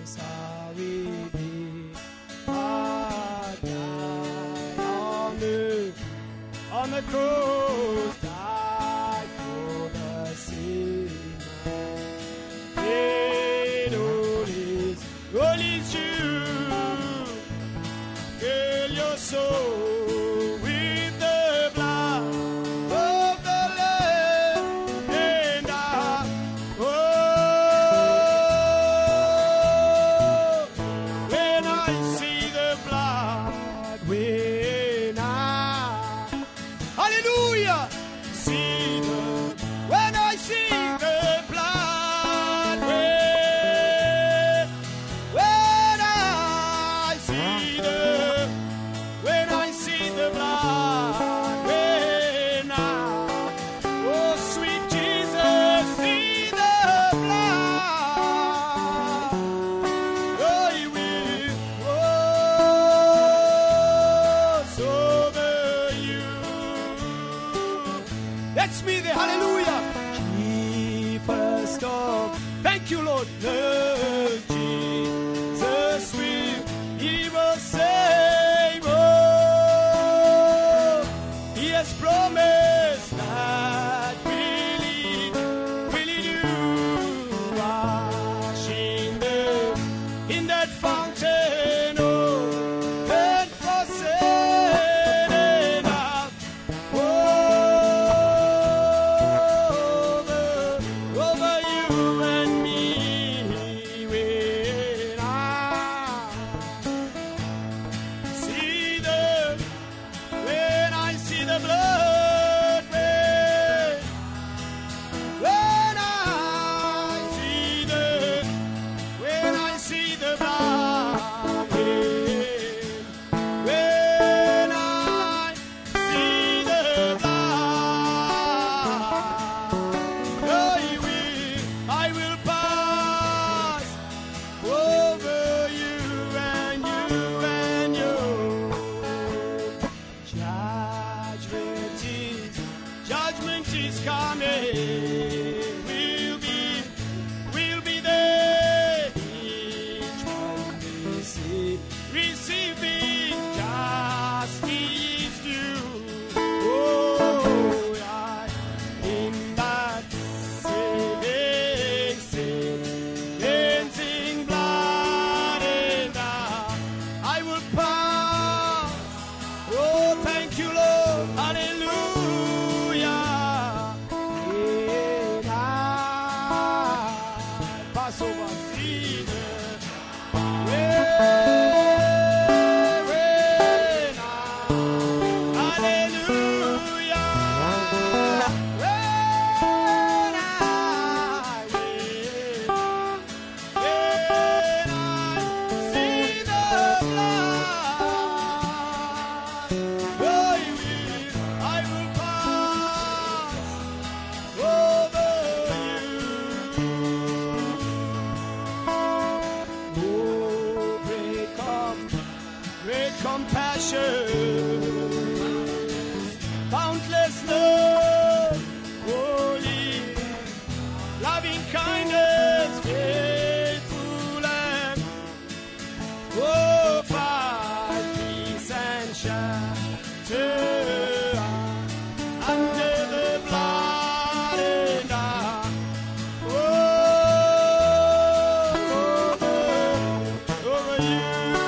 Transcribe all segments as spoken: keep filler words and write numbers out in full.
On the cross, died for the sinner. It all is, all is you. Fill your soul with the blood of the Lamb, and I, oh, when I see the blood, when I Hallelujah! See the, when I see the blood, when, when I see the, when I see the blood, when I, oh sweet Jesus, see the blood, oh you will, oh, so that's me there, hallelujah. Keep us strong. Thank you, Lord. Love Jesus will, He will save. Oh, He has promised that really, really do. Wash in the, in that fountain, oh, and forsake us. Oh, boundless love, holy, loving kindness, faithful and oh, fight peace and shelter under the blood and I, oh, over, over you.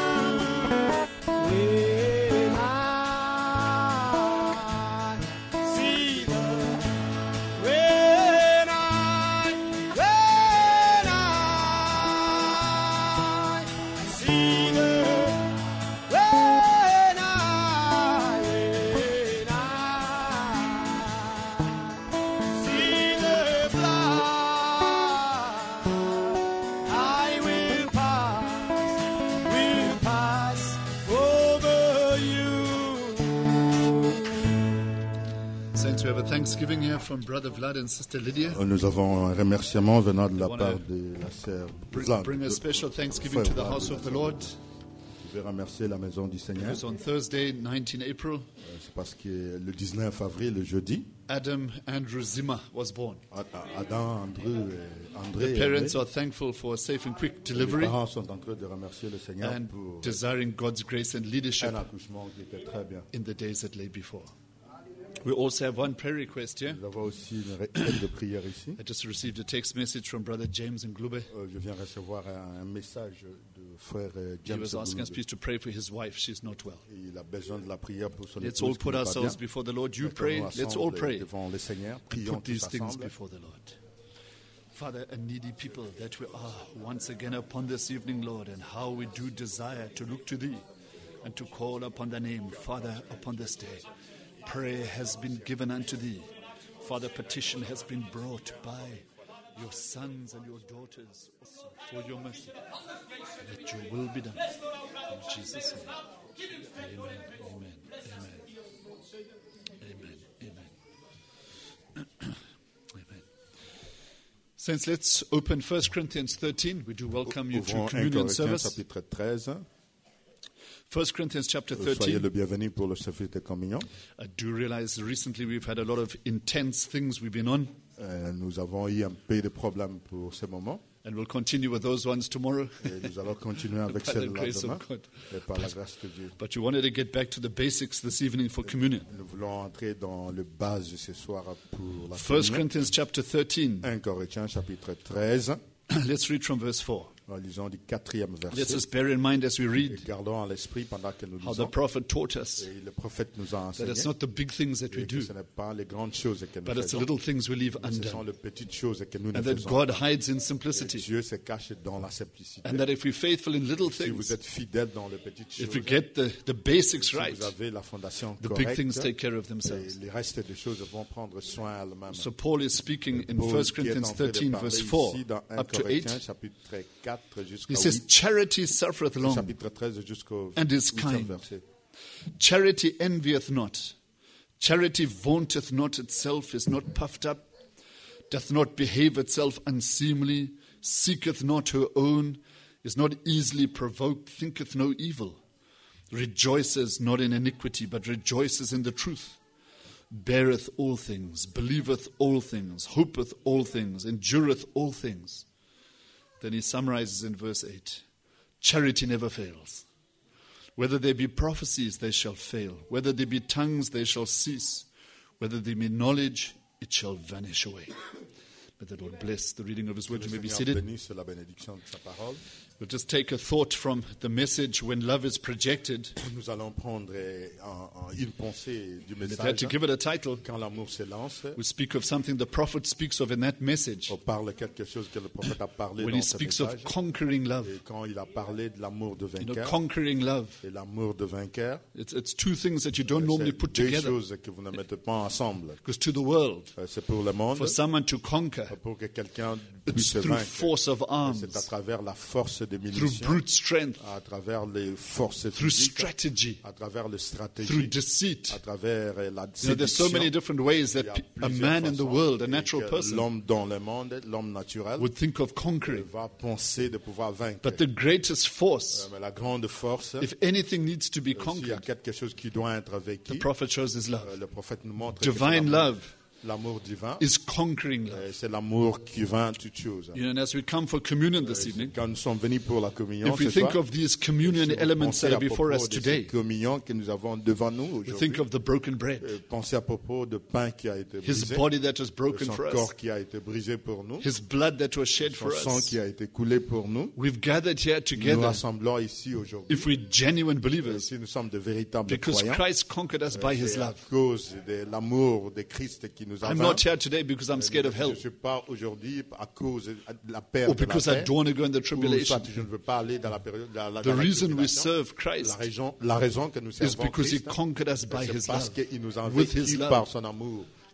Thanksgiving here from Brother Vlad and Sister Lydia. Nous avons un remerciement venant de la part de la sœur Bring, Vlad. bring a special thanksgiving to the house of the Lord. Je vais remercier la Maison du Seigneur. Because on Thursday, nineteenth April, Euh, C'est parce que le dix-neuf avril, le jeudi, Adam Andrew Zimmer was born. Ad- Adam, André, et André, The et parents André, are thankful for a safe and quick les delivery parents sont en train de remercier le Seigneur and pour desiring God's grace and leadership un accouchement qui était très bien. in the days that lay before. We also have one prayer request here. Nous avons aussi une requête de prière ici. I just received a text message from Brother James Nglube. Euh, Je viens recevoir un, un message de frère euh, He James was asking us Boulou. please to pray for his wife. She's not well. Il a besoin de la prière pour son Let's épouse all qui put n'est pas ourselves bien. before the Lord. You Mettons-nous pray. Let's all ensemble pray. devant le Seigneur. And Prions put these tous things ensemble. before the Lord. Father, a needy people that we are once again upon this evening, Lord, and how we do desire to look to Thee and to call upon Thy name, Father, upon this day. Prayer has been given unto Thee. Father, petition has been brought by your sons and your daughters for your mercy. Let your will be done. In Jesus' name. Amen. Amen. Amen. Amen. Amen. Amen. Saints, let's open First Corinthians thirteen. We do welcome you to Ouvrons un communion Corinthiens service. chapitre treize. First Corinthians chapter Soyez thirteen. le bienvenu pour le service de communion. I do realize recently we've had a lot of intense things we've been on, Euh, nous avons eu un peu de problèmes pour ce moment and we'll continue with those ones tomorrow. et nous allons continuer avec By the celle-là grace demain of God. et par la grâce de Dieu. But we wanted to get back to the basics this evening for communion. Nous voulons entrer dans le base ce soir pour la First communion. Corinthians chapter thirteen. un Corinthiens chapitre treize. Let's read from verse four. Nous lisons du quatrième Let's verset. just bear in mind as we Et read gardons à l'esprit pendant que nous how the lisons. prophet taught us Et le prophète nous a that enseigné it's not the big things that we et que do, ce n'est pas les grandes choses que nous but it's the faisons, little things we leave mais ce sont undone. les petites choses que nous ne And that faisons God pas. hides in Et simplicity. Dieu se cache dans la simplicité. And that if we're faithful in little Si vous things, êtes fidèle dans les petites choses, if we get the, the basics si right, vous avez la fondation the big things correcte, take care of et themselves. les restes des choses vont prendre soin elles-mêmes. So Paul is speaking in Paul, First qui est en Corinthians train de thirteen, parler verse ici four dans un up to Corinthiens, eight. chapitre quatre jusqu'à He says, huit, charity suffereth long, chapitre treize jusqu'au and is huitième kind. verset. charity envieth not, charity vaunteth not itself, is not puffed up, doth not behave itself unseemly, seeketh not her own, is not easily provoked, thinketh no evil, rejoices not in iniquity, but rejoices in the truth, beareth all things, believeth all things, hopeth all things, endureth all things. Then he summarizes in verse eight, charity never fails. Whether there be prophecies, they shall fail. Whether there be tongues, they shall cease. Whether there be knowledge, it shall vanish away. May the Lord bless the reading of His word. Que You le may be Seigneur seated. bénisse la bénédiction de sa parole. We'll just take a thought from the message when love is projected. Nous allons prendre euh, en- en une pensée du And if I had message. to give it a title, Quand l'amour s'élance, we speak of something the prophet speaks of in that message. on parle quelque chose que le prophète a parlé When dans he ce speaks message. of conquering love, Et quand il a parlé de l'amour de you know, vainqueur conquering love. et l'amour de vainqueur, It's, it's two things that you don't normally c'est put deux together. choses que vous ne mettez pas ensemble. Because to the world, Euh, C'est pour le monde, for someone to conquer, pour que quelqu'un it's puisse se through vaincre. force of C'est à arms, travers la force des through munitions, brute strength, à travers les forces through physiques, strategy, à travers le through stratégie, deceit. à travers euh, la You know, there's so many séduction. different ways Il y that a pe- a plusieurs man in the façons world, a et natural que person, l'homme dans le monde, l'homme naturel, would think of conquering. va penser de pouvoir vaincre. But the greatest force, Euh, Mais la grande force, if anything needs to be s'il y a conquered, quelque chose qui doit être vécu, the prophet shows his euh, love. le prophète nous montre que c'est Divine l'amour. love L'amour divin, is conquering love. euh, c'est l'amour qui vainc toute chose. You know, and as we come for communion this evening, Quand nous sommes venus pour la communion, if we ce think soir, of these communion si vous elements pensez that are à before propos us de today, cette communion que nous avons devant nous we aujourd'hui, think of the broken bread, euh, pensez à propos de pain qui a été His brisé, body that was de broken son for us, corps qui a été brisé pour nous, His blood that was shed son for sang us. qui a été coulé pour nous. We've gathered here Nous together rassemblons ici aujourd'hui. if we're genuine Euh, believers Si nous sommes de véritables because croyants, Christ conquered us by His c'est à love. cause de l'amour de Christ qui nous a I'm vaincu. not here today because I'm scared of Je hell ne suis pas aujourd'hui à cause de la perte or de la because I paix, don't want to go in the ou tribulation. soit je ne veux pas aller dans la période de la, la, The dans la reason we tribulation. serve La Christ raison, la raison que nous is servons because He Christ, conquered us by c'est His parce love. qu'il nous a With His vécu love. par son amour.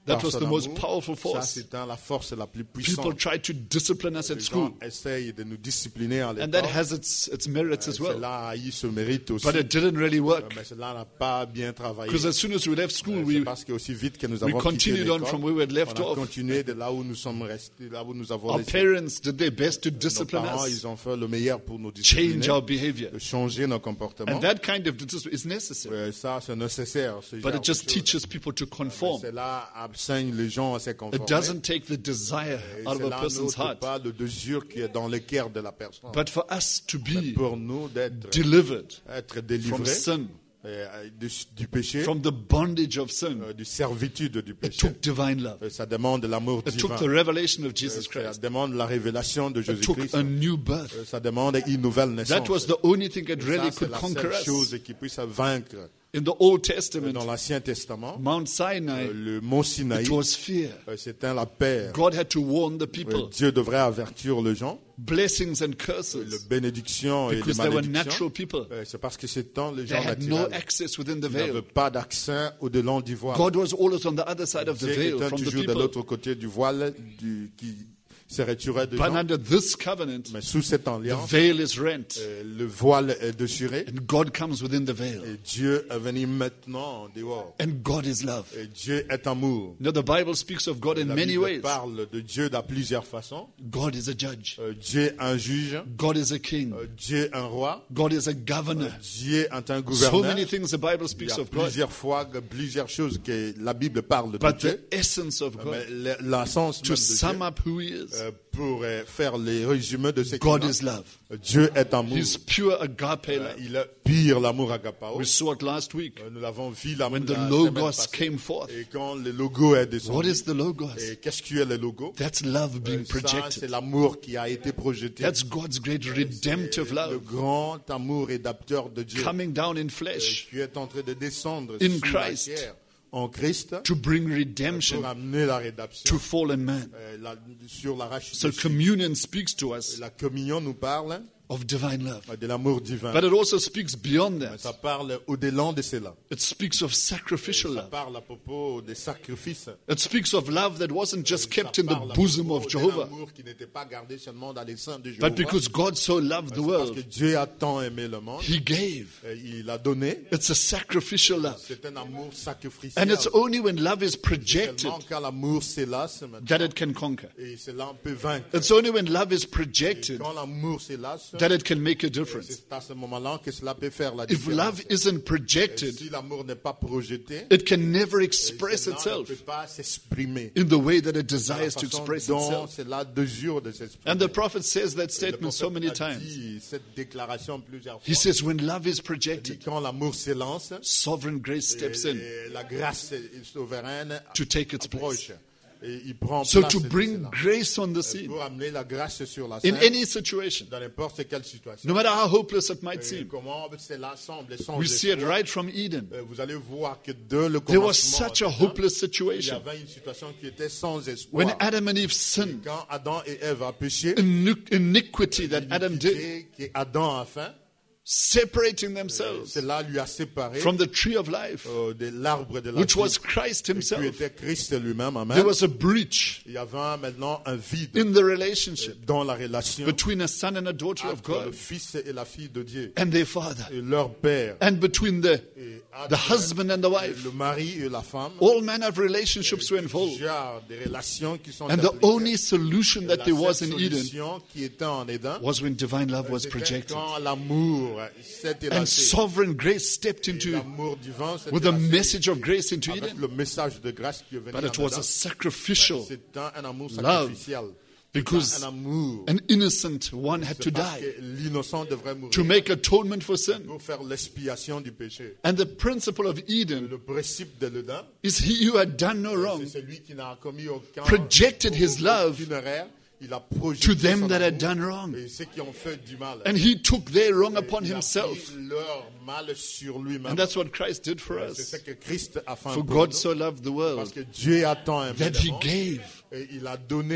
That par was son the most amour. powerful Ça, force. c'est la force la plus People puissante. tried to discipline us Les at gens school, essayent de nous discipliner à and that l'école. has its, its merits as well. Cela a eu ce mérite aussi. But it didn't really work. Mais cela n'a pas bien travaillé. Because as soon as we left school, C'est we, parce que aussi vite que nous we avons quitté continued on l'école, from where we had left on a off. continué de là où nous sommes restés, là où nous avons Our laissé. parents did their best to Nos discipline parents, us, ils ont fait le meilleur pour nous change discipliner, our behavior. de changer nos comportements. And that kind of discipline is necessary. Euh, ça, c'est nécessaire. ce But genre it de just choses. teaches people to conform. Cela enseigne les gens à se It conformer. doesn't take the desire Et out of a cela person's n'ôte heart. pas le désir qui est dans le cœur de la personne. But for us to be Pour nous d'être delivered être from délivrés sin, euh, du, du péché, from the bondage of sin, euh, du servitude du it péché. took divine love. Euh, Ça demande l'amour It took divin. the revelation of Euh, Jesus Ça Christ. demande la révélation de It took Jésus-Christ. a new birth. Euh, Ça demande une nouvelle naissance. That was the only thing that Ça, really c'est could la conquer seule us. chose qui puisse vaincre. In the Old Dans Testament, l'Ancien Testament, Mount euh, Sinai, le mont Sinaï, it was fear. euh, c'était la paix. God had to warn the Euh, people. Dieu devrait avertir les gens. Blessings and Les curses. bénédictions et les Because they were malédictions. natural people. Euh, C'est parce que c'est tant les They gens had no naturels. access within the Ils n'avaient veil. pas d'accès au-delà du voile. God was always on the other side of the Dieu veil était from the toujours de people. l'autre côté du voile du, qui se retirait des But gens. under this covenant, Mais sous cette the alliance, veil is rent. euh, le voile est déchiré. And God comes within the veil. Et Dieu est venu maintenant en dehors. And God is love. Et Dieu est amour. Now the Bible speaks of God in La many Bible ways. parle de Dieu de plusieurs façons. God is a judge. Euh, Dieu est un juge. God is a king. Euh, Dieu est un roi. God is a governor. Dieu est un So gouverneur. many things the Bible Il y speaks a of God. plusieurs fois, que- plusieurs choses que la Bible parle de But Dieu. the essence of Mais God, le- l'essence to même de sum Dieu, up who He is, euh, pour euh, faire les résumés de ce God qu'il is love. est. Dieu est amour. He's pure agape Euh, love. Il est pire l'amour agapao. We saw it last week Euh, Nous l'avons vu la, when the la semaine Logos passée. came forth. Et quand le logo est What descendu, is the Logos? et qu'est-ce qui est le logo? That's love being Euh, Ça, c'est projected. l'amour qui a été projeté. That's God's great redemptive Le love grand amour rédempteur de Dieu coming down in euh, flesh qui est en train de descendre In sur la Christ. terre en Christ to bring pour redemption amener la rédemption to fallen man. euh, la- sur la rachis. So communion speaks to us La communion nous parle of divine love. euh, de l'amour divin. But it also speaks beyond Mais ça that. parle au-delà de cela. It speaks of sacrificial Ça love. parle à propos des sacrifices. It speaks of love that wasn't just kept Ça in parle the à bosom propos of de Jehovah, l'amour qui n'était pas gardé seulement dans les seins de Jéhovah. but because God so loved the C'est parce que world, Dieu a tant aimé le monde, He gave. et il a donné. It's a sacrificial love. C'est un amour sacrificiel. And it's only when love is projected Seulement quand l'amour s'élasse maintenant, that it can conquer. et cela peut vaincre. It's only when love is Et projected quand l'amour s'élasse, that it can make a difference. c'est à ce moment-là que cela peut faire la If différence. love isn't Et projected, si l'amour n'est pas projeté, it can never express cela ne itself peut pas s'exprimer. in the way that it La desires to façon express dont itself. cela désire de s'exprimer. And the prophet says that Le statement so prophète many a times. dit cette déclaration plusieurs fois. He says, when love is Il dit, projected, quand l'amour s'élance, sovereign grace steps in et la grâce souveraine to take its place. approche. Et il prend So place to de bring cela. grace on the scene, Pour amener la grâce sur la in scène, any situation, dans n'importe quelle situation. no matter how hopeless it might Et seem, comment cela semble sans we see it espoir, right from Eden. euh, vous allez voir que dès le There was commencement, such a maintenant, hopeless il y situation. avait une situation qui était sans espoir. When Adam and Eve sinned, Quand Adam et Ève ont péché, iniqu- iniquity that Adam did, l'iniquité que Adam a fait, separating themselves cela lui a séparé from the tree of life, euh, de l'arbre de la which vie, was Christ qui himself. était Christ lui-même. Amen. There was a breach Il y avait maintenant un vide in the relationship dans la relation between a son and a daughter of entre le God fils et la fille de Dieu and their father, et leur père, and between the, et the entre husband and the wife. le mari et la femme. All manner of relationships were involved. Genre des relations qui sont And the impliquées. only solution Et that la there was seule in Eden solution qui était en Éden, was when divine love was c'était projected. quand l'amour s'est And élancé. sovereign grace stepped into L'amour divin s'est with a élancé message of grace into avec Eden. le message de grâce qui est venu But en it was Éden. a sacrificial C'était un amour love, sacrificiel. because C'était un amour. an innocent one had to C'est parce die que l'innocent devrait mourir to make atonement for sin. pour faire l'expiation du péché. And the principle of Eden Le principe de l'Éden, is he who had done no wrong c'est celui qui n'a commis aucun projected his love aucune erreur. Il a projeté to them son that had amour done wrong. et ceux qui ont fait du mal. And he took their wrong upon Il a himself. pris leur mal sur lui-même. And that's what Christ did for C'est ce us. que Christ a fait For pour God nous. so loved the Parce world que Dieu a tant aimé that le he monde gave et il a donné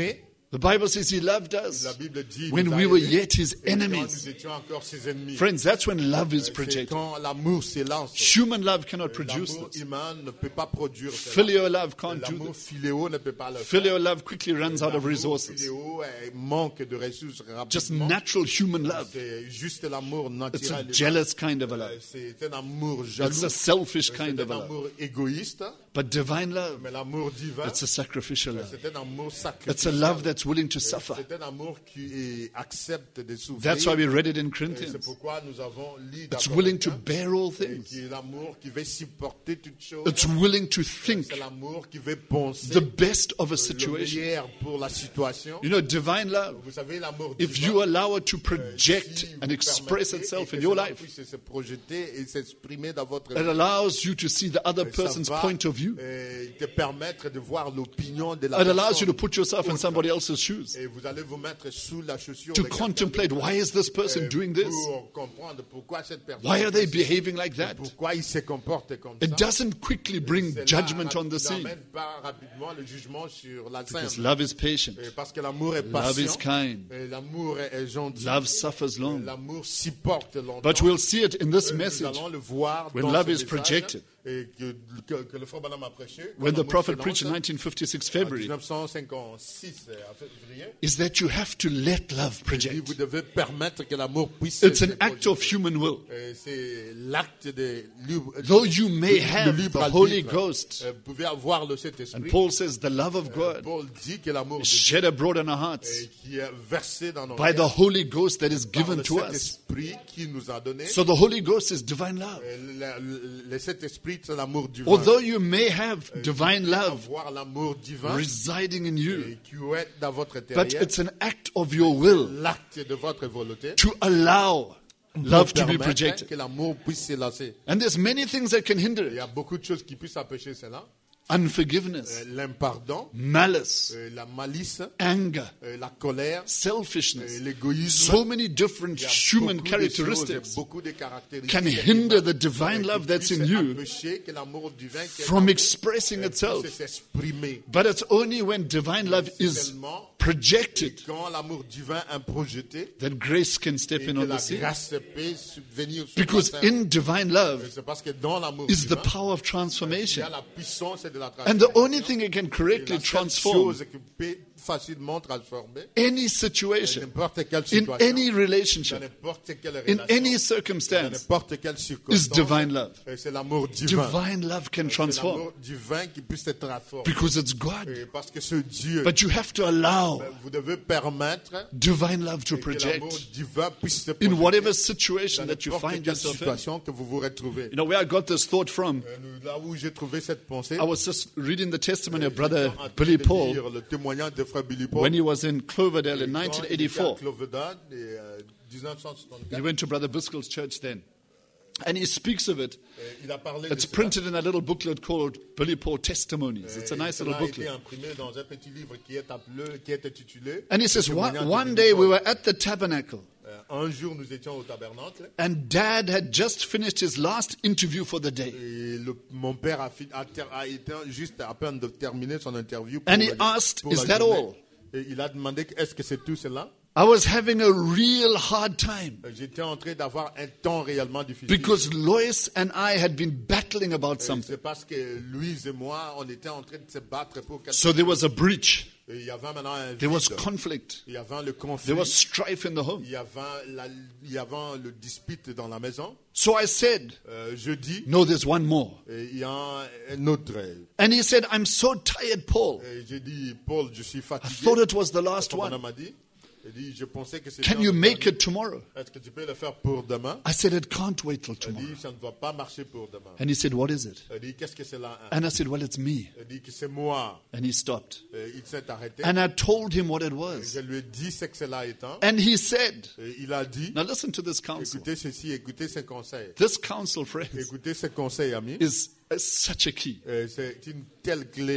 The Bible says he loved us La Bible dit, when nous a we were aimés, yet his et quand enemies. nous étions encore ses ennemis. Friends, that's when love is C'est projected. quand l'amour s'élance. Human love cannot produce L'amour this. humain ne peut pas produire cela. Filial love can't do L'amour this. philéo ne peut pas le faire. Filial love quickly runs out of L'amour resources. philéo eh, manque de ressources Just rapidement. natural human love. C'est juste l'amour It's a naturel. jealous kind of a Euh, love. C'est un amour It's jaloux. a selfish C'est kind of a un love. amour égoïste. But divine love, Mais l'amour divin, it's a sacrificial love. c'est un amour It's a sacrificiel. love that's willing to suffer. C'est un amour qui est- accepte de souffrir. That's why we read it in Et c'est Corinthians. pourquoi nous avons lu It's dans willing to Corinthiens, bear all et things. qui est l'amour qui veut supporter toutes choses. It's willing to think C'est l'amour qui veut penser the best of a le situation. meilleur pour la situation. You know, divine love, Vous savez, l'amour if divin, you allow it to si project vous and express permettez itself et in que your cela life, puisse se projeter et s'exprimer dans votre it vie, allows you to see the other ça person's va, point of view. euh, te permettre de voir l'opinion de la It allows you personne. to put yourself in somebody else's shoes, Et vous allez vous mettre sous la chaussure to de quelqu'un contemplate why is this person d'autre, doing euh, this? pour comprendre pourquoi cette personne Why are they fait ceci, behaving like that? pourquoi il se comporte comme It ça. doesn't quickly bring Cela judgment on the n'amène scene pas rapidement le jugement sur la because scène. love is patient, Et parce que l'amour est love is patient, kind, et l'amour est est gentil, love suffers long. l'amour supporte longtemps. But we'll see it in this Nous message allons le voir when dans love ce is message, projected. et que, que, que le frère Branham a prêché. when quand the l'amour prophet se lance, preached in nineteen fifty-six en February, dix-neuf cent cinquante-six, à février. is that you have to let love Il dit, project. vous devez permettre que l'amour puisse It's se an act of projeter. human will. Euh, C'est l'acte de libre, Though you may de have libre the arbitre. Holy Ghost, Euh, Vous pouvez avoir le and Saint-Esprit. Paul says the love of God Paul dit que l'amour is de Dieu shed abroad in our hearts euh, qui est versé dans nos by the cœurs Holy Ghost that is par given le to us. Saint-Esprit qui nous a donné. So the Holy Ghost is divine love. Euh, Le, le- le Saint-Esprit, c'est l'amour divin. Although you may have divine love Avoir l'amour divin residing in you, et qui est dans votre but intérieur, it's an act of your will l'acte de votre volonté, to allow love to be permettre projected. que l'amour puisse s'élancer. And there's many things that can hinder Il y it. a beaucoup de choses qui puissent empêcher cela. Unforgiveness, Euh, L'impardon, malice, euh, la malice, anger, euh, la colère, selfishness. euh, l'égoïsme. So many different Il y a human beaucoup de choses, characteristics beaucoup de caractéristiques can qui hinder the peuvent, divine euh, love qui that's in puissent you empêcher que l'amour divin qui est from en vous, expressing euh, itself. puisse s'exprimer. But it's only when divine love is Seulement, et projected quand l'amour divin est projeté, that grace can step et in que on la the scene. grâce peut subvenir sur Because la scène. in divine love C'est parce que dans l'amour is the divin, power of il y transformation. a la puissance de la And the transformation. only thing it can Et correctly la seule transform chose qui peut facilement transformer any situation, n'importe quelle in situation, any dans relationship, n'importe quelle in relation, any dans circumstance, n'importe quelle is circonstance, divine love. et c'est l'amour divin. Divine love can C'est transform l'amour divin qui puisse se transformer. because it's God. Et parce que ce Dieu, But you have to allow vous devez permettre divine love to que l'amour project divin puisse se in projeter whatever situation dans that you n'importe find quelle yourself in. situation que vous vous retrouvez. You know, where I got this thought from, Euh, nous- Là où j'ai trouvé cette pensée, I was just reading the testimony of j'étais Brother en train Billy de Paul lire le témoignage de frère Billy Paul. when he was in Cloverdale in Quand nineteen il était à eighty-four. Cloverdale, et, euh, dix-neuf cent He soixante-quatre, went to Brother Biscoe's church then. And he speaks of it. euh, il a parlé de It's cela. printed in a little booklet called Billy Paul Testimonies. It's a Et nice cela little a été booklet. imprimé dans un petit livre qui est appelé, qui est intitulé. And he says, Témoignage one, de one Billy day we Paul. were at the tabernacle, Euh, Un jour, nous étions au tabernacle and Dad had just finished his last interview for the day. et le- mon père a, fi- a, ter- a été juste à peine de terminer son interview. Pour And he la- asked, pour "Is la that journée. all?" Et il a demandé, est-ce que c'est tout cela? I was having a real hard time Euh, J'étais en train d'avoir un temps réellement difficile. because Lois and I had been battling about Euh, something. C'est parce que Louise et moi, on était en train de se battre pour quelque So there was a breach. Et il y avait maintenant un There was vide. conflict. Il y avait le conflit. There was strife in the home. Il y avait, la, il y avait le dispute dans la maison. So I said, Euh, je dis, no, there's one more. et il y a un autre. And he said, I'm so tired, Paul. Et j'ai dit, Paul, je suis I fatigué. thought it was the last Comme on one. m'a dit. Il dit, je pensais que c'était Can you make it tomorrow? Est-ce que tu peux le faire pour demain? I said, it can't wait till Il tomorrow. dit, ça ne va pas marcher pour demain. And he said, what is it? Il dit, qu'est-ce que c'est là? And I said, well, it's me. Il dit que c'est moi. And he stopped. Et il s'est arrêté. And I told him what it was. Je lui ai dit ce que cela étant. And he said, Et il a dit, now listen to this counsel. écoutez ceci, écoutez ce conseil. This counsel, friends, Écoutez ce conseil, ami. is, is such a key. Euh, C'est une telle clé.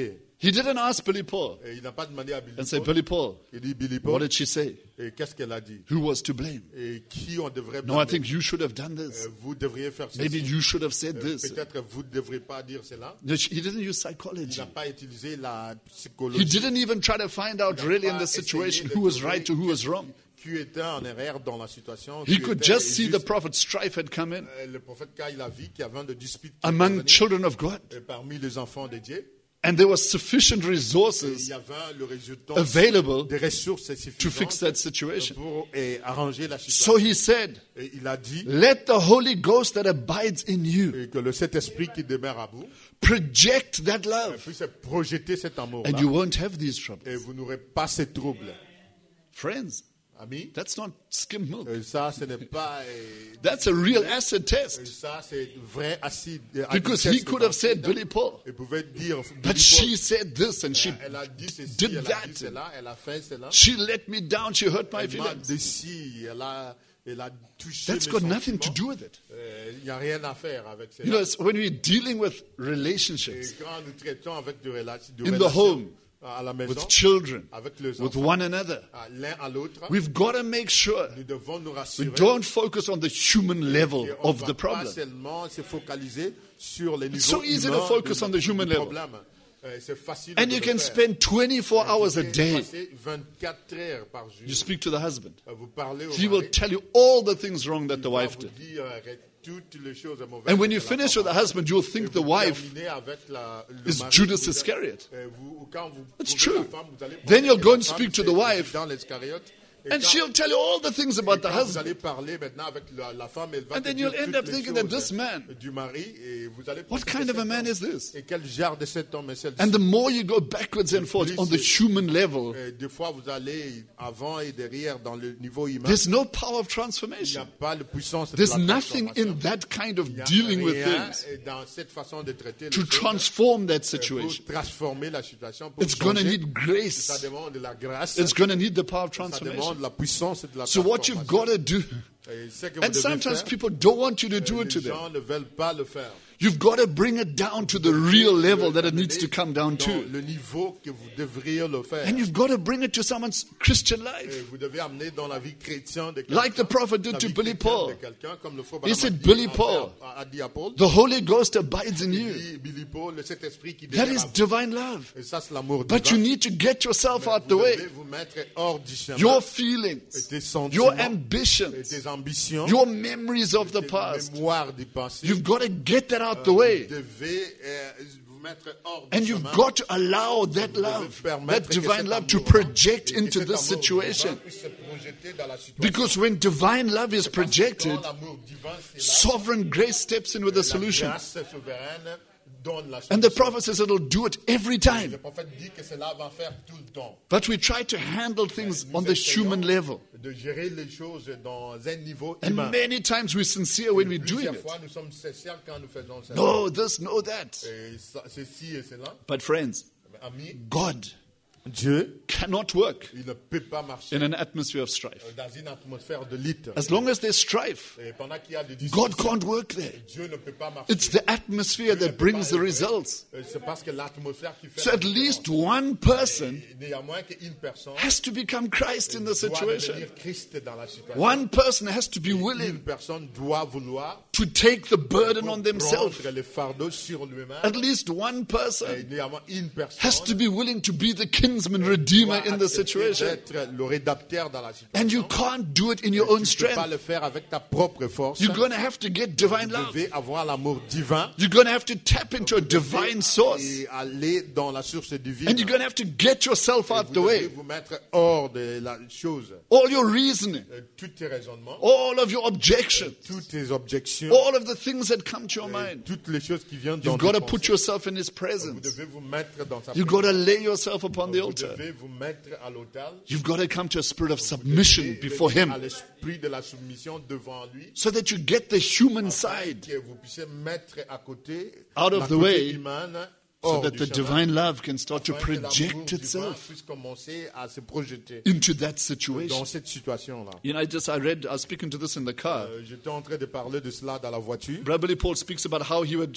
He didn't ask Billy Paul Et il n'a pas demandé à Billy and say, Paul. Billy Paul, Il dit Billy what Paul. did she say? Et qu'est-ce qu'elle a dit? Who was to blame? Et qui on devrait No, I blâmer? think you should have done this. Euh, Vous devriez faire ceci. Maybe you should have said Euh, this. Peut-être vous ne devrez pas dire cela. No, He didn't use Il psychology. n'a pas utilisé la He psychologie. didn't even try to find out Il n'a really in pas the essayé situation de who was trouver right or who was wrong. Qui était en erreur dans la situation. He qui could était just see the juste. prophet Strife had come in Euh, Le prophète, quand il a vu qu'il y avait de disputes qui among étaient venues, children of God. euh, parmi les enfants de Dieu, And there was sufficient il resources y avait le résultat available des ressources to fix suffisantes that situation. pour eh, arranger la So situation. he said, Et il a dit let the Holy Ghost that abides in you eh, que le Saint-Esprit qui demeure à vous project that eh, love, puisse projeter cet amour-là and you won't have these et troubles. vous n'aurez pas ces troubles. Friends, Amis, that's not skim milk. euh, ça, ce n'est pas... eh, That's a real acid euh, test. ça, c'est vrai acide. euh, Because acide he could have said d'acide. Billy Paul. Il pouvait dire... But Billy she Paul, said this and she elle a dit ceci, did elle a dit that. cela, elle a fait cela. She let me down. She hurt my Elle m'a feelings. déçu, elle a, elle a touché That's mes got nothing to sentiments. do with it. Euh, Il n'y a rien à faire avec cela. You know, it's when we're dealing with Et relationships quand nous traitons avec des relations, des in the relations home, à la maison, with children, avec les with enfants, one another, à l'un à l'autre, we've got to make sure nous devons nous we rassurer. don't focus on the human level Et on of va the pas problem. seulement se focaliser sur les niveaux It's so easy to humains focus de- on the human du level. problème. Euh, c'est facile And de you le can faire. spend twenty-four hours a Vous pouvez day. passer vingt-quatre heures par jour. You speak to the husband. Euh, Vous parlez au He will mari, tell you all the things wrong that il the va wife vous did. dire, euh, toutes les choses mauvaises And when you que la finish femme with the a fait. husband, you'll Et think vous the wife terminez avec la- le is mari, Judas vous êtes- Iscariot. euh, vous- quand vous It's trouvez true. la femme, vous allez Then penser you'll que go la and femme, speak to c'est the wife. dans l'Iscariote. Et And quand- she'll tell you all the things about et the quand vous husband. allez parler maintenant avec la, la femme, elle va And te then dire you'll end toutes up les thinking that choses this man, du mari et vous allez what penser kind que of a cet man homme- is this? Et quel genre de cet homme est celle-ci? And the more you go backwards and forwards on the human level, Euh, Des fois, vous allez avant et derrière dans le niveau humain. there's no power of Il n'y a transformation. pas de puissance de There's la nothing transformation. in that kind of Il n'y a dealing with rien things dans cette façon de traiter les to choses, transform that euh, situation. pour transformer la situation, pour It's going to changer. need Ça grace. demande de la grâce, It's going to need the power of ça demande transformation. de la puissance et de la So what you've transformation. got to do, Et ce que vous and devez sometimes faire, people don't want you to do euh, it to les them. gens ne veulent pas le faire. You've got to bring it down to the real level that it needs to come down Dans to. le niveau que vous devriez le faire. And you've got to bring it to someone's Christian Et life. vous devez amener dans la vie chrétienne de quelqu'un. Like the prophet did la to vie Billy chrétienne Paul. de quelqu'un, comme le frère He Branham said, a dit Billy à Paul, Père- a dit à Paul, the Holy Ghost abides in you. dit Billy Paul, le Saint-Esprit qui That demeure is à vous. divine love. Et ça, c'est l'amour But you divin. need to get yourself out the Vous way. devez vous mettre hors du chemin. Your Et feelings, tes sentiments, your et ambitions, tes ambitions, your memories of the tes past. mémoires du passé. You've got to get that out the Vous way. devez euh, vous mettre hors du And you've chemin. got to allow that Vous devez love, permettre that que divine cet love to amour-là, project et que into cet this amour situation. divin puisse se projeter dans la situation. Because when divine love is Parce que projected, quand l'amour divin, c'est là, sovereign grace steps in with a la solution. grâce souveraine donne la And the solution. prophet says it'll do it every Le time. prophète dit que cela va faire tout le temps. But we try to handle things Nous on the essayons human level. de gérer les choses dans un niveau And humain. many times we're sincere when we're doing Plusieurs it. fois, nous sommes sincères quand nous faisons ça. No, this, no, that. Et ça- ceci et cela. But friends, Amis, God Dieu, cannot work il ne peut pas marcher in an atmosphere of strife. dans une atmosphère de lutte. As long as there's strife, Et pendant qu'il y a des God discussions, can't work there. Dieu ne peut pas marcher. It's the atmosphere that brings the results. Euh, C'est parce que l'atmosphère qui fait So la at least différence. one person Et néanmoins qu'une personne has to become Christ in the doit situation. devenir Christ dans la situation. One person has to be Une willing personne doit vouloir to take the burden on themselves. prendre le fardeau sur lui-même. At least one Et person néanmoins une personne has to be willing to be the kinsman redeemer doit in the accepter situation. d'être le rédacteur dans la situation. And you can't do it in your own Tu ne peux pas strength. le faire avec ta propre force. You're going to have to get divine Vous love. devez avoir l'amour divin You're going to have to tap into a divine source. et aller dans la source divine. And you're going to have to get yourself out Vous the devez way. vous mettre hors de la chose. All your reasoning, Euh, Tous tes raisonnements, all of your objections, toutes tes objections, all of the things that come to your euh, mind. toutes les choses qui viennent dans You've got tes to put pensées. yourself in His Vous presence. devez vous mettre dans sa You've got to présence. lay yourself upon the Vous altar. devez vous mettre à l'autel. You've got to come to a spirit of submission Et before venir Him à l'esprit de la soumission devant lui. so that you get the human side Que vous puissiez mettre à côté Out of la the côté way, humaine, so hors that du the chemin, divine love can start to afin que l'amour project divin itself puisse commencer à se projeter into that dans situation. cette situation-là. You know, I just, I read, I was speaking to this in the car. Euh, J'étais en train de parler de cela dans la voiture. Brother Billy Paul speaks about how he would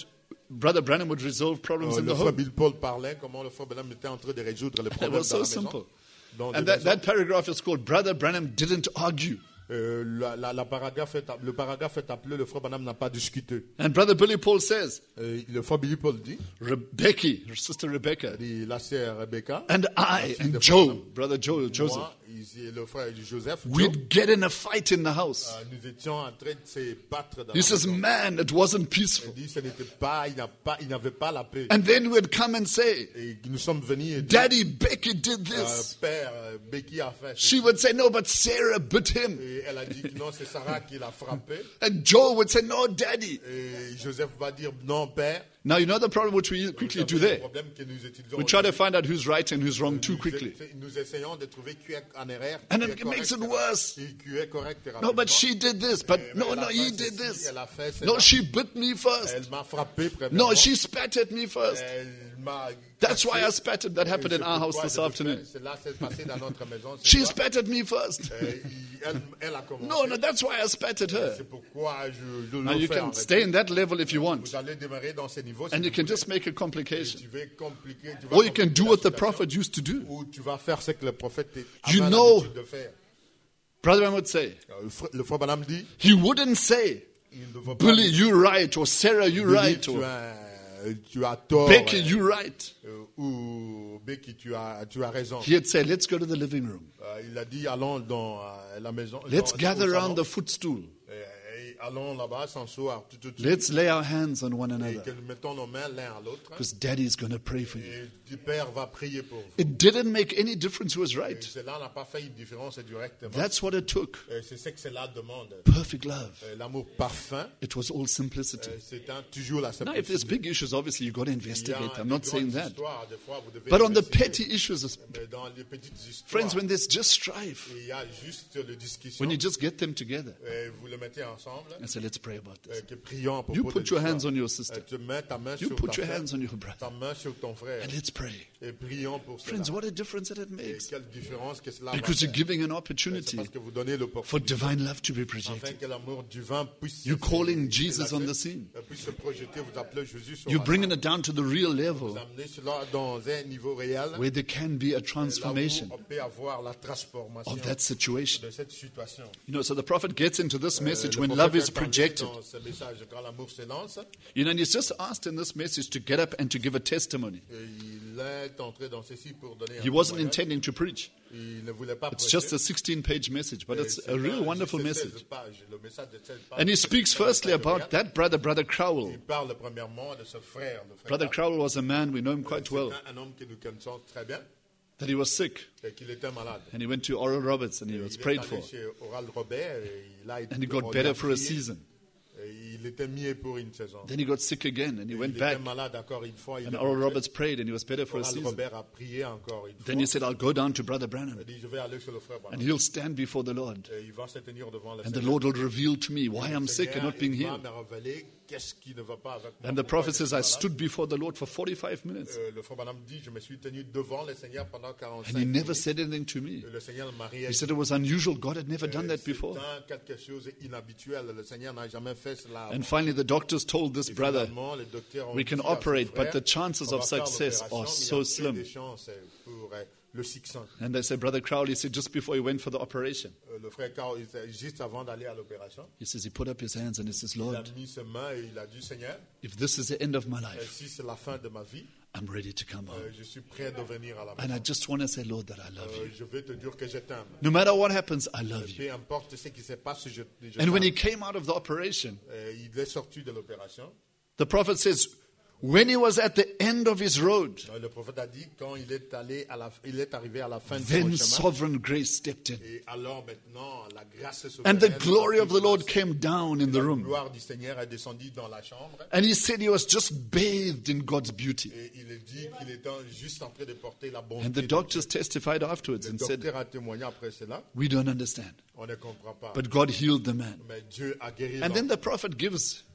Brother Branham would resolve problems Euh, in le the frère home. Bill Paul parlait comment le frère Branham était en train de résoudre les It problèmes was dans so la maison. simple. Dans les And that, maisons. that paragraph is called Brother Branham Didn't Argue. Euh, la, la, la paragraphe est, le paragraphe est appelé le frère Branham n'a pas discuté. And Brother Billy Paul says, Euh, le frère Billy Paul dit, Rebecca, her sister Rebecca, dit la sœur Rebecca, and la I, fille and de Joe, Branham, Brother Joe, Joseph, moi, ici, le frère Joseph, Joe, we'd get in a fight in the house. euh, nous étions en train de se battre dans He la says, maison. man, it wasn't peaceful. Il dit ce n'était pas, il n'a pas, il n'avait pas la paix. And then we'd come and say, Et nous sommes venus et dit, Daddy, Becky did euh, this. Père, euh, Becky a fait. She would say, no, but Sarah bit him. Et elle a dit que non, c'est Sarah qui l'a frappé. And Joe would say, no, Daddy. Et Joseph va dire non, Père. Now, you know the problem which we quickly do Le there? problème que nous utilisons We try to aujourd'hui, find out who's right and who's wrong too nous, quickly. nous essayons de trouver qui est en erreur, And qui it est correct, makes it worse. et qui est correct No, but rapidement. she did this. But Eh, no, elle a no, fait he ceci, did this. elle a fait cela. No, she bit me first. Elle m'a frappé premièrement. No, she spat at me first. Elle m'a That's why I cassé. spatted. That happened Et in c'est our house pourquoi this je le afternoon. fais. Cela s'est passé dans notre maison. ce She soir. spat at me first. Et elle, elle a commencé. No, no, that's why I spat at her. C'est pourquoi je, je Now le you fais can en retour. stay in that level if you want. Vous allez demeurer dans ces niveaux. si And vous you can voulez. just make a complication. Tu vas compliquer, tu vas Or you can compliquer do la what the situation. prophet used to do. Ou tu vas faire ce que le prophète You avait know- l'habitude de faire. Brother Branham would say, Euh, Le frère- le frère Branham dit, he wouldn't say, il ne va pas Billy, dire, you right, or Sarah, you Billy, right, tu or as, tu as tort, Becky, euh, you right. euh, ou Becky, tu as, tu as raison. He'd say, let's go to the living room. Euh, il a dit, allons dans euh, la maison. Let's dans- gather au salon, around the footstool. et- et allons là-bas, s'asseoir tout tout, tout, Let's lay our hands on one et another. que nous mettons nos mains l'un à l'autre. Because Daddy's going to pray for you. Et du Père va prier pour vous. It didn't make any difference who was Et right. cela n'a pas fait une différence directement. That's what it took. Et c'est ce que cela demande. Perfect love. Euh, L'amour parfait, It was all simplicity. euh, c'est un- toujours la Now, if there's simplicité. big issues, obviously you've got to Il y a investigate. I'm des not saying grandes that. histoires, des fois, vous devez But on the investiguer. petty issues, Mais dans les petites histoires, friends, when there's just strife, il y a juste les discussions. when you just get them together Et vous le mettez ensemble. and say, let's pray about euh, this. que prions à propos You de put your l'histoire. hands on your sister. Euh, Tu mets ta main You sur put ta your sœur, hands on your brother. ta main sur ton frère. And let's pray. Et prions pour cela. Friends, what a difference that it Et makes. quelle différence que cela Because va you're faire. giving an C'est opportunity parce que vous donnez for l'opportunité divine love to be afin projected. que l'amour divin puisse You're se- calling se Jesus on lâcher, the scene. et puisse se projeter, vous appelez Jésus sur You're la bringing scène. it down to the real Vous level amenez cela dans un niveau réel. where there can be a Là où transformation on peut avoir la transformation of that situation. de cette situation. You know, so the prophet gets into this Euh, message le when prophète love is est entré projected. dans ce message quand l'amour s'élance. You know, and he's just asked in this message to get up and to give a testimony. Et il est entré dans ceci pour donner un He wasn't témoignage. intending to preach. Il ne voulait pas It's prêcher. just a sixteen page message, but Et it's c'est a real pas wonderful juste seize message. pages. Le message de seize pages, And he c'est speaks un firstly message about réel. that brother, Brother Crowell. Il parle premièrement de ce frère. Le frère Brother Crowell. Crowell was a man, we know him quite C'est well, un, un homme que nous connaissons très bien that he was sick. et qu'il était malade. And he went to Oral Roberts and he Il was est prayed allé for. chez Oral Robert et il a été And he got on better lui a for a prié, season. et il était mieux pour une saison. Then he got sick again and he il went était back. malade encore une fois. Il And est Oral rentré. Roberts prayed and he was better for a Oral season. Robert a prié encore une fois. Then he said, I'll go down to Brother Branham Il a dit, je vais aller chez le frère Branham. and he'll stand before the Lord. Et il va se tenir devant le And the Seigneur. Lord will reveal to me why Le I'm sick and Seigneur, not being il va healed. me révéler qu'est-ce qui ne va pas avec moi. And the Pourquoi prophet je says, suis I malade. stood before the Lord for forty-five minutes. Euh, le frère Branham dit, je me suis tenu devant le Seigneur pendant quarante-cinq And he never minutes. said anything to me. Et le Seigneur m'a He réagi. said it was unusual. God had never done that C'est before. un quelque chose inhabituel. Le Seigneur n'a jamais fait cela. And finally, the doctors told this Et brother, finalement, les docteurs ont we dit can à son operate, frère, but the chances on va of faire success l'opération, are mais il y a so peu slim. de chances pour euh, le succès. And they said, Brother Crowley said just before he went for the operation, Euh, Le frère Carl, il était- juste avant d'aller à l'opération, he says he put up his hands and he says, il a Lord, mis ses mains et il a dit, Seigneur, if this is the end of my euh, life, si c'est la fin de ma vie, I'm ready to come euh, home. je suis prêt de venir à la And maison. I just want to say, Lord, that I love Euh, you. je vais te dire que je t'aime. No matter what happens, I love you. Peu importe ce qui se passe, je, je And when he t'aime. came out of the operation, Euh, il est sorti de l'opération. the prophet says, when he was at the end of his road, Euh, Le prophète a dit quand il est allé à la, il est arrivé à la fin de son then chemin. sovereign grace stepped in. Et alors maintenant, la grâce And the souveraine glory a of pris the Lord place. came down in the La room. gloire du Seigneur est descendue dans la chambre. And he said he was just bathed in God's beauty. Et il a dit qu'il était juste en train de porter la bonté. And the de doctors Dieu. testified afterwards Le and said, docteur a témoigné après cela. we don't understand. On ne comprend pas. But God healed the man. Mais Dieu a guéri And then l'homme. the prophet gives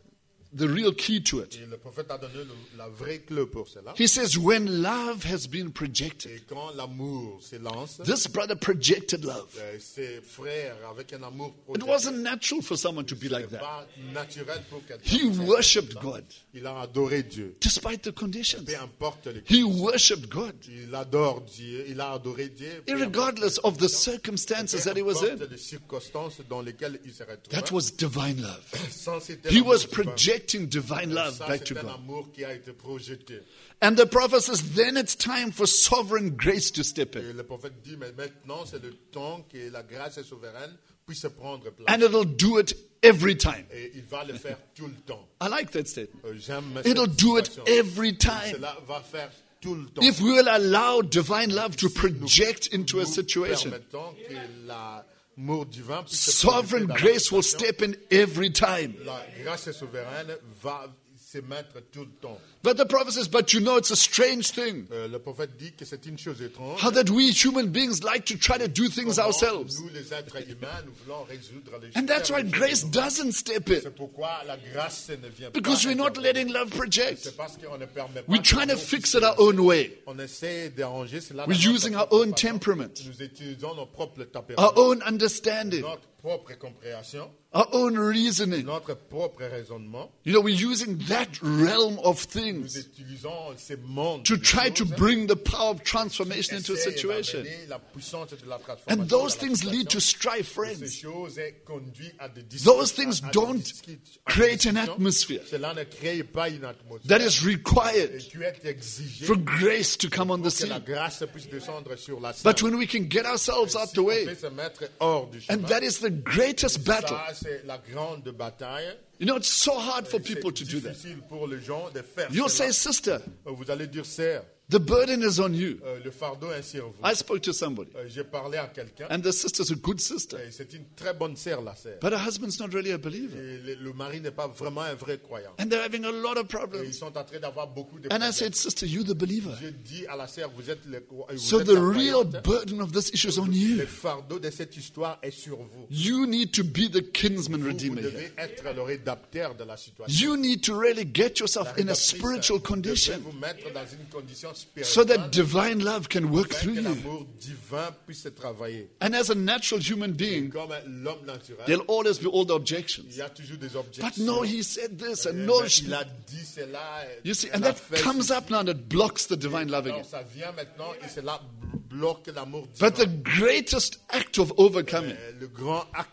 the real key to it. Et le prophète a donné le- la vraie clé pour cela. He says, when love has been projected, Et quand l'amour s'élance, this brother projected love. euh, ses frères avec un amour It projeté, wasn't natural for someone to be like c'est that. pas naturel pour quelqu'un. He de faire worshipped ça. God Il a adoré Dieu. despite the conditions. Peu importe les He worshipped God Il adore Dieu, il a adoré Dieu. Peu irregardless of the circumstances that he was in. importe les circonstances dans lesquelles il se retrouvait. That was divine love. Ça, c'était He l'amour was divin. projecting divine love Ça, back to c'est un God. amour qui a été projeté. And the prophet says, then it's time for sovereign grace to step in. Et le prophète dit, mais maintenant c'est le temps que la grâce souveraine puisse prendre place. And it'll do it every time. Et il va le faire tout le temps. I like that statement. Euh, J'aime It'll cette do it citation. every time. Cela va faire tout le temps. If we will allow divine love to project into a Nous situation, permettons que l'amour divin puisse se sovereign projeter dans la grace will situation. step in every time. La grâce souveraine va se mettre tout le temps. But the prophet says, but you know, it's a strange thing. Euh, le prophète dit que c'est une chose étrange. How that we human beings like to try to do things Comment ourselves. Nous, les êtres humains, nous voulons résoudre les And that's why choses. grace doesn't step in. C'est pourquoi la grâce ne vient Because pas. we're not intervenir. letting love project. C'est parce qu'on ne permet pas. We're que trying to l'amour fix puisse it our own way. On essaie d'arranger cela. We're dans notre using our propre own façon. temperament, Nous utilisons nos propres our tempéraments, own understanding, notre propre compréhension, our own reasoning. notre propre raisonnement. You know, we're using that realm of Nous things utilisons ces mondes to de try to choses bring the power of transformation into a essaient situation. d'amener la puissance de la transformation And those dans la things lead to situation. strife, Ces friends. choses conduisent à des discussions, Those things à des don't discussions, à des create an discussions. atmosphere Cela ne crée pas une atmosphère that is required qui est exigée for grace to come on the pour que la scene. grâce puisse descendre sur la scène. But when we can get ourselves out Si the on way, peut se mettre hors du chemin, and that is the greatest battle. ça c'est la grande bataille. You know, it's so hard for C'est people to do that. difficile pour les gens de faire You'll say, cela. sister, Vous allez dire, sœur, the burden is on you. euh, le fardeau est sur vous. I spoke to somebody, Euh, J'ai parlé à quelqu'un, and the sister's a good sister, et c'est une très bonne sœur, la sœur. but her husband's not really a believer. Et le, le mari n'est pas vraiment un vrai croyant. And they're having a lot of Et ils problems. sont en train d'avoir beaucoup de And I problèmes. said, sister, you the believer. Je dis à la sœur, vous êtes le vous So êtes the la real croyante. burden of this issue is on Le you. fardeau de cette histoire est sur vous. You need to be the kinsman Vous, vous redeemer here. devez être le rédacteur de la situation. You need to really get yourself La in a rédactrice spiritual devait condition vous mettre dans une condition so that spirituelle divine love can work afin through que you. l'amour divin puisse travailler. And as a natural human being, Comme l'homme naturel, there'll always be all the il objections. y a toujours des objections. But no, he said this, and Mais no, il a dit cela. you see, il and a that fait comes ceci. up now and it blocks the divine love Alors, again. ça vient maintenant et cela bloque l'amour divin. But the greatest act of overcoming Euh, Le grand acte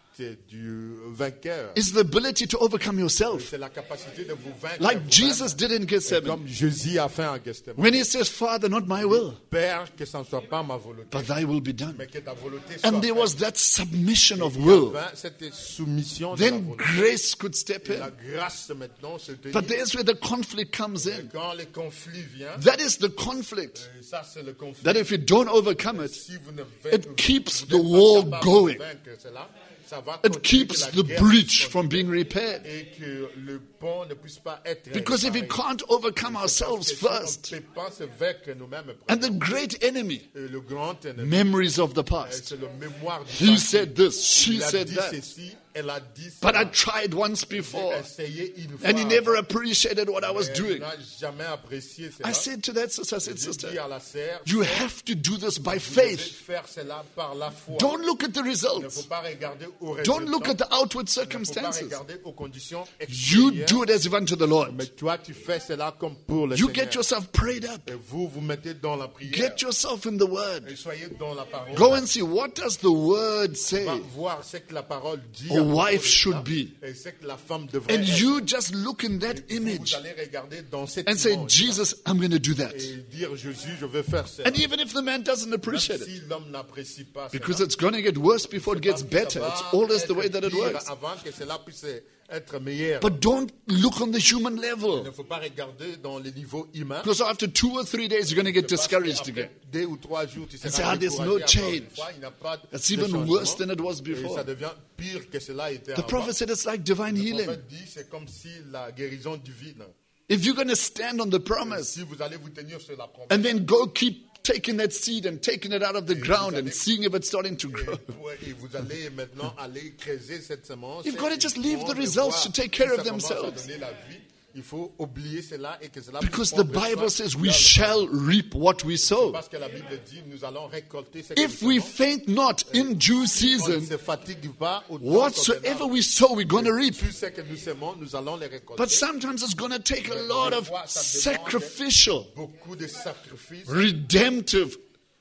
du vainqueur, is the ability to overcome yourself. c'est la capacité de vous vaincre. Like vous-même. Jesus did in Gethsemane. Comme Jésus a fait en Gethsemane. When he says, Father, not my will, Père, que ce ne soit pas ma volonté, but thy will be done. mais que ta volonté soit And there faite. was that submission of Il y will. avait cette soumission de la Then volonté. grace could step Et la in. grâce maintenant se tenir. But there's where the conflict comes in. Quand le conflit vient, That is the conflict. euh, ça c'est le conflit. That if you don't overcome it, Si vous ne it vous- keeps vous the n'êtes pas wall capable de going. vaincre cela, ça va It continuer keeps que la the guerre breach continue from being repaired. et que le pont ne puisse pas être Because if we réparé. can't overcome Parce ourselves que si on first, ne peut pas se vaincre nous-mêmes and the premièrement, great enemy, et le grand ennemi, memories of the euh, past. c'est le mémoire du He passé. said this, she Il a said dit that. ceci, elle a dit But I cela. tried once J'ai before, essayé une fois and he never avant, appreciated what I was mais doing. il n'a jamais apprécié cela. I said to that sister, I said, J'ai sister, dit à la sœur, you have to do this by vous devez faith. faire cela par la foi. Don't look at the Il ne faut results. pas regarder aux Don't look résultats. at the outward Il ne faut pas circumstances. regarder aux conditions You extérieures. do it as if unto the Lord. Mais toi, tu fais cela comme pour le You Seigneur. get yourself prayed up. Et vous, vous mettez dans la prière. Get yourself in the Et Word. soyez dans la parole. Go and see what does the Word On say va voir ce que la parole dit. a à propos wife de should cela, be. Et ce que la femme devrait And être. you just look in that Et vous, image Vous allez regarder dans cette and say, image Jesus, I'm going to do that. et dire Jésus, je veux faire ça. And even if the man doesn't Même appreciate it, si l'homme n'apprécie pas because cela, it's going to get worse before it gets parce que better. ça It's va always the être way that it pire works. Avant que cela puisse être meilleur. But don't look on the human Il ne level. faut pas regarder dans le niveau humain. Because after two or three days, you're going to get Parce discouraged qu'après again. deux ou trois jours, tu seras say, ah, there's no découragé encore une change. fois, il n'y a pas de It's even changement. worse than it was Et before. ça devient pire que cela était The avant. prophet said it's like divine Le healing. prophète dit, c'est comme si la guérison divine. If you're going to stand on the promise Si vous allez vous tenir sur la promesse, and then go keep taking that seed and taking it out of the ground and seeing if it's starting to grow. Et vous allez maintenant aller creuser cette semence. You've got to just leave the Prendre, results voir to take care si of ça commence à themselves. donner la vie. Il faut oublier cela et que cela Because puisse the prendre Bible soin says we dans le shall reap what we sow. Parce que la Bible dit, nous allons récolter ce que If nous we semons. faint not in due On ne season, se fatigue pas au temps whatsoever convenable. we sow, we're going to reap. Tout ce que nous semons, nous allons les récolter. But sometimes it's going to take a lot of sacrificial, Beaucoup de sacrifices. redemptive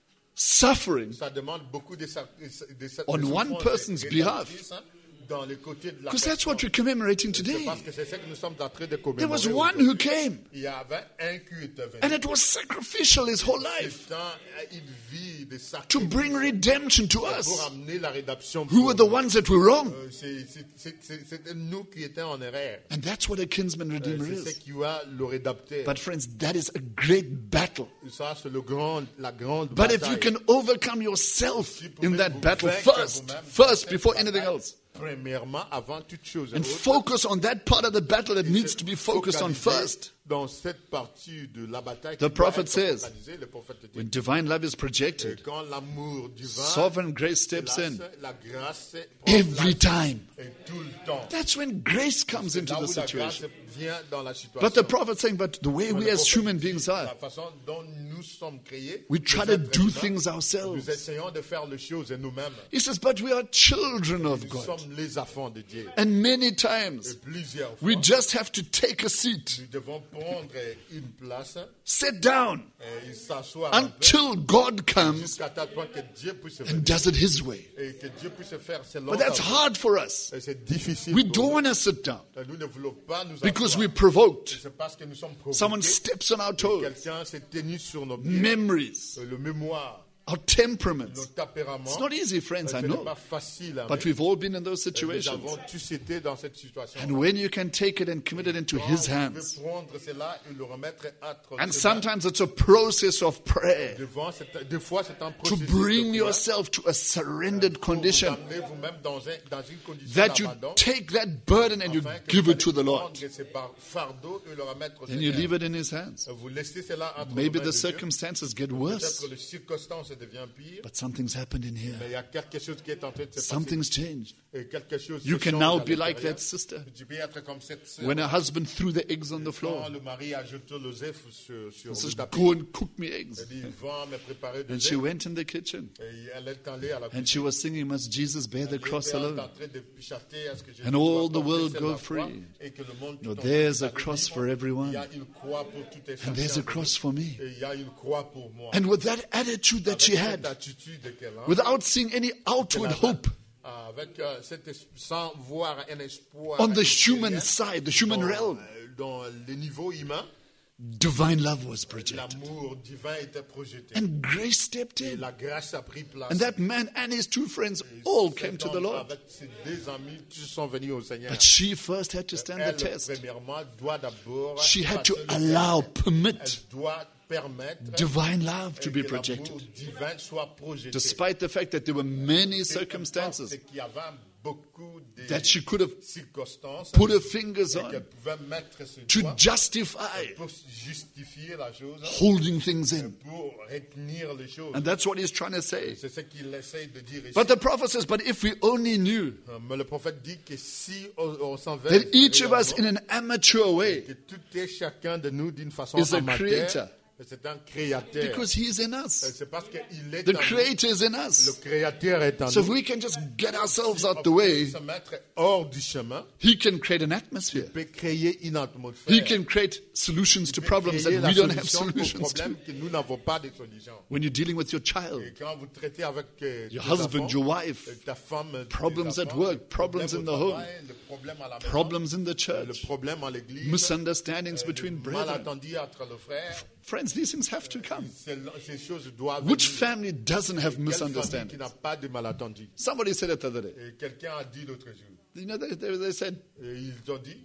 suffering Ça demande beaucoup de sacrifices. on one person's behalf. Dans le côté de la Because that's personne. what we're commemorating C'est today. parce que c'est ce que nous sommes en train de There was commémorer. one aujourd'hui. who came, Il y avait un qui était venu. and it was sacrificial his whole life C'est un- une vie de to sacrifice bring redemption to pour us, amener la rédemption. who pour were the nous. ones that were wrong. Euh, c'est- c'est- c'est- c'est- C'était nous qui étions en erreur. And that's what a kinsman Euh, redeemer C'est ce is. qui a le rédempteur. But friends, that is a great battle. Ça, c'est le grand, la grande But if bataille. you can overcome yourself Si vous in pouvez that vous battle vaincre first, vous-même dans first cette before bataille, anything else, Premièrement, avant toute chose and autre, focus on that part of the battle that et needs se to be focused on focaliser first. Dans cette partie de la bataille, The qui doit prophet être says, focalisée, le prophète dit, When divine love is euh, projected, quand l'amour divin, sovereign grace steps place, in la grâce prend every place, time. et tout le temps. That's when grace comes C'est into là the où la grâce situation. vient dans la situation. But the prophet's saying, but the way Mais we le as prophète human dit, beings la are, façon dont nous sommes créés, we les try to êtres do humains, things nous ourselves. essayons de faire les choses nous-mêmes. He says, but we are children of Nous God. sommes les enfants de Dieu. And many Et times, plusieurs fois, we just have to take a seat, nous devons prendre une place sit down et s'asseoir un peu until God comes jusqu'à tel point que Dieu puisse and venir does it His way. et que Dieu puisse faire selon But that's sa hard for us. volonté. Et c'est difficile We pour don't nous. want to sit down Et nous ne voulons pas nous because asseoir. we're provoked. C'est parce que nous sommes Someone provoqués. steps on our toes. Quelqu'un s'est tenu sur nos pieds. Memories, Euh, Le mémoire, our nos temperaments. tempéraments. It's not easy, friends, Ce I n'est know. pas facile. hein, But mais we've all been in those nous situations. avons tous été dans cette situation. And when you can take it and commit it into His Vous hands. pouvez prendre cela et le remettre entre And ses sometimes it's a process of prayer mains. Devant, c'est- des fois, c'est un to processus bring de prière yourself to a surrendered pour vous condition amener vous-même dans, un- dans une condition that you d'abandon, take that burden and you afin que give vous it to the allez Lord. prendre ces par- fardeaux et le remettre au Then you Seigneur. leave it in His hands. Vous laissez cela entre Maybe les mains the de Dieu. circumstances get worse, Peut-être les circonstances deviennent pires, but something's happened in mais here. il y a quelque chose qui est en train de se passer. Something's changed. Et quelque chose You se can change now à be like l'intérieur. that sister. Tu peux être comme cette sœur. When her husband threw the eggs on the Quand floor, le mari a jeté les œufs sur, sur he le says, tapis, go and cook me eggs. elle dit, va me préparer des And she œufs. went in the kitchen Et elle est allée à la and she was singing, Must Jesus bear the Elle cross était en alone? train de chanter, est-ce que Jésus And doit all the porter world seul go la croix, free. et que le monde No, tout there's entier a va cross vivre. for everyone. Il y a une croix pour tout les And there's a chrétiens. cross for me. Et il y a une croix pour moi. And with that attitude that Avec she cette had, attitude qu'elle a, without seeing any outward hope avec, euh, cette es- sans voir un espoir on the extérieur, human side, the human dans, realm, euh, dans le niveau humain, divine love was projected. l'amour divin était projeté. And grace stepped Et in. la grâce a pris place. And that man and his two friends all Cet came to the homme, Lord. avec ses deux amis, tous sont venus au Seigneur. But she first had to stand the Elle, test. premièrement, doit d'abord She had to passer le allow, test. permit Elle doit permettre divine love to que be l'amour projected. divin soit projeté. Despite the fact that there were many C'est circumstances qu'il y avait beaucoup de that she could have circonstances put her fingers et on qu'elle pouvait mettre ce to doigt justify pour justifier la chose, holding things in. pour retenir les choses. And that's what he's trying to say. C'est ce qu'il essaye de dire ici. But the prophet says, but if we only knew Mais le prophète dit que si on, on s'en va, that each of us in an amateur way, que tout et chacun de nous d'une façon is a amateur, creator. c'est un créateur. because he is in us, C'est parce qu'il est the en nous. creator is in Le us. créateur est en So if nous. we can just get ourselves out the On peut way, se mettre hors du chemin, he can create an atmosphere. peut créer une atmosphère. He can create solutions to peut problems créer that la we don't have solution aux solutions to. problèmes que nous n'avons pas de solution. When you're dealing with your child, Et quand vous traitez avec euh, your tes husband, enfants, your wife, euh, ta femme, tes problems at enfants, work, le problems problème in au the home, travail, le problème à la maison, problems in the le church, problème à l'église, misunderstandings euh, between le brethren. malentendu entre les frères, Friends, these things have to come. ces ces choses doivent Which venir. family doesn't have Quelle famille qui misunderstandings? n'a pas de malentendu? Somebody said it the other day. Et quelqu'un a dit l'autre jour, You know, they, they, they said, et ils ont dit,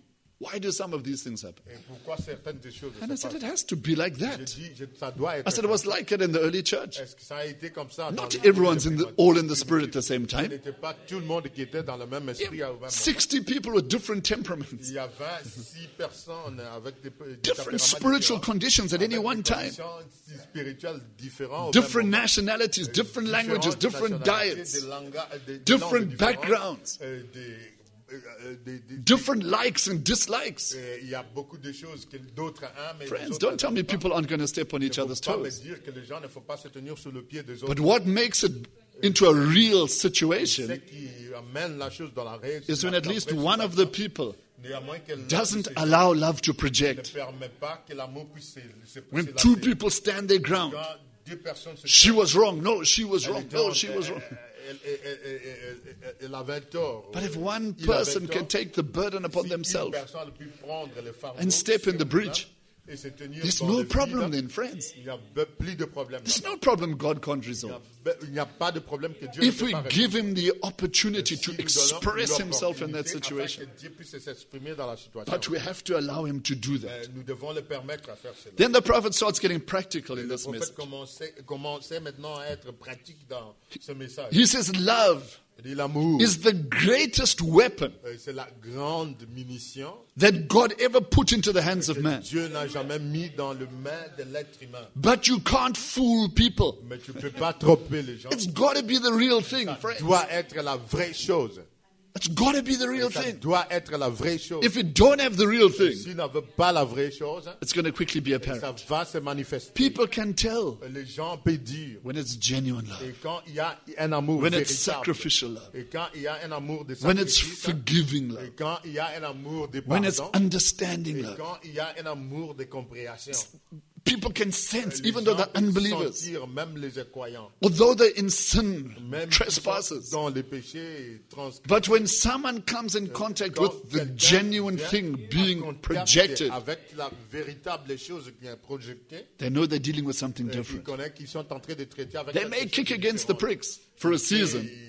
Why do some of these things happen? Et pourquoi certaines des choses And I se said, it passent? has to be like Je that. dis, je- ça doit être I said, it was like it in the early church. Est-ce que ça a été comme ça? dans Not le- everyone's in the, all in the spirit at the same Il time. n'était pas tout le monde qui était dans le même esprit au même moment. sixty people with different Il temperaments, y a vingt-six personnes avec des, des different tempéraments spiritual différents, conditions at any avec one des time, conditions spirituelles différentes au different même moment. nationalities, different languages, Différentes different nationalités, diets, des langas- des- des different langues différentes, backgrounds, euh, des- euh, euh, des- des- different likes and dislikes. euh, Il y a beaucoup de choses que d'autres aiment. et les Friends, autres don't tell me n'aiment pas. people aren't going to step on Il each ne faut other's pas me toes. dire que les gens ne faut pas se tenir sous le pied des But autres. what makes it into a real Ce situation qui amène la chose dans la réelle, is c'est when la- at la least vraie one of the situation. people Néanmoins, que l'un de doesn't ces gens allow love to ne project. permet pas que l'amour puisse se, se, When se two lasser. people stand their ground, Quand deux personnes se she was wrong, no, she was elle wrong, était no, en- she was elle- wrong. elle- elle- elle- elle- elle- elle- elle avait tort. But if one Il avait person tort. can take the burden upon Si une themselves personne peut prendre le fardeau and step in sur the breach, elle-même et se tenir there's dans no le problem vide, then, friends. il n'y a be- plus de problème. There's là-bas. no problem God can't Il n'y a resolve. be- il n'y a pas de problème que Dieu If ne we peut pas give résoudre. him the opportunity Si to nous donnons express himself in that l'opportunité afin situation, que Dieu puisse s'exprimer dans la situation. but we have to allow him to do that. Euh, Nous devons le permettre à faire cela. Then the prophet starts getting practical in Le this prophète message. commençait, commençait maintenant à être pratique dans ce message. He says, love Il dit l'amour, is the greatest weapon euh, c'est la grande munition that God ever put into the hands of que man. Dieu n'a jamais mis dans le main de l'être humain. But you can't fool people. Mais tu ne peux pas tromper les gens. It's got to be the real thing, Ça friends. doit être la vraie chose. It's got to be the real Ça thing. doit être la vraie chose. If you don't have the real thing, Si tu n'as pas la vraie chose, it's going to quickly be ça apparent. va se manifester. People can tell Les gens peuvent dire. when it's genuine love, Et quand il y a un amour when it's véritable, sacrificial love, et quand il y a un amour de when it's sacrifice, forgiving et love, quand il y a un amour de when it's pardon, understanding et love. quand il y a un amour de compréhension. People can sense, Les even though gens they're peuvent unbelievers, sentir, même les croyants, although they're in sin, même trespasses. dans les péchés transgressions. But when someone comes in contact Quand with the quelqu'un genuine vient thing en being contact projected, avec la véritable chose qui est projetée, they know they're dealing with something ils different. connaissent qu'ils sont en train de traiter avec They quelque may chose kick de against the différent. pricks for a season, Et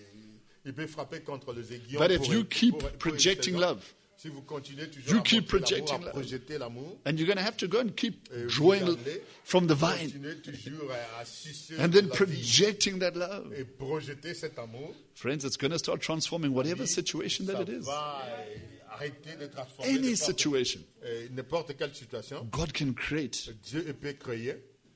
il peut frapper contre les aiguillons. but if pour- you keep pour- pour une projecting saison. love, Si vous continuez toujours you à, keep montrer l'amour, projecting à love. projeter l'amour, and you're going to have to go and keep et vous drawing allez from the vine continuer toujours à, à sucer and de then la vie projecting that love. et projeter cet amour. Friends, it's going to start transforming whatever situation Ça that it is. va euh, arrêter de transformer Any n'importe- situation, euh, n'importe quelle situation. God can create Dieu il peut créer,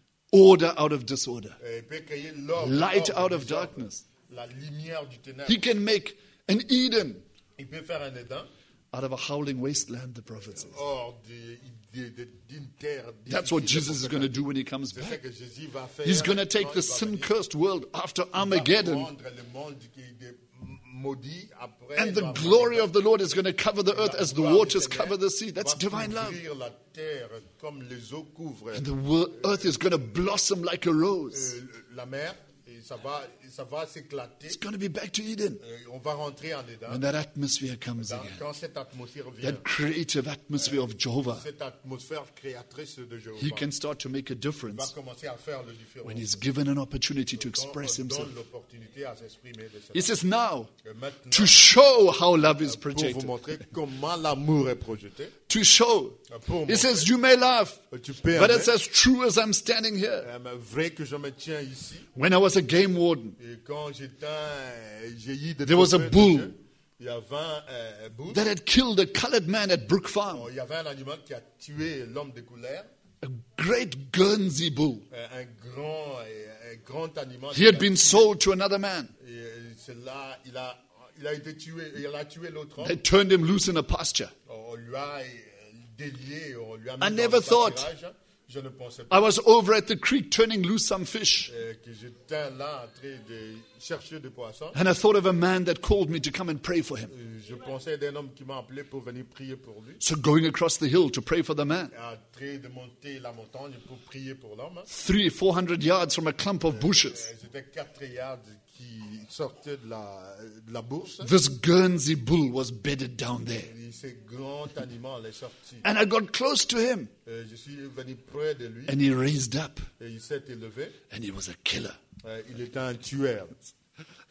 order out of disorder, euh, il peut créer l'ordre, light l'ordre out of des ordres, darkness. la lumière du ténèbre. He can make an Eden Il peut faire un Éden out of a howling wasteland, the prophet says. hors de- de- de- d'une terre. That's what difficile Jesus is de going to do when he comes C'est ce back. que Jésus va faire. He's going to take quand the il va sin venir. cursed world after Il va Armageddon, prendre le monde qui est maudit après, and il the va glory prendre- of the Lord is going to cover the earth as the gloire du waters Seigneur cover the sea. va That's divine love. couvrir la terre comme les eaux couvrent And the wor- earth is going to blossom like a rose. euh, la mer, et ça va, ça va s'éclater. It's going to be back to Eden. Euh, on va rentrer en Éden. When that atmosphere comes Dans- again, Quand cette atmosphère vient, that creative atmosphere of Jehovah, cette atmosphère créatrice de Jéhovah, he can start to make a va difference commencer à faire le différent. when he's given an opportunity to Quand on express donne himself. l'opportunité à s'exprimer de He cela. says, now, Et maintenant, to show how love is pour vous projected, montrer comment l'amour est projeté, to show. pour He montrer, says, you may laugh, tu peux but aimer, it's as true as I'm standing here. euh, mais vrai que je me tiens ici. When I was a game warden, Et quand j'étais euh, j'ai eu des There was a trophées de bull Dieu, il y avait un euh, bull. that had killed a colored man at Brook Farm, Oh, il y avait un animal qui a tué l'homme de couleur, a great Guernsey bull. euh, un grand, euh, un grand animal. He qui had a been tué. sold to another man. Et euh, c'est là, il a, il a été tué, il a tué l'autre homme. They turned him loose in a pasture. On lui a euh, délié, on lui a mis I dans never le thought- pâturage. Je ne pensais pas I was over at the creek turning loose some fish. euh, que j'étais là en train de chercher des poissons. And I thought of a man that called me to come and pray for him. Euh, Je pensais d'un homme qui m'a appelé pour venir prier pour lui. So going across the hill to pray for the man, En train de monter la montagne pour prier pour l'homme. three, four hundred yards from a clump of bushes, Euh, C'était quatre yards qui sortaient de la, de la bourse. this Guernsey bull was bedded down there. Et ce grand animal est sorti. And I got close to him, Euh, Je suis venu près de lui and he raised up, et il s'est élevé. and he was a killer. Euh, Il était un tueur.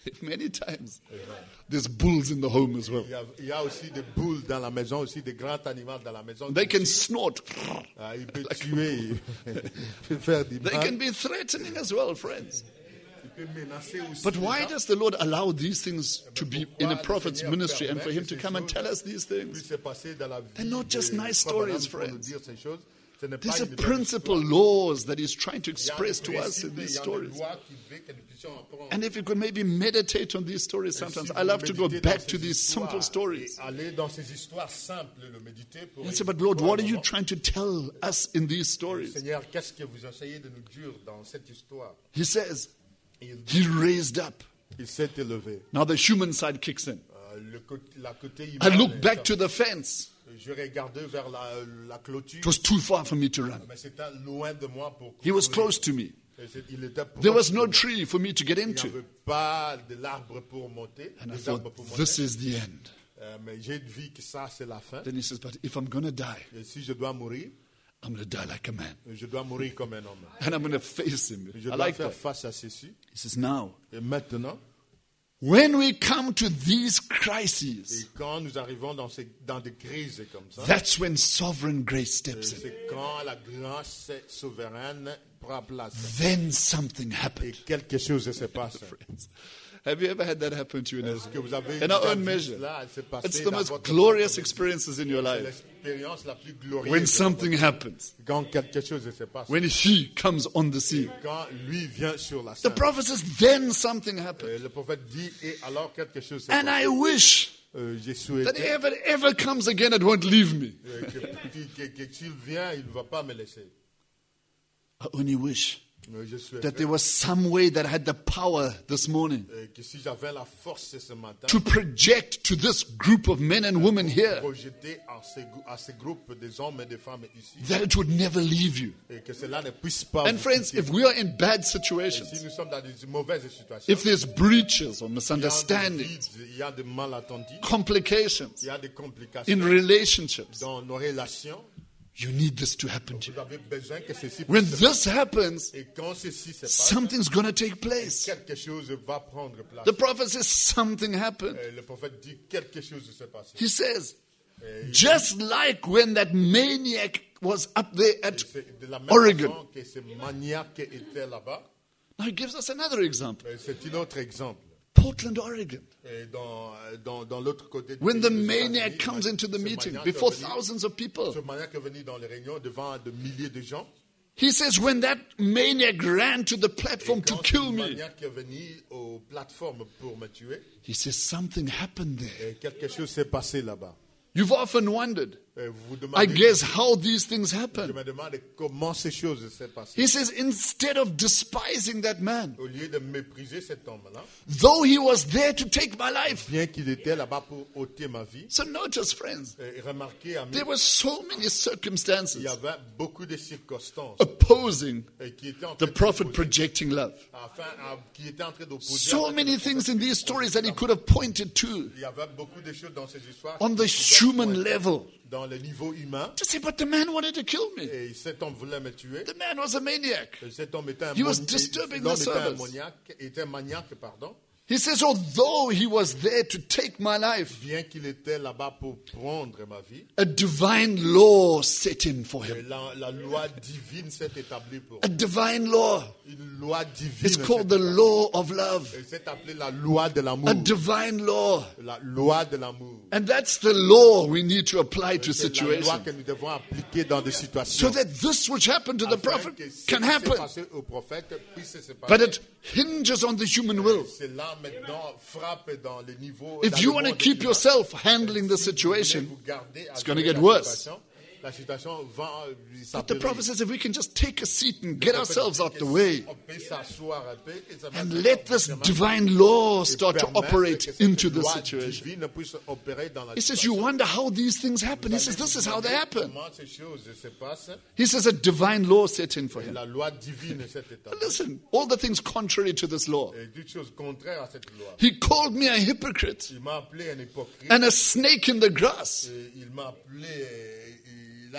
Many times. There's bulls in the home as well. Il y, a, il y a aussi des boules dans la maison, aussi des grands animaux dans la maison. They can snort. Ah, il peut tuer, il peut faire du They mal. can be threatening as well, friends. Il peut menacer aussi But les why gens. does the Lord allow these things to be in a prophet's ministry and for him to come and tell us these things? Puisse se passer dans la vie They're not just de nice Frère Branham stories, pour nous friends. dire ces choses. Ce n'est pas There's a une belle principle, histoire. laws that he's trying to Il y a express des to us in principes, these il y a des stories. lois qu'il veut que nous puissions apprendre. And if you could maybe meditate on these stories Et sometimes, si I vous love to go méditez back dans to ces these histoires simple stories. et aller dans ces histoires simples, le méditer pour And say, but pour Lord, un what are you moment. trying to tell us in these stories? Seigneur, qu'est-ce que vous essayez de nous dire dans cette histoire? He says, Il dit, he raised up. il s'est élevé. Now the human side kicks in. Euh, le côté, la côté I humaine, look back to the fence. je regardais vers la, la clôture, It was too far for me to run. mais c'était loin de moi pour He was courir. close to me. Et c'est- il était proche There was de no moi. tree for me to get Il n'y into. avait pas de l'arbre pour monter, And I des arbres thought, pour monter. this is the end. Euh, mais j'ai vu que ça, c'est la fin. Then he says, but if I'm going to die, Et si je dois mourir, I'm going to die like a man. je dois mourir comme un homme. And I'm going to face him. Je I dois like faire that. face à ceci. He says, now, Et maintenant, when we come to these et crises, quand nous arrivons dans, ces, dans des crises comme ça, that's when sovereign grace euh, steps in. c'est quand la grâce souveraine prend place. Then something Et happened. quelque chose se passe. Friends, have you ever had that happen to you? Est-ce que vous avez In our déjà own vu measure. cela se passer It's the dans most votre glorious propre vie? experiences in your C'est life. l'expérience la plus glorieuse. When de something votre vie. happens. Quand quelque chose se passe. When he comes on the scene. Quand lui vient sur la The scène. prophet says, then something happened. Euh, le prophète dit, et alors quelque chose se And passe. I wish Euh, J'ai that souhaité if it ever comes again, it won't leave me. euh, que, que- que- que s'il vient, il ne va pas me laisser. I only wish Euh, Je souhaite that there was some way that I had the power this morning euh, que si j'avais la force ce matin, to project to this group of men and women here projeter à ce, grou- à ce groupe des hommes et des femmes ici, that it would never leave you. et que cela ne puisse pas And vous friends, quitter. if we are in bad Si situations, nous sommes dans des mauvaises situations, if there's breaches or il y a des misunderstandings, vides, il y a des malentendus, complications il y a des complications in relationships, dans nos relations, you need this to happen to you. vous avez besoin que ceci When puisse se this happens, Et quand ceci se passe, something's going to take place. quelque chose va prendre place. The prophet says something happened. Et le prophète dit quelque chose se passe. He says, just like when that maniac was up there at C'est de la même Oregon. façon que ce maniaque était là-bas. Now he gives us another example. Mais c'est un autre exemple. Portland, Oregon. Et dans, dans, dans l'autre côté du When pays the des maniac États-Unis, comes into the ce meeting maniaque before est venu- thousands of people, Ce maniaque est venu dans les réunions devant de milliers de gens. he says, when that maniac ran to the platform Et to quand kill ce me, maniaque est venu aux plateformes pour me tuer, he says, something happened there. et quelque chose s'est passé là-bas. You've often wondered, Et vous vous I demandez, guess, how these things je happen. me demande comment ces choses s'est passées. He says, instead of despising that man, Au lieu de mépriser cet homme-là, though he was there to take my life. bien qu'il était là-bas pour ôter ma vie, So notice, friends, et remarquez, amis, there were so many il circumstances y avait beaucoup de circonstances opposing et qui étaient en the train prophet d'opposer- projecting love. afin- à- qui étaient en train d'opposer So avec many le things in prophète. these stories that he could have pointed to Il y avait beaucoup de choses dans ces histoires on the qui pouvaient human pointer level dans le niveau humain. to say, but the man wanted to kill me. Et cet homme voulait me tuer. The man was a maniac. Et cet homme était un He was moni- disturbing l'homme the était un service. maniaque, était un maniaque, pardon, He says, although he was there to take my life, bien qu'il était là-bas pour prendre ma vie. a divine law set in for Et him. la, la loi divine s'est établie pour A divine law. une loi divine. It's s'est called the établie. law of love. Elle s'est appelée la loi de l'amour. A divine law. La loi de l'amour. And that's the law we need to apply to C'est la loi situations. que nous devons appliquer dans des So situations. that this which happened to the afin prophet que ce can qui s'est happen. passé au prophète puisse se passer. But it hinges on the human will. Cela maintenant frappe dans les niveaux. If dans you le want to monde keep humain. yourself handling the Si vous situation, voulez vous garder à it's gonna gérer get la worse. situation, la situation va euh, But the s'appeler. prophet says if we can just take a seat and get ourselves out the way On peut s'asseoir un peu et se and mettre let en this chemin divine law et start to permettre operate que cette into the loi situation. divine puisse opérer dans la He says, you situation. wonder how these things happen. He Vous says, allez this vous is how they demander happen. Comment ces choses se passent. He says, a divine law set in for him. La loi divine s'est établie. Listen, all the things contrary to this law. Et toutes choses contraires à cette loi. He called me a hypocrite Il m'a appelé un hypocrite. and a snake in the grass. Et il m'a appelé, euh, il a,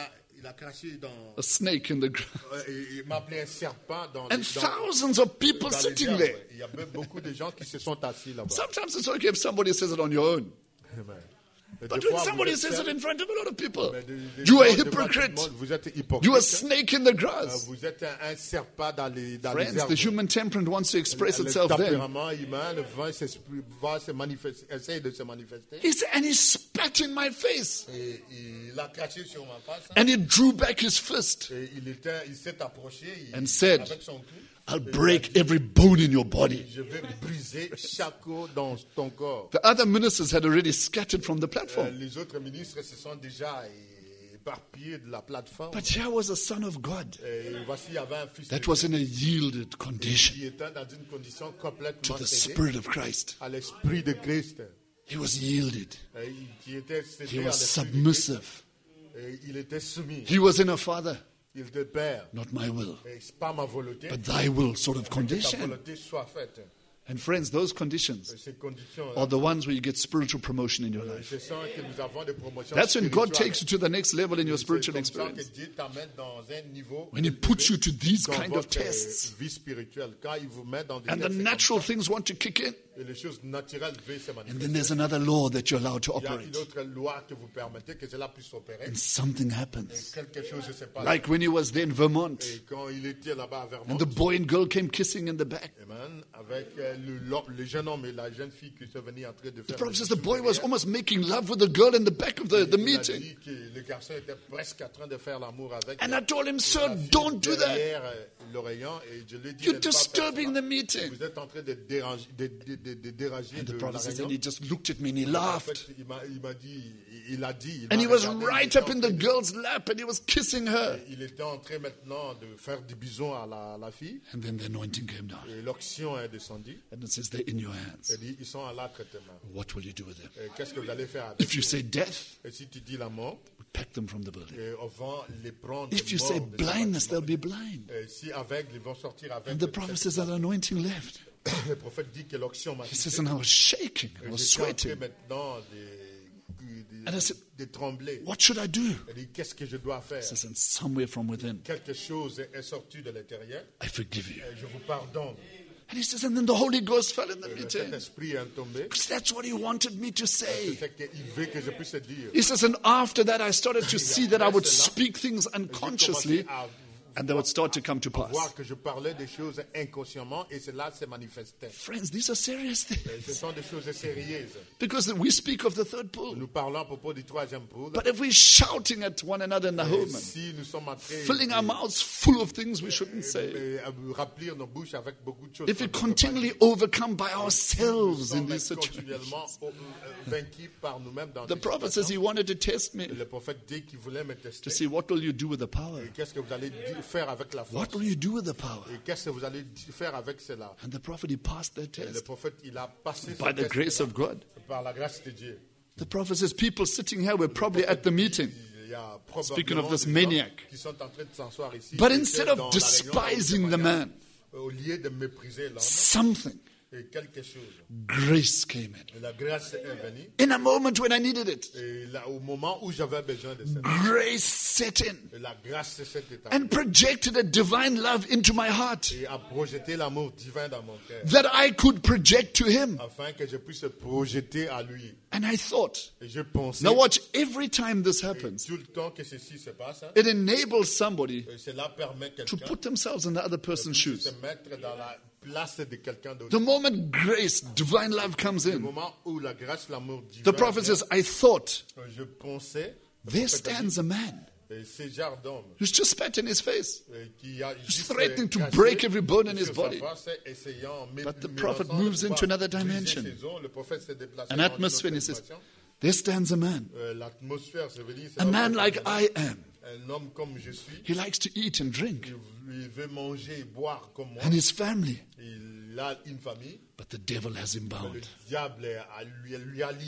il a craché dans... a snake in the ground. euh, il il m'a appelé un serpent dans, And les, dans, thousands of people dans les sitting herbes. there. Il y avait beaucoup de gens qui se sont assis là-bas. Sometimes it's okay if somebody says it on your own. Amen. Et But des when fois, somebody vous êtes says it seul, in front of a lot of people, mais des- des you are a gens devant tout le hypocrite. monde, vous êtes You are a hypocrite. snake in the Euh, grass. Vous êtes un, un serpent dans les, dans les Friends, herbes. the human temperament wants to express Le itself then. tempérament humain le vent s'exprime- va se manifester, essaye de se manifester. He said, and he spat in my face. Et il a craché sur ma face. And he drew back his fist. Et il était, il s'est approché il- And said, avec son cou. I'll break every bone in your body. Je vais briser chaque os dans ton corps. The other ministers had already scattered from the Euh, platform. les autres ministres se sont déjà éparpillés de la plateforme. But here was a son of God Et voici, il y avait un fils de that Dieu was in a yielded condition qui était dans une condition to complètement the cédée Spirit of Christ. à l'esprit de Christ. He was yielded. Et il- qui était cédé He à was l'esprit de Christ. submissive. Et il était soumis. He was in a father, Il était père. not my will, Et c'est pas ma volonté, but thy will sort of que ta condition. volonté soit faite. And friends, those conditions Et ces conditions, are the ones where you get spiritual promotion in your life. ce sont que nous avons des promotions That's when God spirituelles. takes you to the next level in your C'est spiritual comme ça que experience. Dieu t'amène dans un niveau When He élevé puts you to these dans kind of votre, euh, tests, vie spirituelle. Quand il vous met dans des and the tests comme natural ça, things want to kick in, et les choses naturelles veulent se and manifester. then there's another law that you're allowed to Il y a une operate, autre loi que vous permettez que cela puisse opérer. and something Et happens. quelque chose se passe. Like when he was there in Vermont, Et quand il était là-bas à Vermont, and the boy and girl came kissing in the back. amen, avec euh, le, l'homme- le jeune homme et la jeune fille qui sont venus en train de The faire. prophet des says the boy was derrière. almost making love with the girl in the back of the, the Il a meeting. dit que le garçon était presque en train de faire l'amour avec And la- I told him, la sir, fille don't do that. derrière euh, l'oreillant, et je lui ai dit You're de ne pas faire disturbing cela. the meeting. Vous êtes en train de déranger, de, de, de, de déranger And the de prophet la says, réunion. and he just looked at me and he En laughed. fait, il m'a, il m'a dit, il, il a dit, il And m'a he was regardé, right il était up en in train the de- girl's lap and he was kissing her. Il était en train maintenant de faire des bisous à la, la fille, And then the anointing came down. et l'onction est descendue. And it says, they're in your hands. Elle dit, ils sont à l'âtre tes mains. What will you do with them? Et qu'est-ce que vous allez faire avec If you eux? say death, Et si tu dis la mort, we pack them from the building. et on va les prendre. If you morts say de ce blindness, they'll bâtiment. be blind. Et si aveugles, ils vont sortir And avec. the prophet says that anointing left. Le prophète dit que l'onction m'a He quitté. says, and I was shaking, I Et was j'étais en train sweating. maintenant de, de, And I said, de trembler. what should I do? Elle dit, qu'est-ce que je dois faire? He says, and somewhere from within, Quelque chose est sorti de l'intérieur. I forgive you. Et je vous pardonne. And he says, and then the Holy Ghost fell in the Le meeting. Saint-Esprit est tombé. Because that's what he wanted me to say. C'est qu'il veut que je puisse dire. He says, and after that, I started to see that I would speak things unconsciously, and they would start to come to pass. Voir que je parlais des choses inconsciemment et cela se manifestait. Friends, these are serious Et things. ce sont des choses sérieuses. Because we speak of the third pool. Nous parlons à propos du troisième poule. But if we're shouting at one another in the Et home, si nous sommes en train filling our mouths full of things we shouldn't say, de remplir nos bouches avec beaucoup de choses, if we're qu'on ne peut pas continually dire, overcome by nous ourselves in sommes these situations, continuellement euh, vaincus par nous-mêmes dans the ces prophet says he situations. wanted to test me Le prophète dit qu'il voulait me to tester. see what will you do with the power? Et qu'est-ce que vous allez di- faire avec la force? What will you do with the power? Et qu'est-ce que vous allez di- faire avec cela? And the prophet, he passed that Et le test prophète, il a passé ce by the test grace of God. par la grâce de Dieu. The prophet says people sitting here were probably at the meeting. Il y a Speaking of probablement this des gens maniac. qui sont en train de s'asseoir ici. But qui instead étaient of dans la réunion despising the de man, au lieu de mépriser l'homme, something, et quelque chose, grace came in. et la grâce est venue. In a moment when I needed it, Et là, au moment où j'avais besoin de ça, grace set in et la grâce s'est établie and projected a divine love into my heart et a projeté l'amour divin dans mon cœur, that I could project to him. afin que je puisse projeter à lui. And I thought, Et je pensais, now watch, every time this et happens, tout le temps que ceci se passe, hein, it enables somebody et cela permet to quelqu'un put themselves in the other person's de se shoes. mettre dans la place de quelqu'un d'autre. The moment grace, divine love comes Au in, moment où la grâce, l'amour divin, the prophet vient, says, I thought, je pensais, le there prophète a dit, stands a man et ce genre d'homme who's just spat in his face. euh, qui a juste threatening to craché break every bone in his sur sa body. face, essayant, mé- But the menaçant prophet de moves pouvoir into another briser dimension. ses os. Le prophète s'est déplacé An dans une atmosphere, and he autre says, dimension. there stands a man, Euh, L'atmosphère, c'est veut dire, c'est a là où man on like peut- I am. un homme comme je suis, He likes to eat and drink, il, il veut manger et boire comme moi. and his family. Il a une famille, But the devil has him le bound. diable a lui, lui a lié.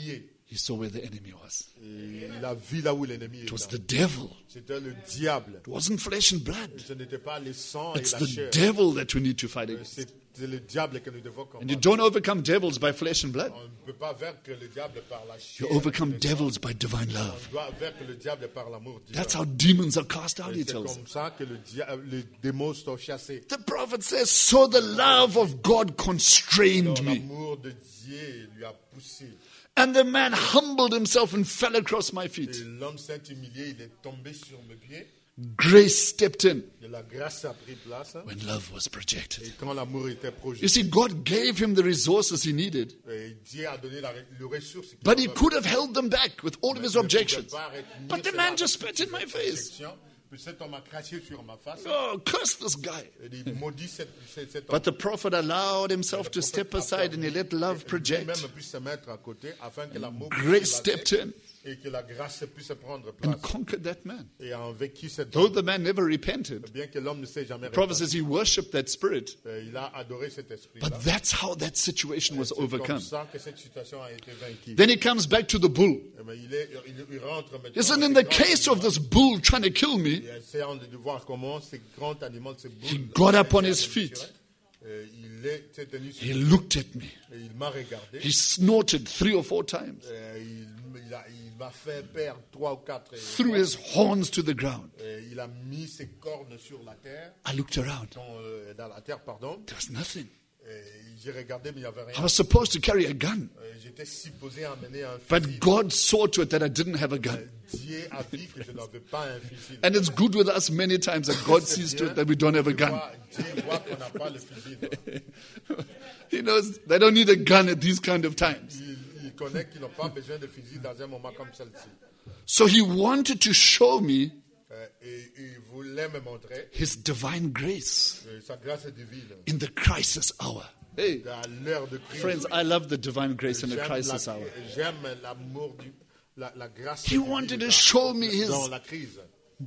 he saw where the enemy was. Et il a vu là où l'ennemi It was était. the devil. C'était le diable. It wasn't flesh and blood. Ce n'était pas le sang et It's la the chair. devil that we need to fight against. C'est le diable que nous devons And you combattre. don't overcome devils by flesh and blood. On ne peut pas vaincre le diable par la You chair. overcome devils by divine love. On doit vaincre le diable par l'amour divin. That's how demons are cast out, Et he c'est tells us. comme ça que le dia- les démons sont chassés. The prophet says, so the love of God constrained Donc, me. l'amour de Dieu lui a poussé. And the man humbled himself and fell across my Et feet. l'homme s'est humilié, il est tombé sur mes pieds. Grace stepped in Et la grâce a pris place. when love was projected. Et quand l'amour était You projeté, see, God gave him the resources he needed, et Dieu a donné la, le ressource qu'il but he avait. could have held them back with all of his Il ne objections. pouvait pas retenir But the cela man just avec spit in my ses face. objections. Puis cet homme a craché sur ma face. Oh, curse this guy. Et il maudit cet, cet, cet homme. But the prophet allowed himself to step aside and he let love project. Lui-même puisse se mettre à côté afin que l'amour Grace puisse stepped s'élasser in et que la grâce puisse prendre place. and conquered that man. Et a vécu cette Though the man never repented, bien que l'homme ne s'est jamais the prophet repenti, says he worshipped that spirit. euh, il a adoré cet esprit-là. But that's how that situation was C'est comme overcome. ça que cette situation a été vaincue. Then he comes back to the bull. Eh bien, il, est, il, il rentre maintenant. He said, dans in ce the grand case of animal, this bull trying to kill me, et essayant de voir comment ce grand animal, ce he boule, got up on his feet. euh, il est s'est tenu sur He le looked at me. et il m'a regardé. He snorted three or four times, Euh, il, il a- il m'a fait perdre trois ou quatre. euh, threw his horns to the ground. euh, il a mis ses cornes sur la terre, I looked around. dans, euh, dans la terre, pardon. There was nothing. Euh, j'ai regardé, mais il n'y avait I rien. was supposed to carry a gun, Euh, J'étais supposé amener un but fusil. God saw to it that I didn't have a gun. Dieu a dit que je n'avais pas un fusil. And it's good with us many times that God sees to it that we don't have a Dieu gun. voit- Dieu voit qu'on n'a pas le fusil. He knows they don't need a gun at these kind of times. Il, il connaît qu'ils n'ont pas besoin de fusil dans un moment comme celle-ci. So he wanted to show me Euh, et il voulait me montrer his divine grace euh, sa grâce divine in the crisis hour. Hey, à l'heure de crise. friends, I love the divine grace in the J'aime crisis la- hour. J'aime l'amour, du, la, la grâce He divine wanted to dans- show me his dans la crise.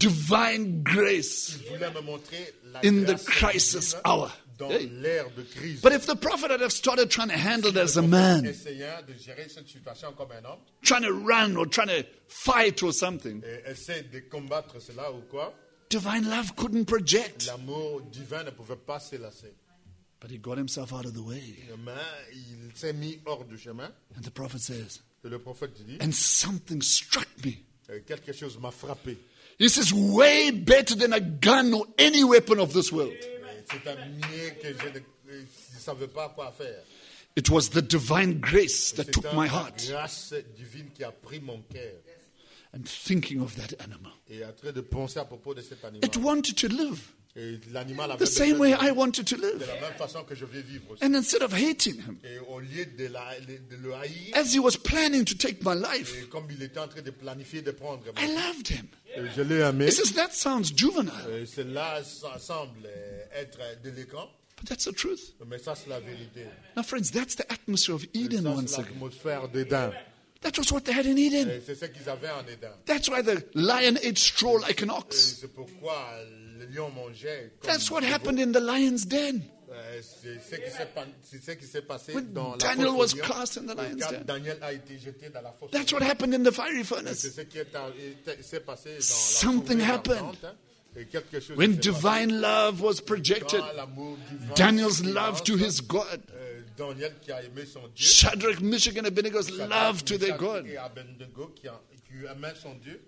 divine grace Il voulait me montrer la in the grâce crisis divine hour. dans Hey. l'ère de crise. But if the prophet had have started trying to handle it as a man, Essayant de gérer cette situation comme un homme, trying to run or trying to fight or something, et essaie de combattre cela ou quoi, divine love couldn't project. l'amour divin ne pouvait pas s'élasser. But he got himself out of the way. Mais il s'est mis hors du chemin. And the prophet says, Et le prophète dit, and something struck me. euh, quelque chose m'a frappé. He says, way better than a gun or any weapon of this world. Euh, C'est un mieux que je ne euh, je savais pas quoi faire. It was the divine grace that C'est took un- my la heart. grâce divine qui a pris mon cœur. And thinking of that animal, Et en train de penser à propos de cet animal. it wanted to live Et l'animal avait the same besoin way de I wanted to de live. la même façon que je vais vivre aussi. And instead of hating him, Et au lieu de, la- de le haïr, as he was planning to take my life, et comme il était en train de planifier de prendre, I loved him. euh, je l'ai aimé. He says, that sounds juvenile, Euh, Cela ça semble euh, être délicat, but that's the truth. mais ça c'est la vérité. Now, friends, that's the atmosphere of Eden Ça once c'est again. l'atmosphère d'Éden. That was what they had in Eden. Et c'est ce qu'ils avaient en Éden. That's why the lion ate straw like an Et ox. c'est pourquoi le lion mangeait. Comme That's what le veau. happened in the lion's den. Euh, C'est ce qui s'est pa- c'est ce qui s'est passé When dans la Daniel fosse was au lion. cast in the lion's Quand den. Daniel a été jeté dans la fosse. That's au what lion. happened in the fiery C'est furnace. ce qui est a- est- s'est passé dans la Something fournaise happened. ardente, hein. Et quelque chose When s'est passé. divine love was projected, Quand l'amour divin Daniel's s'élance, love to his God, euh, Daniel qui a aimé son Dieu. Shadrach, Meshach, and Abednego's love to their God. Et Abednego qui, a, qui aimait son Dieu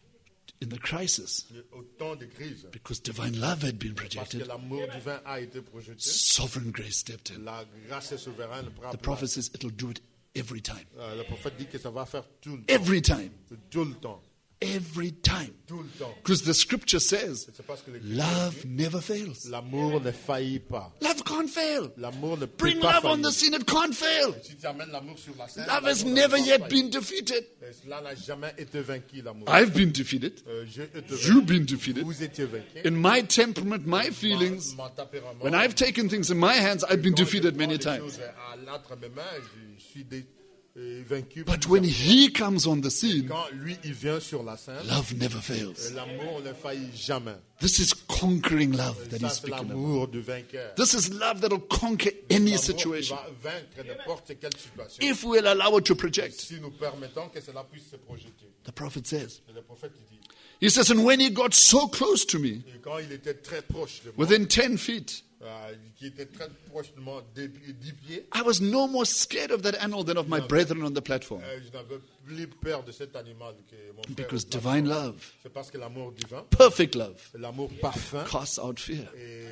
In the crisis, au temps de crise. because divine love had been Parce que projected, l'amour divin a été projeté. sovereign grace stepped in. La grâce souveraine prend The place. prophet says it'll do it every time. Euh, Le prophète dit que ça va faire tout le temps. Every time. Tout le temps. Every time. Tout le temps. Because the scripture says, C'est parce que le- love never fails. l'amour ne faillit pas. Love can't fail. L'amour ne peut Bring pas love on faillir. the scene, it can't fail. Si tu amènes l'amour sur la scène, Love has l'amour ne never va yet pas been defeated. faillir. Et cela n'a jamais été vaincu, l'amour. I've been defeated. Euh, j'ai été You've vaincu. been defeated. Vous étiez vaincu. In my temperament, my feelings, Mon- mon tempérament, when I've taken things in my hands, I've been quand je defeated prends many les times. choses à l'entre mes mains, je suis dé- euh, vaincu. But plusieurs when fois. he comes on the scene, Quand lui, il vient sur la scène, love never euh, fails. l'amour ne faillit jamais. This is conquering love Et that ça, he's c'est speaking of. l'amour du vainqueur. This is love that will conquer any L'amour qui situation. va vaincre n'importe quelle situation. If we'll allow it to project. Si nous permettons que cela puisse se projeter. The prophet says. Et le prophète dit, He says, and when he got so close to me, et quand il était très proche de moi, within ten feet, euh, qui était très proche de moi, dix dix pieds, I was no more scared of that animal than of my brethren on the platform. euh, je n'avais plus peur de cet animal que mon frère. Because au plafond. divine love, C'est parce que l'amour divin, perfect love, l'amour parfum, casts out fear. et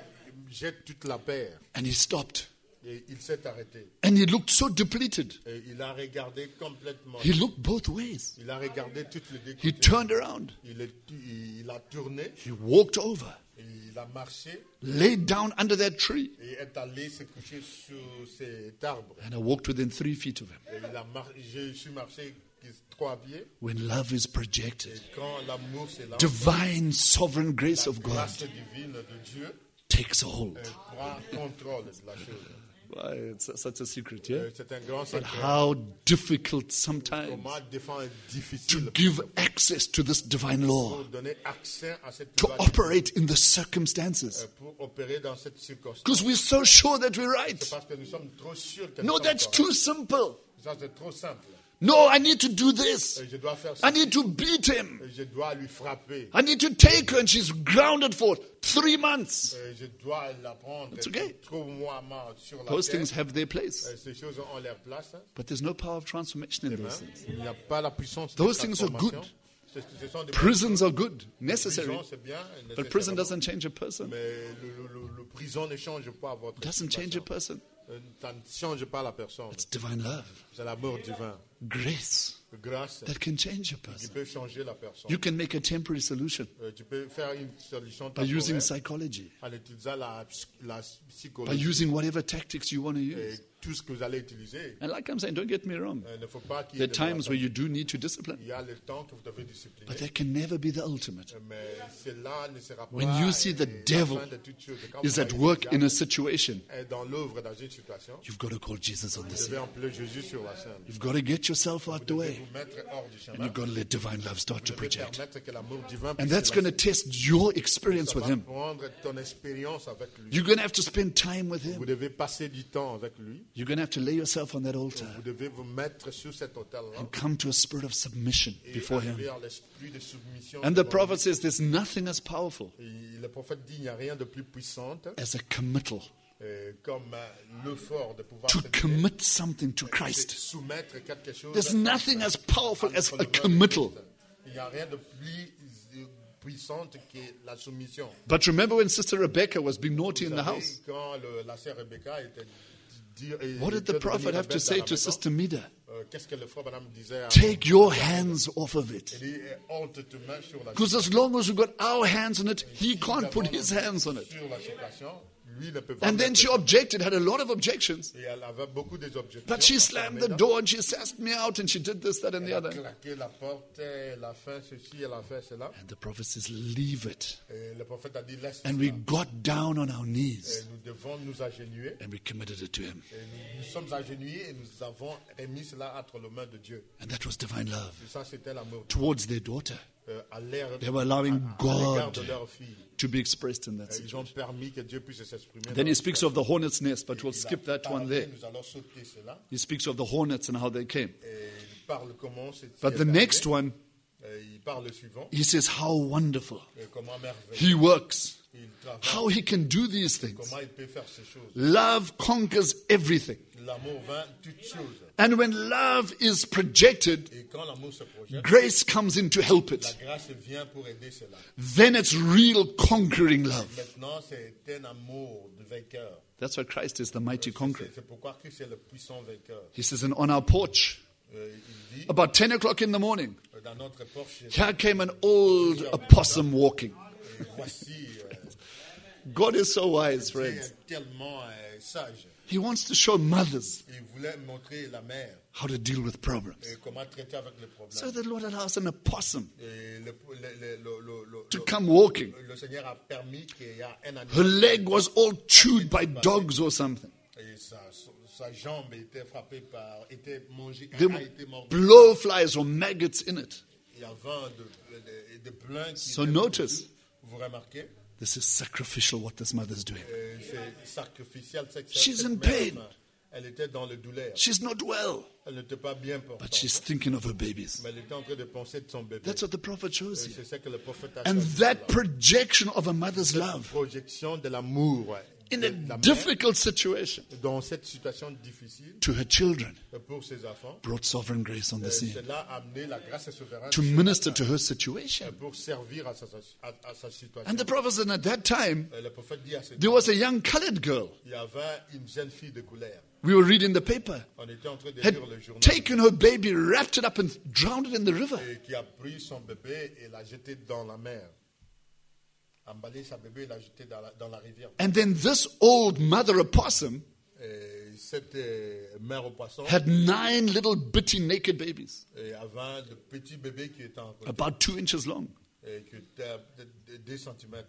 jette toute la peur. And he stopped. Et il s'est arrêté. And he looked so depleted. Et il a regardé complètement. He looked both ways. Il a regardé toutes les deux He côtés. turned around. Il, est- il a tourné, He walked over, et il a marché laid down under that tree. et est allé se coucher sur cet arbre. And I walked within three feet of him. Et il a mar- je suis marché trois pieds. When love is projected, Et quand l'amour s'élance, divine sovereign grace of la God grâce divine de Dieu takes a hold. euh, prend contrôle de la chose. Why, it's such a secret, yeah? Euh, C'est un grand But secret. how difficult sometimes Comment défendre est to difficile give access to this divine law, pour donner accès à cette to loi operate in the euh, circumstances. pour opérer dans cette circonstance. Because we're so sure that we're C'est right. parce que nous sommes trop sûrs que No, nous sommes that's corrects. too simple. Ça, c'est trop simple. No, I need to do this. Et je dois faire I ça. need to beat him. Et je dois lui frapper. I need to take her, and she's grounded for three months. Et je dois la prendre. It's okay. Trop moi sur la Those terre. things have their place. Et ces choses ont leur place. But there's no power of transformation in Hein? those things. Il n'y a pas la puissance de Those things are transformation. good. Ce, ce sont des Prisons are good, necessary. prisons, c'est bien, But prison nécessairement. doesn't change a person. Mais le, le- le- le prison ne change pas votre Doesn't change a situation. person. Euh, Ça ne change pas la personne. It's divine love, C'est l'amour divin. Grace Grâce that can change a qui person. peut changer la personne. You can make a temporary solution Euh, tu peux faire une solution by using temporaire psychology, en utilisant la, ps- la by psychologie using whatever tactics you want to et use. tout ce que vous allez utiliser. And like I'm saying, don't get me wrong. Euh, Il ne faut pas qu'il y There ait are de times where malentendu. you do need to discipline, Il y a le temps que vous devez discipliner. but that can never be the ultimate. Mais cela ne sera pas When you see the euh, devil la fin de toute chose. Quand is vous at voyez work le in diable a situation, est dans l'œuvre, dans une situation, you've got to call Jesus on the vous scene. devez appeler Jésus sur la scène. You've got to get yourself out the Vous way, devez vous mettre hors du and chemin. you've got to let divine love start to Vous devez project. permettre que l'amour divin And puisse that's se going to lancer. test your experience Ça with va him. prendre ton expérience avec lui. You're going to have to spend time with Vous him. devez passer du temps avec lui. You're going to have to lay yourself on that altar Vous devez vous mettre sur cet autel-là and come to a spirit of submission et before him. arriver à l'esprit de soumission. And the devant prophet says there's nothing as powerful lui. Et le prophète dit il n'y a rien de plus puissant as a committal, euh, comme euh, l'effort de pouvoir to se donner, commit something to c'est Christ. soumettre quelque chose. There's nothing as powerful as entre a les mains de committal. Christ. Il n'y a rien de plus euh, puissant que la soumission. But remember when Sister Rebecca was being naughty in Vous the savez, house? quand le- la sœur Rebecca était dire- What did the était prophet devenue have to rebelle say dans la to maison, Sister Mida? euh, qu'est-ce que le frère Madame disait à- Take your hands off of it. Il dit, eh, honte te met sur la Because as long as we've got our hands on it, he can't put his hands on it. sur la situation, lui ne peut pas. And then mettre- she objected, had a lot of objections. Et elle avait beaucoup des objections. But she slammed the door and she sassed me out and she did this, that, and the Elle a other. claqué la porte, elle a fait ceci, elle a fait cela. And the prophet says, leave it. Et le prophète a dit, laisse And cela. we got down on our Et knees nous devons nous agenouiller. and we committed it to him. Et nous, nous sommes agenouillés et nous avons remis cela entre les mains de Dieu. And that was divine love Et ça, c'était l'amour towards their daughter euh, à l'ère They were allowing à l'égard God de leur fille. to be expressed in that Et ils situation. ont permis que Dieu puisse s'exprimer. Then dans he speaks of the hornet's nest, but we'll Il a skip that one parlé, there. Nous allons sauter cela. He speaks of the hornets and how they came. Et il parle comment c'est. But c'est the arrivé. next one, Et il parle le suivant. he says how wonderful Et comment merveilleux. he works, Il travaille. how he can do these things. Comment il peut faire ces choses. Love conquers everything. L'amour vainc toutes choses. And when love is projected, Et quand l'amour se projette, grace comes in to help la it. grâce vient pour aider cela. Then it's real conquering love. Maintenant, c'est un amour de vainqueur. That's why Christ is the mighty conqueror. C'est c'est pourquoi Christ est le puissant vainqueur. He says, and on our porch, Euh, il dit, about ten o'clock in the morning, euh, dans notre porche, here came an old opossum walking. et voici, euh, God is so wise, Dieu friends. est tellement euh, sage. He wants to show mothers Il voulait montrer la mère how to deal with problems. et comment traiter avec les So problèmes. the Lord allows an opossum Et le, le, le, le, le, le- to come walking. le Seigneur a permis qu'il y a un Her animal leg was all chewed by dogs or something. et sa, sa jambe était frappée par, était mangée, There a were été mordue. blowflies or maggots in it. Il y avait de, de, de plein qui So étaient notice, mordus. Vous remarquez, This is sacrificial what this mother's doing. Et c'est sacrificiel. C'est que She's cette in mère, pain. Elle était dans le douleur. She's not well, Elle n'était pas bien portante. but she's thinking of her babies. Mais elle était en train de penser de son bébé. That's what the prophet shows Et you. c'est ça que le prophète a And choisi. that projection of a mother's Cette love projection de l'amour in de a la mère difficult situation dans cette situation difficile to her children pour ses enfants. brought sovereign grace on the scene Cela a amené la grâce souveraine to minister to her situation. pour servir à sa, à, à sa situation. And the prophet said at that time, Et le prophète dit à ce there was a young colored girl. il y avait une jeune fille de couleur. We were reading the paper. On était en train de Had lire le journal. taken her baby, wrapped it up, and drowned it in the river. Et qui a pris son bébé et l'a jeté dans la mer. Emballé sa bébé et l'a jeté dans la, dans la rivière. And then this old mother opossum Et cette euh, mère au poisson had nine little bitty naked babies, et avait le petit bébé qui était en côté, about two inches long. et qui était de deux centimètres.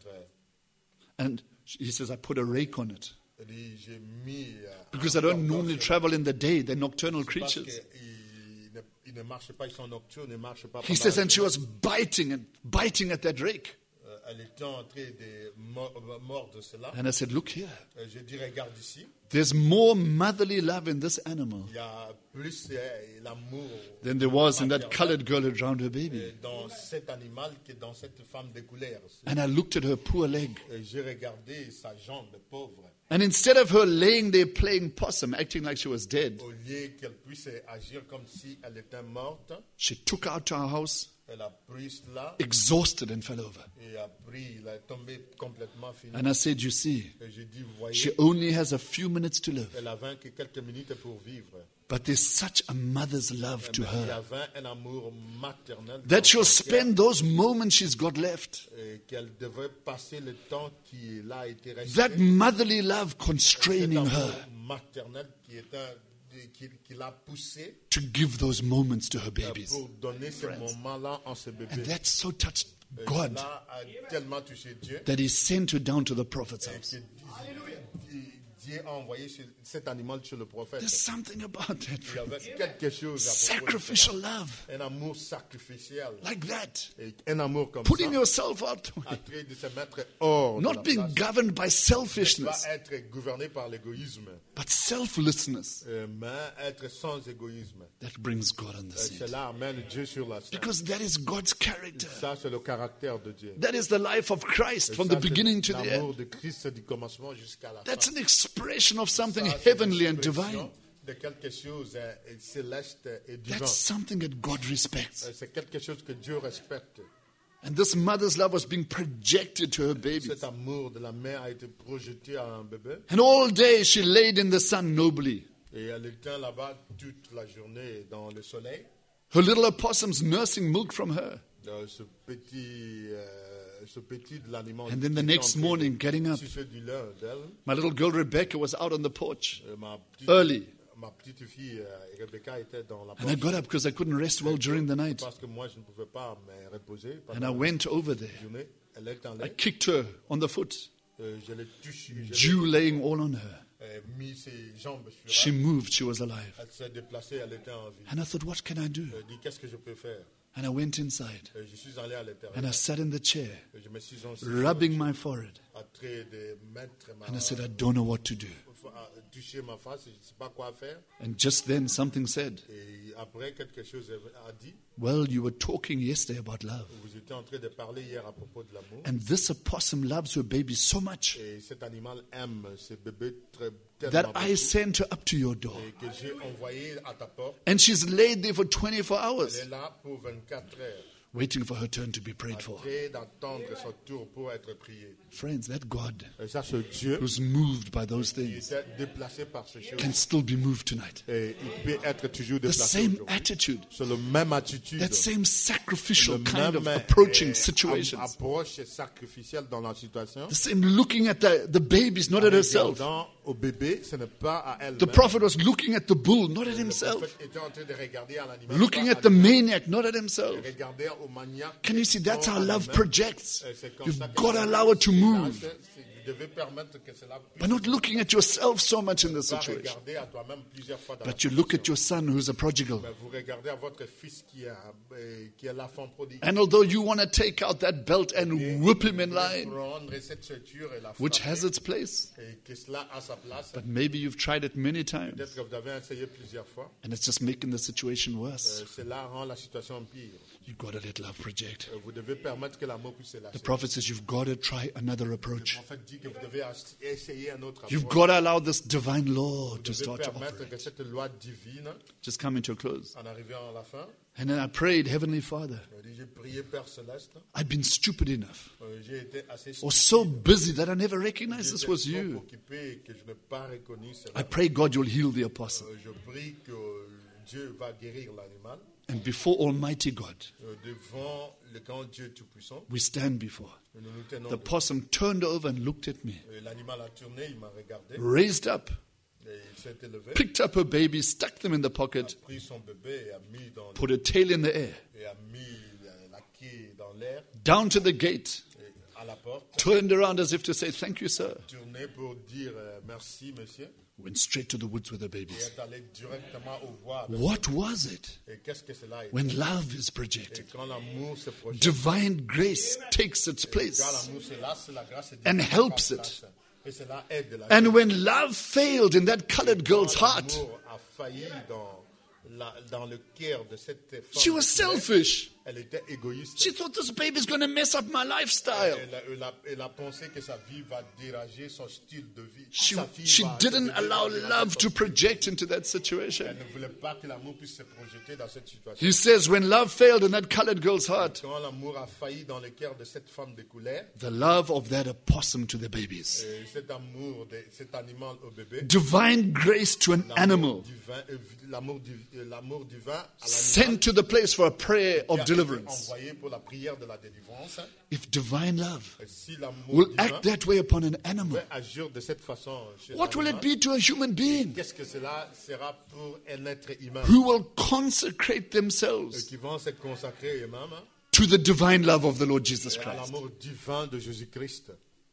And he says, I put a rake on it. Il dit, j'ai mis euh, Because I un don't cordon normally sur- travel in the day. They're nocturnal parce creatures. qu'ils ne, ils ne marchent pas, ils sont nocturnes, ils ne marchent pas. He pendant says, la and she journée. was biting and biting at that rake. Euh, Elle était en train de mor- euh, mordre cela. And I said, look here. Euh, Je dis, regarde ici, There's more motherly love in this animal il y a plus euh, l'amour than there was in that colored girl who drowned her euh, baby. dans cet animal que dans cette femme de couleur. And I looked at her poor leg. Et j'ai regardé sa jambe, pauvre. And instead of her laying there playing possum, acting like she was dead, Au lieu qu'elle puisse agir comme si elle était morte, she took her out to our house, elle a pris cela exhausted, and fell over. et a pris, elle est tombée complètement finie. And I said, you see, Et j'ai dit, vous she voyez, only has a few minutes to live. elle avait que quelques minutes pour vivre. But there's such a mother's love to Mais il y her avait un amour maternel that dans she'll son cœur, spend those moments she's got left, et qu'elle devait passer le temps qui là était resté. that motherly love Cet constraining amour her maternel qui, était, qui, qui l'a poussé to give those moments to her euh, babies. pour donner ce moment-là en ce bébé. And that so touched Et God cela a tellement touché Dieu that he sent her down to the prophet's et house. que Dieu a envoyé ce- cet animal chez le prophète. There's something about that, Il y friend. avait quelque chose à propos de Sacrificial cela. love, Un amour sacrificiel. like that. Et un amour comme Putting ça, yourself out, en train de se mettre hors de not la being place. governed by Ne selfishness, pas être gouverné par l'égoïsme, but selflessness euh, mais être sans égoïsme. that brings God on the Et scene. cela amène Dieu sur la scène. Because that is God's character. Ça, c'est le caractère de Dieu. That is the life of Christ Et from ça, the c'est beginning to the l'amour end. de Christ du commencement jusqu'à la fin. That's an expression of something Ça, c'est heavenly and l'expression divine. de quelque chose euh, céleste et divin. That's something that God respects. Euh, C'est quelque chose que Dieu respecte. And this mother's love was being projected to her baby. Cet amour de la mère a été projeté à un bébé. And all day she laid in the sun nobly. Et elle était là-bas toute la journée dans le soleil. Her little opossums nursing milk from her. Euh, ce petit, euh, ce petit de l'animal. And then the qui next était en train morning, de getting up, sucer du lait d'elle. my little girl Rebecca was out on the porch Euh, ma petite, early. ma petite fille euh, Rebecca était dans la And I porte. got up because I couldn't rest well during the night. Parce que moi, je ne pouvais pas me reposer And I pendant went over la there. journée. Elle est en I lait. kicked her on the foot, Euh, je l'ai touchée. Je l'ai dew laying all on her. euh, mis ses jambes sur She elle. moved, she was alive. Elle s'est déplacée, elle était en vie. And I thought, what can I do? Je dis, qu'est-ce que je peux faire? And I went inside Euh, Je suis allé à and I l'intérieur. sat in the chair, Et Je me suis assis rubbing my forehead. en train de mettre ma, And I said, I don't know what to do. à toucher ma face. Je ne sais pas quoi faire. And just then something said, Et après, quelque chose a dit. well, you were talking yesterday about love. Vous étiez en train de parler hier à propos de l'amour. And this opossum loves her baby so much Et cet animal aime ce bébé très, that tellement I beaucoup. sent her up to your door. Et que j'ai envoyé à ta porte. And she's laid there for twenty-four Elle hours, est là pour vingt-quatre heures. waiting for her turn to be prayed En for. train d'attendre son tour pour être prié. Friends, that God Et ça, ce Dieu who's moved by those qui things était déplacé par ces choses. can still be moved tonight. Et il peut être toujours The déplacé same aujourd'hui. attitude, C'est la même attitude. that same sacrificial le kind of même, approaching euh, situations, approche sacrificielle dans la situation. the same looking at the, the babies, not at herself. Regardant au bébé, ce n'est pas à elle. The prophet was looking at the bull, not at Le himself. prophète était en train de regarder à l'animal. Looking pas at à the lui-même. maniac, not at himself. Regarder au maniaque. Can you see that's non how à love lui-même. projects? Et c'est comme You've ça que got to ça allow it to se move. passe. C'est- Vous devez permettre que cela puisse. But not looking at yourself so much in the Pas situation. regarder à toi-même plusieurs fois dans la But you look situation. at your son who's a prodigal. Mais vous regardez à votre fils qui est, euh, qui est l'enfant prodigue. And although you want to take out that belt and whip him in line, Prendre cette ceinture et la which frapper, has its place, et que cela a sa place. but maybe you've tried it many times, Peut-être que vous avez essayé plusieurs fois. and it's just making the situation worse. Euh, cela rend la situation pire. You've got to let love project. Euh, vous devez permettre que l'amour puisse se lâcher. The prophet says you've got to try another Le approach. prophète dit que vous devez ach- essayer un autre You've approche. got to allow this divine law Vous to devez start to permettre operate. que cette loi divine, Just coming to a close. en arrivant à la fin, And then I prayed, Heavenly Father, je dis, j'ai prié Père Céleste, I've been stupid enough euh, j'ai été assez or so busy that I never recognized this j'étais was trop you. occupé que je n'ai pas reconnu cela. I pray, God, you'll heal the apostle. Euh, je prie que Dieu va guérir l'animal. And before Almighty God, Euh, devant le grand Dieu Tout-Puissant, we stand before. nous nous tenons. The possum turned over and looked at me, Euh, L'animal a tourné, il m'a regardé, raised up, et il s'est élevé, picked up her baby, stuck them in the a pocket, pris son bébé et a mis dans put her tail in the air, et a mis la, la queue dans l'air, down to the gate, et à la porte, turned around as if to say, thank you, sir. tourné pour dire euh, merci, monsieur, Went straight to the woods with her et babies. est allé directement au bois. avec- What was it? Et qu'est-ce que cela est? When love is Et projected, quand l'amour se projette, divine grace takes its quand place. l'amour se lasse, la grâce de And Dieu helps prend it. place. Et cela aide la And when love failed in that colored girl's Quand heart, l'amour a failli dans, la- dans le cœur de cette femme, she was selfish. elle était égoïste. She thought this baby's going to mess up my lifestyle. Elle a, elle a- elle a pensé que sa vie va déranger son style de vie. She, Sa fille she va- didn't sa vie va allow déranger love son to style. project into that situation. Elle ne voulait pas que l'amour puisse se projeter dans cette situation. He says, when love failed in that colored girl's heart, Quand l'amour a failli dans le cœur de cette femme de couleur, the love of that opossum to the babies, et cet amour de cet animal au bébé, divine grace to an l'amour animal, divin, euh, l'amour div- euh, l'amour divin à sent l'animal to the place for a prayer qui a of été deliverance. envoyé pour la prière de la délivrance. If divine love Et si l'amour will divin act that way upon an animal, peut agir de cette façon chez what will it l'animal, be to a human being qu'est-ce que cela sera pour un être humain who will consecrate euh, themselves qui vont se consacrer eux-mêmes to the divine love of the Lord Jesus à Christ? l'amour divin de Jésus-Christ?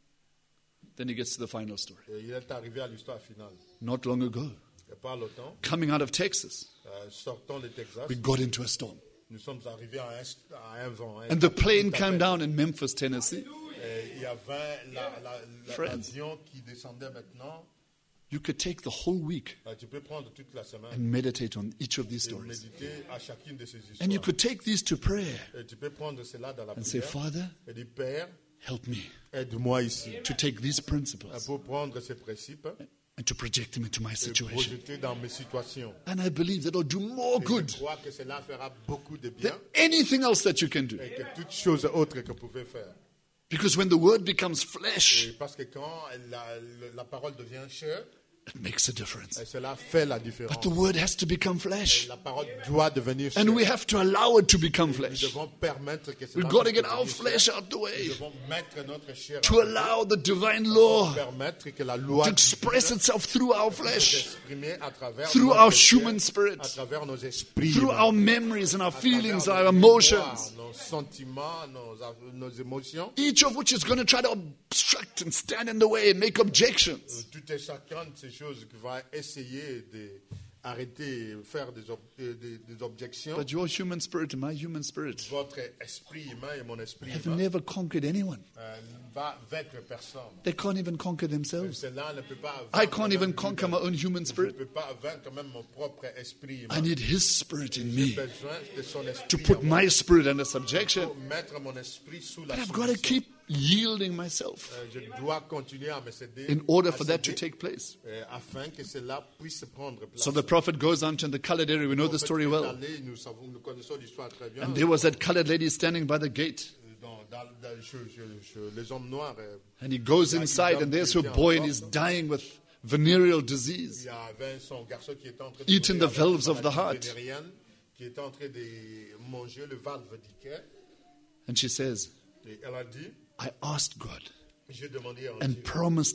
Then he gets to the final story. Et il est arrivé à l'histoire finale. Not long ago, Il n'y a pas longtemps, coming out of Texas, euh, sortant de Texas, we got into a storm. nous sommes arrivés à un, à un vent. un And the tapis, plane un came tapis. down in Memphis, Tennessee. Et il y avait la- la- la- Friends. l'avion qui descendait maintenant. You could take the whole week Euh, Tu peux prendre toute la semaine and meditate on each of these et stories. méditer à chacune de ces histoires. And you could take these to prayer Et tu peux prendre cela dans la and say, prière Father, et dire, Père, help me aide-moi ici to take these euh, principles pour prendre ces principes and to project them into my et situation. projeter dans mes situations. And I believe that it'll do more Et good je crois que cela fera beaucoup de than bien anything else that you can do. et que toute chose autre que vous pouvez faire. Because when the word becomes flesh, Et parce que quand la, la parole devient chair, it makes a difference. et cela fait la différence. But the word has to become flesh. La parole doit devenir chair. And we have to allow it to become Nous flesh. devons permettre que cela We've got to puisse get our devenir flesh chair. out the Nous way devons mettre notre chair to à côté. allow the divine law Permettre que la loi to express divine itself through our puisse flesh, s'exprimer à travers through notre our chair, human spirit, à travers nos esprits, through humains, our memories and our à travers feelings, nos our mémoires, emotions, nos sentiments, nos, nos émotions. each of which is going to try to obstruct and stand in the way and make objections. Tout et chacun de ces choses qui va essayer d'arrêter, faire des, ob- euh, des, des objections. But your human spirit and my human spirit Votre esprit humain et mon esprit have humain never conquered anyone. euh, ne va vaincre personne. They can't even conquer themselves. Cela ne peut pas I vaincre can't même even conquer my lui-même. own human Je ne spirit. peux pas vaincre même mon propre esprit I humain. need His spirit in J'ai me besoin de son to esprit put en moi my spirit under subjection. pour mettre mon esprit sous la But I've got to soumission. keep yielding myself Euh, Je dois continuer à me céder, in order à for that to céder, take place. euh, afin que cela puisse prendre place. So the prophet goes on to the colored area. We know the story well. Allez, nous, savons, nous connaissons l'histoire très bien. And there was that colored lady standing by the gate. Dans, dans, dans- chez, chez- chez les hommes noirs, euh, And he goes inside, and there's her boy, and he's dying with venereal il disease. y avait son garçon qui était en train de Eating mourir the avec une valves of the maladie heart. vénérienne, qui était en train de manger le valve du cœur. And she says, Et elle a dit, I asked God j'ai demandé à and Dieu, promised him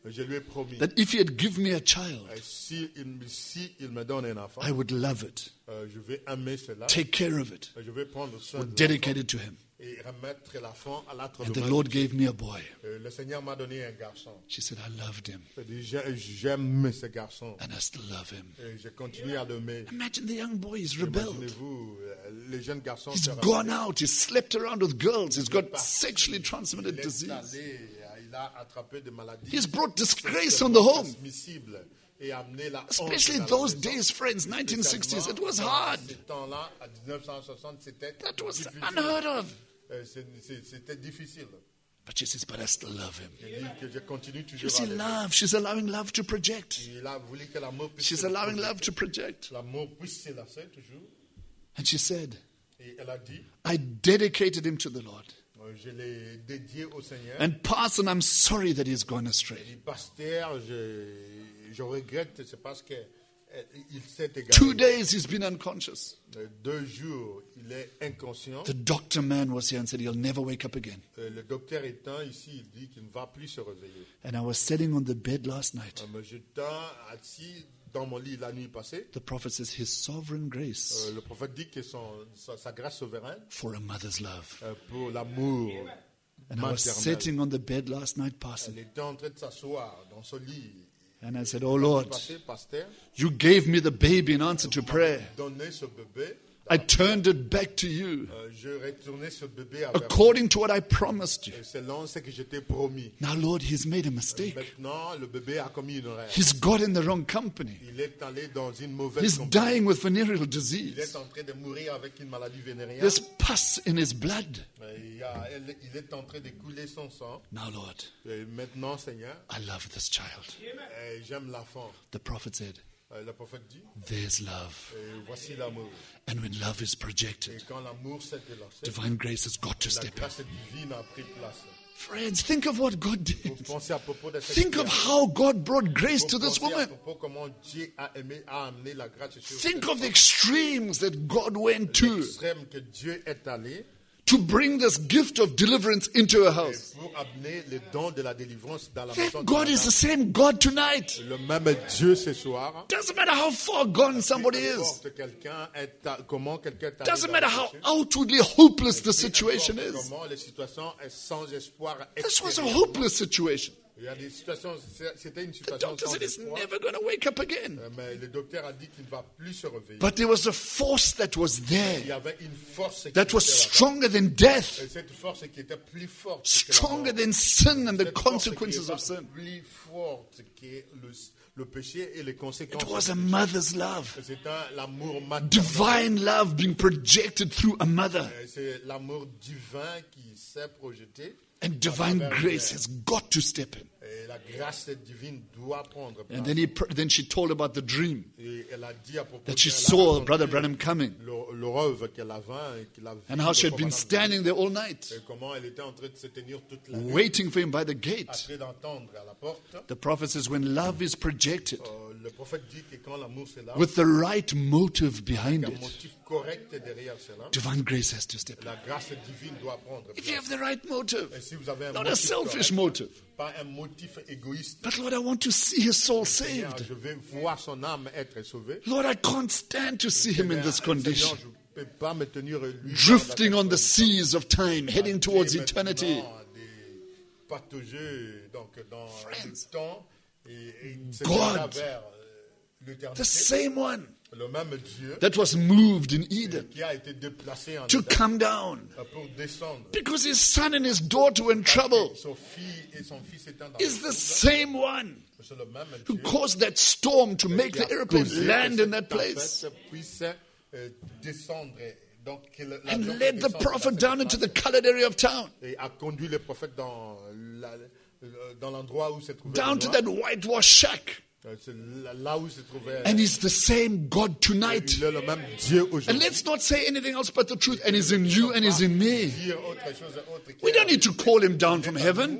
Je lui ai promis, that if he had given me a child, euh, si, il, me- si il me donne un enfant, I would love it, euh, je vais aimer cela, take care of it, je vais prendre soin would de dedicate l'enfant it to him. et remettre l'enfant à l'âtre And de the ma Lord vie. gave me a boy. Euh, Le Seigneur m'a donné un garçon. She said, I loved him, Je dis, j'ai- J'aime ce garçon and I still love him. et je continue à l'aimer. Imagine the young boy, he's rebelled. Imaginez-vous, euh, les jeunes garçons He's se gone rebellent. out, he's slept around with girls, he's got Parti, sexually transmitted il est disease. allé, il a attrapé des maladies He's brought disgrace on the home. transmissibles et amené la honte Especially dans la those maison. days, friends, nineteen sixties, it was hard. Dans ces temps-là, à dix-neuf cent soixante, c'était That was difficile. unheard of. Euh, c'est- c'est- C'était difficile. But she says, but I still love him. Je dis que je continue You toujours à see, l'aimer. love, she's allowing love to project. Il a voulu que l'amour puisse She's se allowing projeter. love to project. L'amour puisse s'élasser toujours. And she said, Et elle a dit, I dedicated him to the Lord. euh, je l'ai dédié au Seigneur. And Parson, I'm sorry that he's gone Il astray. dit, pasteur, je, je regrette, c'est parce que euh, il s'est égaré. Two days he's been unconscious. Euh, Deux jours, il est inconscient. The doctor man was here and said he'll never wake up again. Euh, Le docteur étant ici, il dit qu'il ne va plus se réveiller. And I was sitting on the bed last night. Euh, Mais j'étais assis dans mon lit la nuit passée. The prophet says his sovereign grace Euh, Le prophète dit que son, sa, sa grâce souveraine for a mother's love. euh, pour l'amour And I was maternel. sitting on the bed last night, Parson. Elle était en train de s'asseoir dans son lit. And I said, Oh Lord, Passé, pasteur, you gave me the baby in answer to prayer. donnez ce bébé. I turned it back to you Euh, je retournais ce bébé avec according to what I promised you. selon ce que je t'ai promis. Now, Lord, he's made a mistake. Maintenant, le bébé a commis une erreur. He's got in the wrong company. Il est allé dans une mauvaise He's compagnie. dying with venereal Il est disease. en train de mourir avec une maladie vénérienne. There's pus in his blood. Euh, Il, y a- elle- il est en train de couler son sang. Now, Lord, Et maintenant, Seigneur, I love this child. euh, j'aime l'enfant. The prophet said, Euh, Le prophète dit, There's love. euh, voici l'amour. And when love is Et projected, quand l'amour s'est élancé, divine grace has got to la step in. grâce divine a pris place. Friends, think of what God Vous did. pensez à propos de cette Think of prière. how God brought grace Vous to this pensez à woman. propos comment Dieu a, aimé, a amené la grâce sur Think cette of the femme. extremes that God went to L'extrême que Dieu est allé to bring this gift of deliverance into her house. pour amener le don de la délivrance dans la maison That de God is madame. the same God tonight. Le même Dieu ce soir. Doesn't matter how far gone somebody is. N'importe quelqu'un est à- comment quelqu'un est allé Doesn't dans matter le how péché. outwardly hopeless the Peu situation importe is. Comment la situation est sans espoir. This was a extérieur. hopeless situation. Il y a des situations, c'est- c'était une The situation doctor sans said he's espoir. never going to wake up again. Euh, Mais le docteur a dit qu'il ne va plus se réveiller. But there was a force that was Il y there avait une force qui that was était là-bas. stronger than death, Et cette force qui était plus forte que la stronger mort. than sin and the Cette force qui consequences of était sin. plus forte que le, le péché et les conséquences. It was a mother's love. C'est un l'amour maternel. Divine love being projected through a mother. Euh, C'est l'amour divin qui s'est projeté. And divine grace has got to step in. Et la grâce divine doit prendre place. And then he, pr- then she told about the dream Et elle a dit à propos that she qu'elle a saw raconté Brother Branham coming, le, le rêve qu'elle avait et qu'il a vu and how le she had been Branham standing there all night, et comment elle était en train de se tenir toute la nuit, waiting for him by the en gate. train d'entendre à la porte. The prophet says, when love is projected Euh, le prophète dit que quand l'amour c'est là, with the right motive behind il y a un it, motif correct derrière cela. divine grace has to step in. La grâce divine doit prendre If you place. have the right motive, Et si vous avez un not a motif selfish correct, motive, pas un motif égoïste, but Lord, I want to see his soul Seigneur, saved. je vais voir son âme être sauvée. Lord, I can't stand to see him in this Seigneur, condition, je ne peux pas me tenir lui drifting dans la on the seas of time, heading towards eternity. Maintenant, des pataugeux, donc dans Friends, le temps et, et se God, tourner vers euh, l'éternité. The same one Le même Dieu that was moved in Eden qui a été déplacé en to Éden, come down euh, pour descendre. because his son and his daughter were in trouble Son fils et son fils étant dans is le the same one c'est le même who Dieu caused that storm to make qui a the airplane causé land que in that cette place tempête puisse euh, descendre. Donc, que le- and l'avion led the descende dans prophet cette down into the place colored area of town, et a conduit le prophète dans la- euh, dans l'endroit où se trouvait down le to noir. that whitewash shack. Euh, c'est là- là où se trouvait And he's the same God tonight. il est le même Dieu And aujourd'hui. let's not say anything else but the truth. And he's in you and he's in me. Dire autre chose autre que We don't need to call him down from heaven. il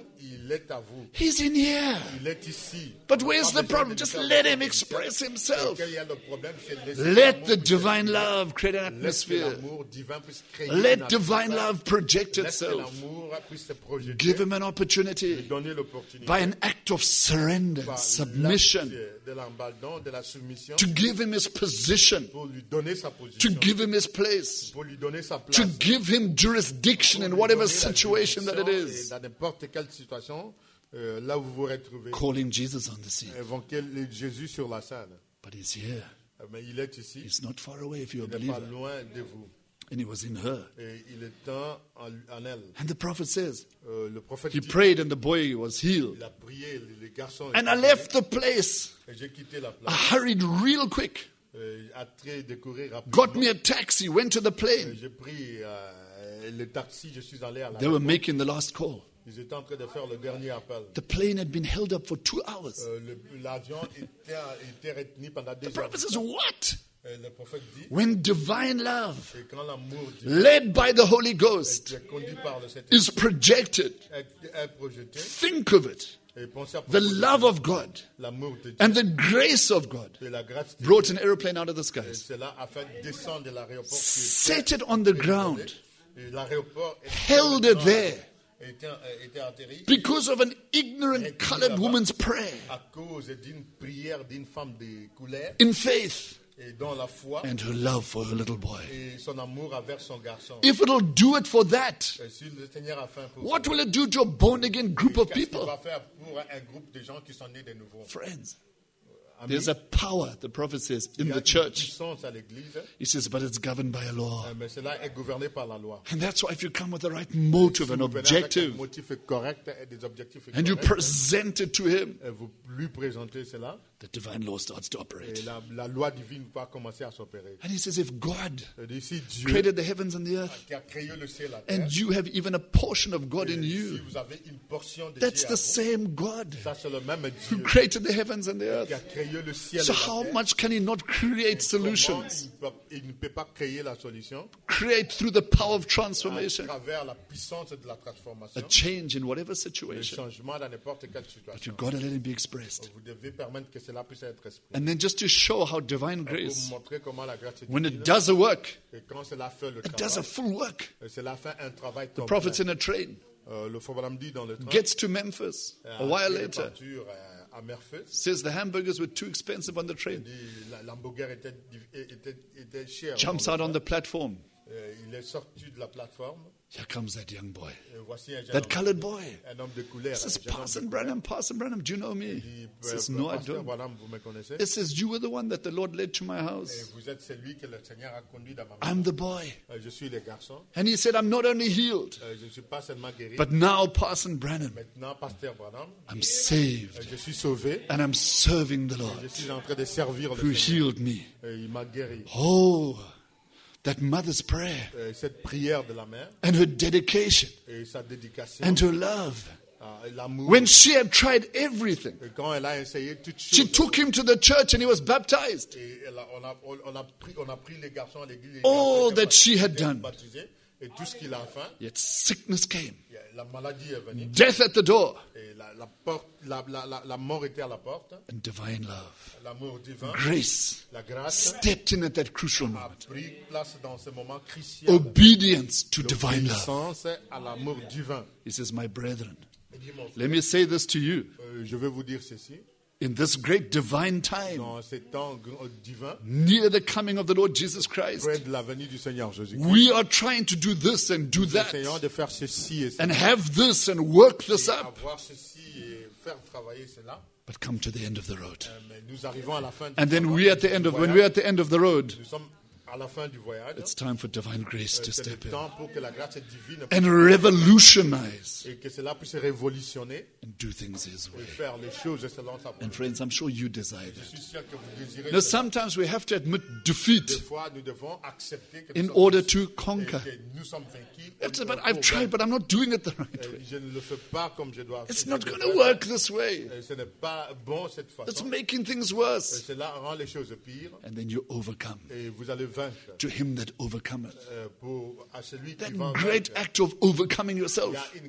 Il est à vous. He's in here. Il est ici. But where's Pas the besoin problem? de Just faire let le him problème. express himself. Quel est le problème? C'est laisser Let l'amour the puisse divine exprimer. love create an Laisse que atmosphere. l'amour divin puisse créer une Let atmosphère. divine love project Laisse que itself. l'amour puisse se projeter. Give him an Lui opportunity donner l'opportunité. by an act of surrender, Par submission, l'acte de l'abandon, de la soumission, to give him his position, pour lui donner sa to position, give him his place, pour lui donner sa place, to give him jurisdiction pour in lui whatever donner la situation that it juridiction, et is. dans n'importe quelle situation, euh, là où vous vous retrouvez, Calling Jesus on the scene. évoquer le- Jésus sur la scène. But he's here. Euh, Mais il est ici, He's not far away if you're a il n'est pas believer. loin de vous. And he was in her. Et il est en, en, en elle. And the prophet says, Euh, le prophète he dit, prayed and the boy was healed. il a prié, les, les garçons, And I left the place. et j'ai quitté la I place, hurried real quick. euh, à très de courir Got rapidement. me a taxi, went to the Euh, plane. J'ai pris euh, le taxi, je suis allé à la They were making the last call. Ils étaient en train de faire le dernier appel. The plane had been held up for two hours. Euh, le- L'avion était, était retenu pendant deux The heures. prophet says, what? Euh, le prophète dit, When divine love, et quand l'amour divin led by the Holy Ghost, est conduit par le Saint-Esprit, is projected, est, est projeté, think of it. et pensez à The propos de love of God l'amour de Dieu and the grace of God et la grâce de brought Dieu. an airplane out of the Et skies, cela a fait descendre de l'aéroport. qui set était it on the très ground, isolé. Et l'aéroport held it there était, était atterri because of an ignorant colored woman's prayer à cause d'une prière d'une femme de couleur in faith et dans la foi and her love for her little boy. et son amour envers son garçon. If it'll do it for that, Et si le Seigneur a fait pour what will it do to a born again group of qu'est-ce qu'il people? va faire pour un groupe de gens qui sont nés de nouveau? Friends, Amis, there's a power, the prophet says, in il y a the une church. puissance à l'église, He says, but it's governed by a law. euh, mais cela est gouverné par la loi. And that's why if you come with the right motive Si and vous venez avec un objective, motif correct et des objectifs and you corrects, present it to him, et vous lui présentez cela, the divine law starts to et operate. la, la loi divine va commencer à s'opérer. And he says, if God C'est-à-dire, si Dieu created the heavens and the earth, qui a créé le ciel et la terre, and you have even a portion of God et in si you, vous avez une portion de that's Dieu à the vous, same God ça c'est le même who Dieu created the heavens and the qui a earth. créé le ciel So et la how terre. much can he not create Comment solutions? il, peut- il ne peut pas créer la solution Create through the power of à transformation travers la puissance de la a transformation, change in whatever le situation. changement dans n'importe quelle But situation. you've got to let it be expressed. Vous devez permettre que cela puisse être exprimé. And then just to show how divine Pour grace, vous montrer comment la grâce est when divine, it does a work, et quand cela fait le it does a travail, full work. et cela fait un travail The complet. prophet's in a train, Euh, le Fobram dit dans le train, gets to Memphis euh, a while après later, partir, euh, à Memphis, says the hamburgers were too expensive on the il train, dit, la- l'hamburger était, était, était cher. jumps dans out le on train. the platform. Euh, il est sorti de la plateforme. Here comes that young boy, Et voici un jeune that homme, colored boy. un homme de couleur. He says, un jeune homme de Parson couleur. Branham, Parson Branham, do you know me? Il He dit, says, euh, no, I Pasteur don't. Branham, vous me connaissez? He says, you were the one that the Lord led to my Et house. vous êtes celui que le Seigneur a conduit dans ma I'm maison. the boy. Euh, Je suis le garçon. And he said, I'm not only healed, Euh, Je ne suis pas seulement guéri. but now, Parson Branham, Maintenant, Pasteur Branham, I'm euh, saved je suis sauvé. and I'm serving the Lord Je suis en train de servir who le Seigneur. healed me. Et il m'a guéri. Oh, that mother's prayer Euh, Cette prière de la mère and her dedication et sa dédication, and her love. euh, l'amour. When she had tried everything, Et quand elle a essayé toutes she choses, took him to the church and he was baptized. et elle a- on, a, on, on a pris, on a pris les garçons à l'église. les All garçons étaient that she had baptisés, done. baptisés, et tout ce qu'il a fait, Yet sickness came, la maladie est venue. death at the door, Et la, la, porte, la, la, la, la mort était à la porte. and divine love, L'amour divin, grace la grâce stepped in at that crucial a moment. pris place dans ce moment crucial. Obedience to divine love. L'obéissance à l'amour divin. He says, my brethren, Il dit, mon frère, let me say this to you. euh, je vais vous dire ceci. In this great divine time, Dans ces temps gr- divins, near the coming of the Lord Jesus Christ, près de la venue du Seigneur Jésus-Christ, we are trying to do this and do nous that, essayons de faire ceci et and cela, have this and work this et up, avoir ceci et faire travailler cela. but come to the end of the road. Euh, Mais nous arrivons à la fin du And then chemin, we at the end du of, when voyage. we're at the end of the road, Nous sommes à la fin du voyage. it's time for divine grace Euh, to C'est le step in temps pour que la grâce divine and revolutionize et que cela puisse révolutionner and do things His et way. faire les choses selon sa And volonté. friends, I'm sure you desire Je that. suis sûr que vous désirez Now, cela. sometimes we have to admit Des defeat fois, nous devons accepter que in nous sommes order vaincus to conquer. et que nous sommes vaincus. That's Et but pour I've tried, but I'm not doing it the right Euh, way. Je ne le fais pas comme je dois. It's je not devrais going to work this way. faire. Euh, Ce n'est pas bon cette It's façon. making things Euh, worse. Cela rend les choses pires And then you overcome. et vous allez vaincre. To him that overcometh. Euh, Pour, à celui qui That va great vaincre, act of overcoming il y yourself. a une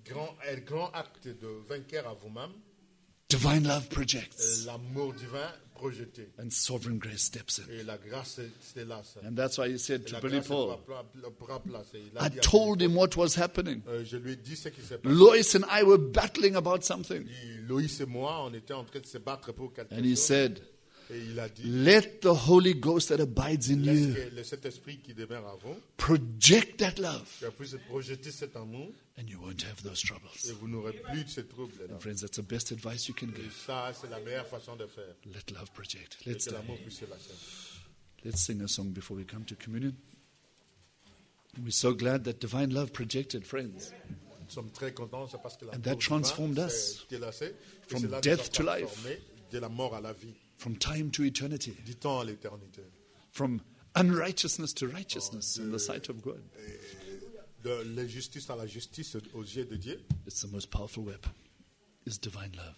grand, un grand acte de vainqueur à vous-même, divine love projects, l'amour divin projeté. and sovereign grace steps in. Et la grâce, c'est là. Ça. And that's why he said Et to la Billy grâce Paul, prend- prend place. Et il a I dit à told Billy him what was happening. Paul, euh, je lui ai dit ce qui s'est passé. Lois and I were battling about something. Et Loïs et moi, on était en train de se battre pour quelque And he chose. said, Et il a dit, let the Holy Ghost that abides in laisse you que le Saint-Esprit qui demeure à vous, project that love, qu'il puisse projeter cet amour, and you won't have those et troubles. vous n'aurez plus de ces troubles-là. And friends, that's the best advice you can Et give. ça, c'est la meilleure façon de faire. Let love project. Et Let's que stand. l'amour puisse lâcher. Let's sing a song before we come to communion. We're so glad that divine love projected, friends. Nous sommes très contents, c'est parce que And l'amour that divin transformed us s'est délaissé, et from cela nous a death to life. transformés de la mort à la vie, From time to eternity, du temps à l'éternité. from unrighteousness to righteousness in the sight of God. De l'injustice à la justice aux yeux de Dieu, It's the most powerful weapon, is divine love.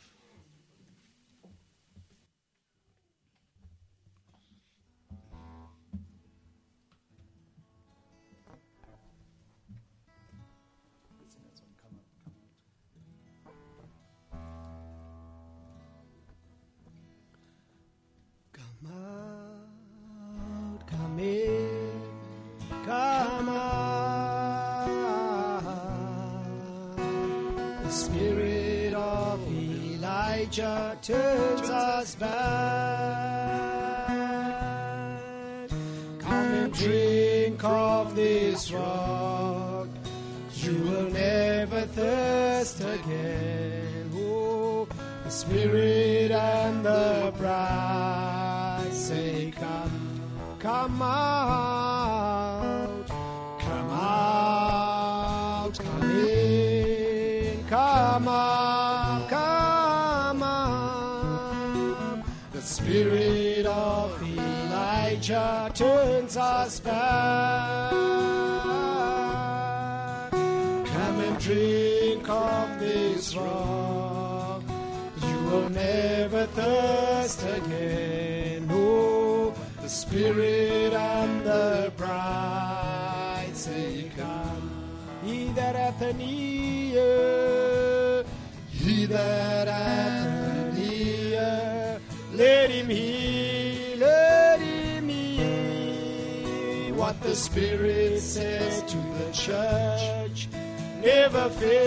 Come out, come in, come out. The spirit of Elijah turns us back. Come and drink of this rock. You will never thirst again. Oh, the Spirit and the bride say, come, come out, come out, come in, come out, come out. The Spirit of Elijah turns us back. Come and drink of this rock. You will never thirst again. Oh, the Spirit and the bride say, come. He that hath an ear, he that hath an ear, let him hear, let him hear what the Spirit says to the church. Never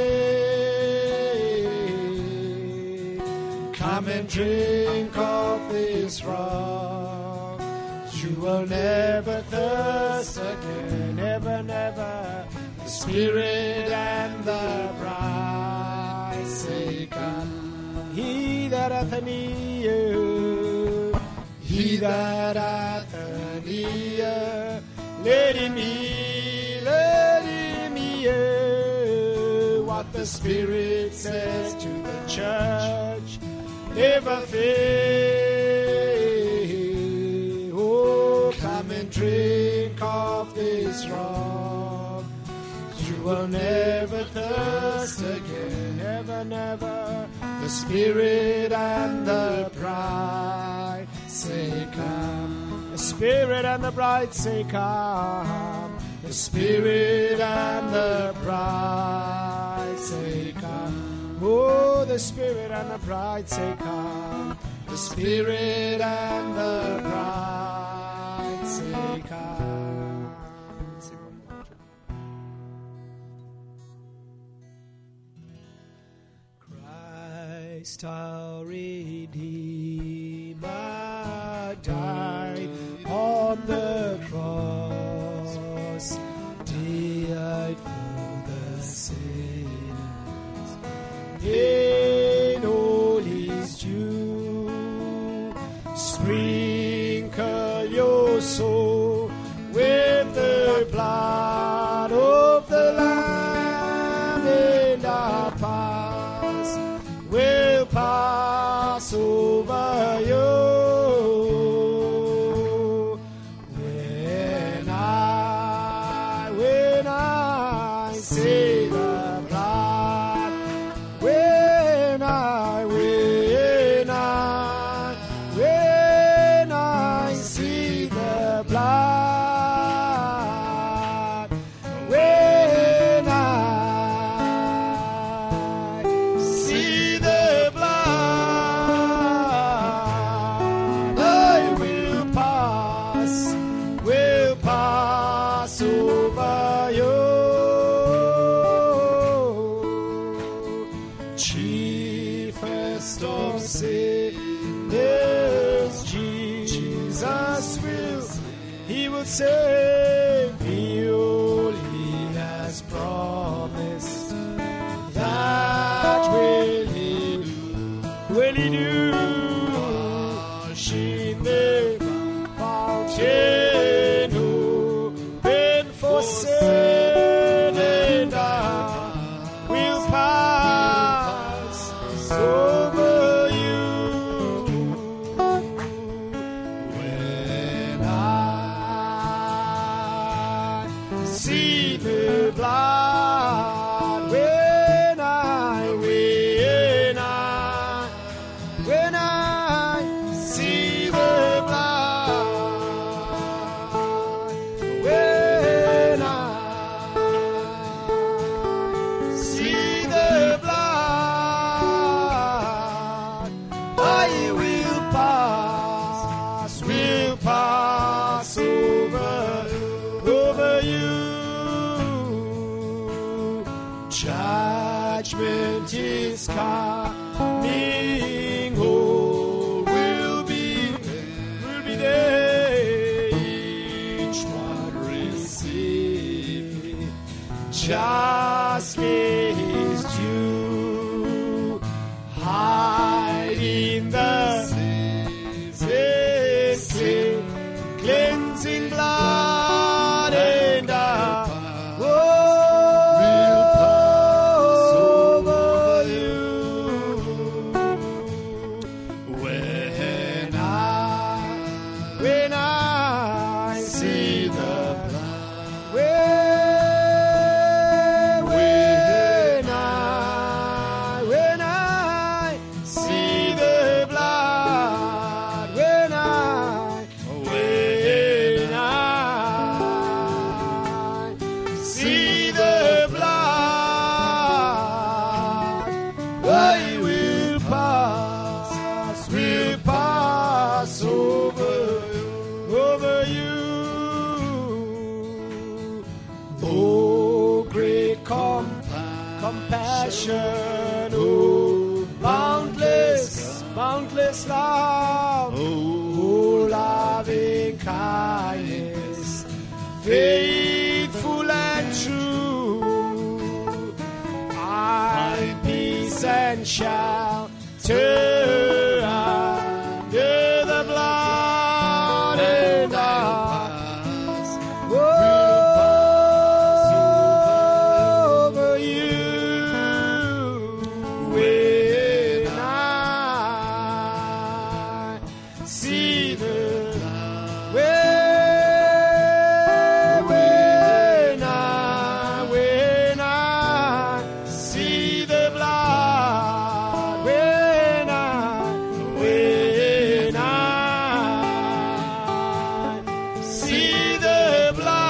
fail. Come and drink of this rock. You will never thirst again. Never, never. The Spirit and the bride say, come. He that hath an ear, he that hath an ear, let him hear, let him hear what the Spirit says to the church. Never fail. Oh, come and drink of this rock. You will never thirst again. Never, never. The Spirit and the bride say, come. The Spirit and the bride say, come. The Spirit and the bride say, come. Oh, the Spirit and the bride say, come. The Spirit and the bride say, come. Sing one more. Christ our Redeemer died on the cross, died for the sinners. In all His due, sprinkle your soul with the blood of the Lamb, and our past will pass over you. When I, when I say the blood, when I, when I, when I see the blood, when I, sinners. Jesus will, He will save me. All He has promised, that will He do. Will He do? She may fountain open for sin, and I will pass over you. When I see the blood, when I, when I, when I see the blood, when I see the blood, I will pass, will pass over, over you. Judgment is coming, all will be, will be there. Each one receive justly his due. Hide in the sin, cleansing blood, and I will pass over you. When I, when I see the blood, when, when I, when I see the blood, when I, when I see the blood, I will pass, will pass over, over you. Oh, great compa- compassion, oh, boundless, boundless love, oh, loving kindness, faithful and true. Find peace and shelter under the blood, and I over you. When I see the when, when I, when I see the blood, when I, when I see the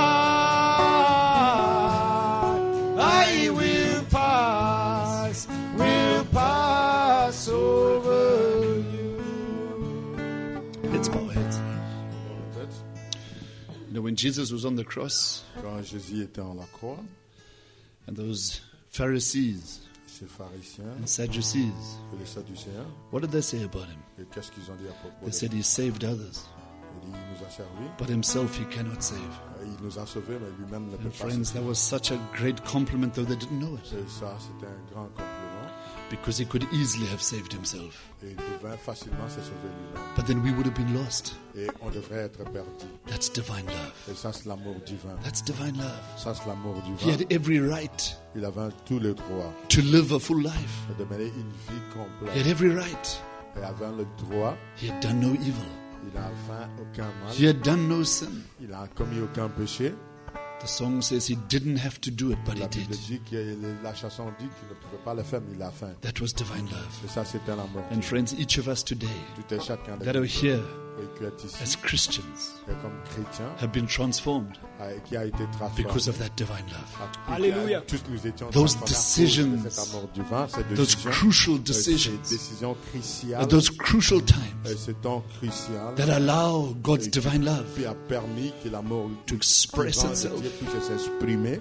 blood, I will pass, will pass over you. Let's bow our heads. You know, when Jesus was on the cross, Quand Jésus était en la croix, and those Pharisees ces pharisiens and Sadducees, et les sadducéens, what did they say about him? et qu'est-ce qu'ils ont dit à propos They de said lui? he saved others, Il dit, il nous a servi, but himself he cannot save. il nous a sauvés, mais lui-même ne peut And pas friends, sauver. that was such a great compliment, though they didn't know it, Et ça, c'était un grand compliment. because he could easily have saved himself. Et il pouvait facilement se sauver lui-même. But then we would have been lost. Et on devrait être perdu. That's divine love. Et ça, c'est l'amour divin. That's divine love. Ça, c'est l'amour He divin. had every right Il avait tous les droits to live a full life. de mener une vie He complète. had every right. Et avait le droit, He had done no evil. il n'a fait aucun mal. He had done no sin. Il n'a commis aucun péché. The song says he didn't have to do it, but he La did. Bible dit que la chanson dit qu'il ne pouvait pas le faire, mais il l'a fait. That was divine love. Et ça, c'était l'amour And divin. friends, each of us today Tout et chacun de that are nous here qui est ici, as Christians et comme chrétien, have been transformed euh, qui a été transformé. because of that divine love. Hallelujah. Tous nous étions Those transformés à cause decisions, de cet amour divin, ces Those décisions, crucial euh, ces decisions, décisions uh, cruciales, those crucial euh, times ce temps crucial that allow God's divine love qui a permis que l'amour to express divin de itself. Dieu puisse s'exprimer.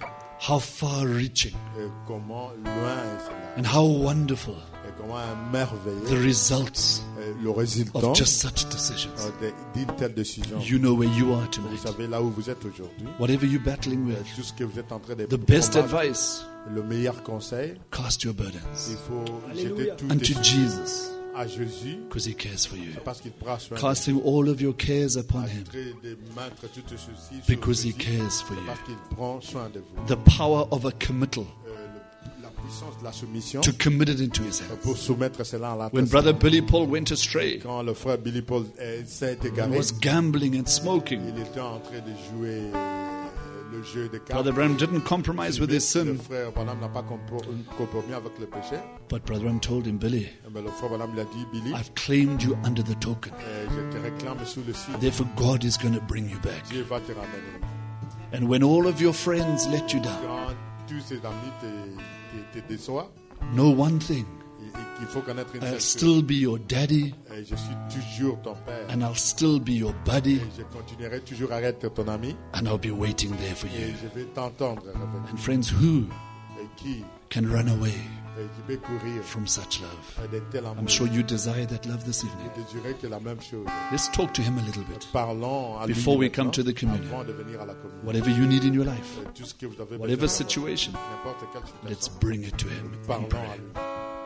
how far-reaching, et comment loin est cela, and how wonderful et comment merveilleux the results est le résultat of just such decisions. euh, de- d'une telle décision. You know where you are Vous tonight. savez là où vous êtes aujourd'hui, Whatever you're battling euh, with, tout ce que vous êtes en train de the best combattre, advice, le meilleur conseil, cast your il burdens faut Alléluia. jeter tout unto défi Jesus, à Jésus because he cares for you. parce qu'il prend soin de Casting all of your cares upon vous. him, Ajouter de mettre tout ceci sur because he Jésus cares for you. parce qu'il prend soin de vous. The power of a committal, Euh, le- la puissance de la soumission to commit it into his euh, hands. pour soumettre cela à la When personne. Brother Billy Paul went astray, Quand le frère Billy Paul euh, s'est he égaré, was gambling and smoking. il était en train de jouer euh, le jeu de cartes. Brother Branham didn't compromise with his Le sin, frère Branham n'a pas compro- compromis avec le péché. but Brother Branham told him, Billy, Mais le frère Branham lui a dit, Billy, I've claimed you under the token. euh, je te réclame sous le signe. Therefore, God is going to bring you back. Dieu va te ramener. And when all of your friends let you down, Quand tous ses amis te, te, te déçoivent, know one thing. il, il faut connaître une I'll seule chose. still be your daddy, Euh, Je suis toujours ton père. and I'll still be your buddy, Et je continuerai toujours à être ton ami. and I'll be waiting there for Et you. je vais t'entendre revenir. And friends, who Et qui, can run away et qui peut courir from such love? de tel amour. I'm sure you desire that love this evening. Je dirais que la même chose. Let's talk to him a little bit. Parlons à lui Before we maintenant, come to the communion. avant de venir à la communion. Whatever you need in your life, Euh, Tout ce que vous avez whatever besoin, situation, n'importe quelle let's situation, bring it to him in parlons à prayer. lui.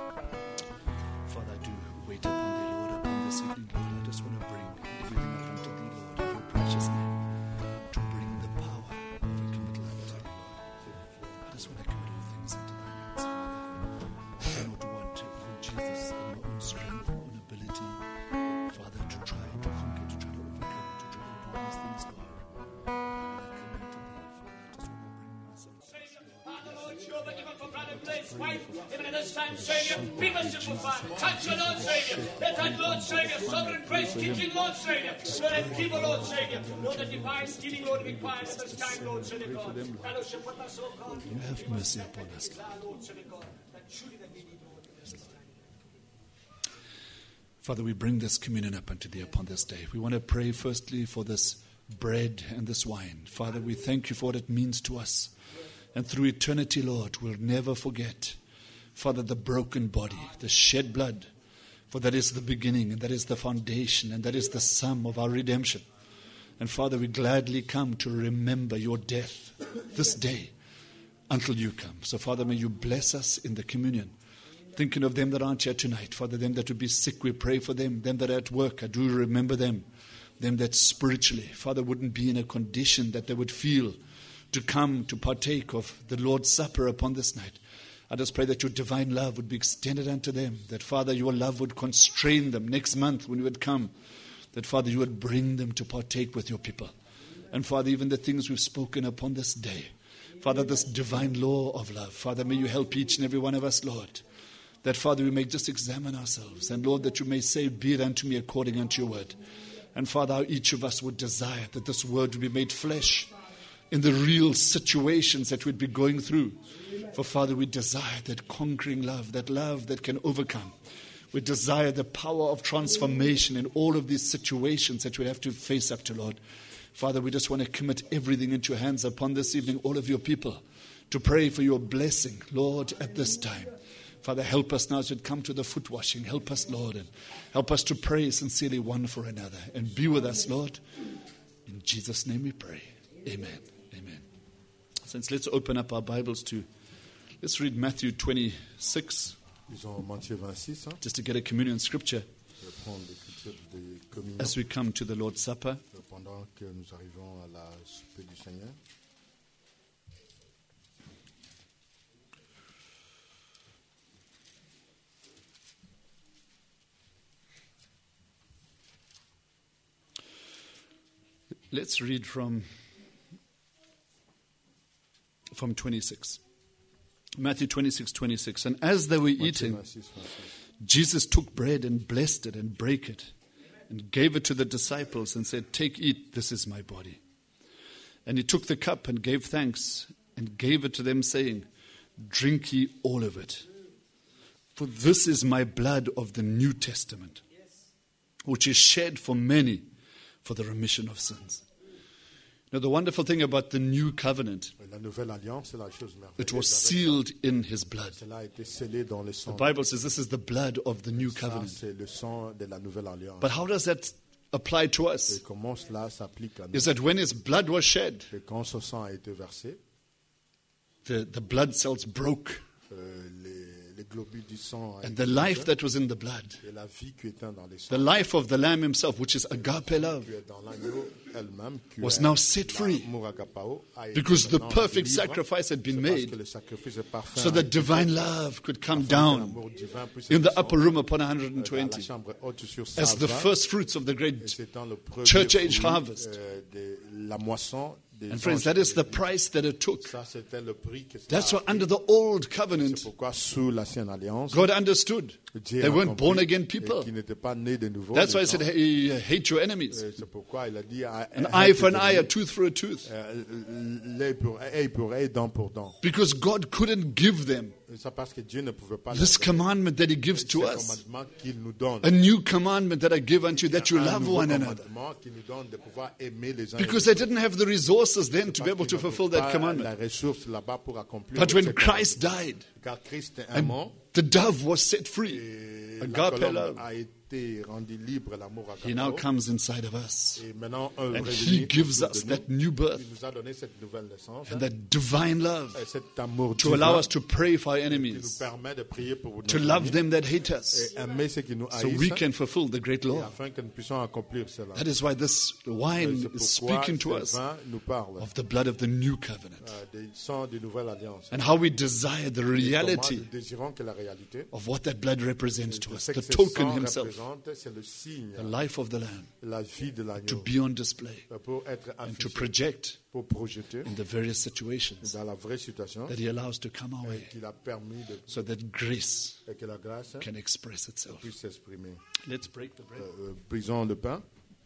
Father, I do wait upon thee, Lord, upon this evening, Lord. I just want to bring everything up unto thee, Lord, of your precious name, to bring the power of a committal unto thee, Lord. I just want to commit all things into thy hands, Father. I do not want to, Lord Jesus, in my own strength, my own ability, Father, to try to conquer, to try to overcome, to try to do these things, Lord. But I come unto thee, Father. I just want to bring myself. Father, Lord, show that even for Brother Blake's wife, even at this time, Savior, be merciful, Father. Touch her, Lord, Savior. Let that, Lord, Savior, sovereign grace, teaching, Lord, Savior. Lord, and people, Lord, Savior. Lord, that divine healing, Lord, required at this time, Lord, Savior, God. Fellowship with us, oh God. You have mercy upon us, Lord. Lord, Savior, God. That truly that we need, Lord, at this time. Father, we bring this communion up unto thee upon this day. We want to pray firstly for this bread and this wine. Father, we thank you for what it means to us. And through eternity, Lord, we'll never forget, Father, the broken body, the shed blood. For that is the beginning, and that is the foundation, and that is the sum of our redemption. And Father, we gladly come to remember your death this day until you come. So Father, may you bless us in the communion. Thinking of them that aren't here tonight, Father, them that would be sick, we pray for them. Them that are at work, I do remember them. Them that spiritually, Father, wouldn't be in a condition that they would feel to come to partake of the Lord's Supper upon this night. I just pray that your divine love would be extended unto them. That, Father, your love would constrain them next month when you would come. That, Father, you would bring them to partake with your people. And, Father, even the things we've spoken upon this day. Father, this divine law of love. Father, may you help each and every one of us, Lord. That, Father, we may just examine ourselves. And, Lord, that you may say, be it unto me according unto your word. And, Father, how each of us would desire that this word would be made flesh in the real situations that we'd be going through. For, Father, we desire that conquering love, that love that can overcome. We desire the power of transformation in all of these situations that we have to face up to, Lord. Father, we just want to commit everything into your hands upon this evening, all of your people, to pray for your blessing, Lord, at this time. Father, help us now as we come to the foot washing. Help us, Lord, and help us to pray sincerely one for another. And be with us, Lord. In Jesus' name we pray. Amen. Amen. Since let's open up our Bibles to, let's read Matthew twenty-six, Lisons Matthieu vingt-six, hein, just to get a communion scripture je vais prendre l'écriture des communions as we come to the Lord's Supper. pendant que nous arrivons à la soupe du Seigneur. Let's read from, from twenty-six. Matthew twenty-six, twenty-six. And as they were Matthieu eating, vingt-six, vingt-six. Jesus took bread and blessed it and brake it and gave it to the disciples and said, take, eat, this is my body. And he took the cup and gave thanks and gave it to them, saying, drink ye all of it. For this is my blood of the New Testament, which is shed for many for the remission of sins. Now, the wonderful thing about the new covenant, La nouvelle alliance, c'est la chose merveilleuse. it was avec ça. sealed in his blood. Cela a été scellé dans le sang. The Bible says this is the blood of the new Ça, covenant. c'est le sang de la nouvelle alliance. But how does that apply to Et us? comment cela s'applique à nous? Is that when his blood was shed, Et quand ce sang a été versé, the, the blood cells broke, euh, les, les globules du sang a and été the life brisés, that was in the blood, et la vie qui était dans les the sangs, life of the Lamb himself, which is agape love, qui est dans l'agneau elle-même, qui was est now set free, l'amour agapao, a été because the maintenant perfect libre. sacrifice had been C'est parce made, que le sacrifice est parfait so a that été divine fait, love could come afin que down l'amour divin puisse in the descendre, upper room upon euh, dans la one hundred twenty chambre haute sur as the Salva, first fruits of the et great c'est dans le premier church age fruit, harvest. euh, de la moisson des And friends, anges that is the de- price that it took. Ça, c'était le prix que cela That's a why pris. under the old C'est covenant, pourquoi sous l'ancienne alliance, God understood. Dieu They a weren't compris born again et people. qui n'étaient pas nés de nouveau. That's les why he said, gens. hey, hate your enemies. Euh, C'est pourquoi il a dit ah, An ah, eye for an ah, eye, a tooth for a tooth. euh, l'œil pour œil pour œil, dent pour dent. Because God couldn't give them Et c'est parce que Dieu ne pouvait pas this leur donner commandment that He gives ce to us. commandement qu'il nous donne. A new commandment that I give unto you, that you Un love nouveau one another. commandement qu'il nous donne de pouvoir aimer les uns Because et they les autres. didn't have the resources then to be Parce able to qu'ils n'avaient fulfill pas that la commandment. ressource là-bas pour accomplir But when cette Christ died, commandement. Car Christ est and aimant, the dove was set free, et agape la love, colombe a été rendue libre, l'amour He now agapao. comes inside of us. Et maintenant, un And vrai He venu gives autour us de nous. that new birth Il nous a donné cette nouvelle naissance, and that divine love et cet amour to divin allow us to pray for our qui nous enemies, permet de prier pour nos to love ennemis them that hate us, et aimer ceux qui nous so haïssent, we can fulfill the great et law. afin que nous puissions accomplir cela. That is why this Et wine c'est is pourquoi speaking to ce us vin nous parle of the blood of the new covenant euh, des sangs de nouvelle alliance. and how we desire the Et comment reality nous désirons que la réalité of what that blood represents to de us, ce the que ce token sang himself, représente, c'est le signe, the life of the Lamb, la vie de to l'agneau, be on display pour être and to affiché, project pour projeter in the various situations dans la vraie situation that He allows to come our way qu'il a permis de, so that grace et que la grâce can express itself. puisse s'exprimer. Let's break the bread. Euh, euh, brisons le pain.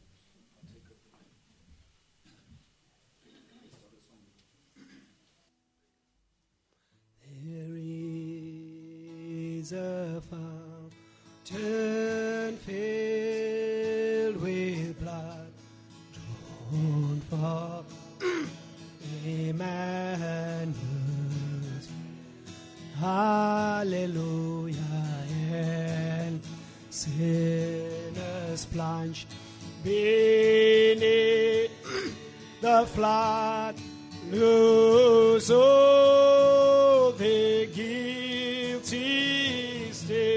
There is a fountain filled with blood drawn from Emmanuel's. Hallelujah, and sinners plunged beneath the flood, lose all their guilty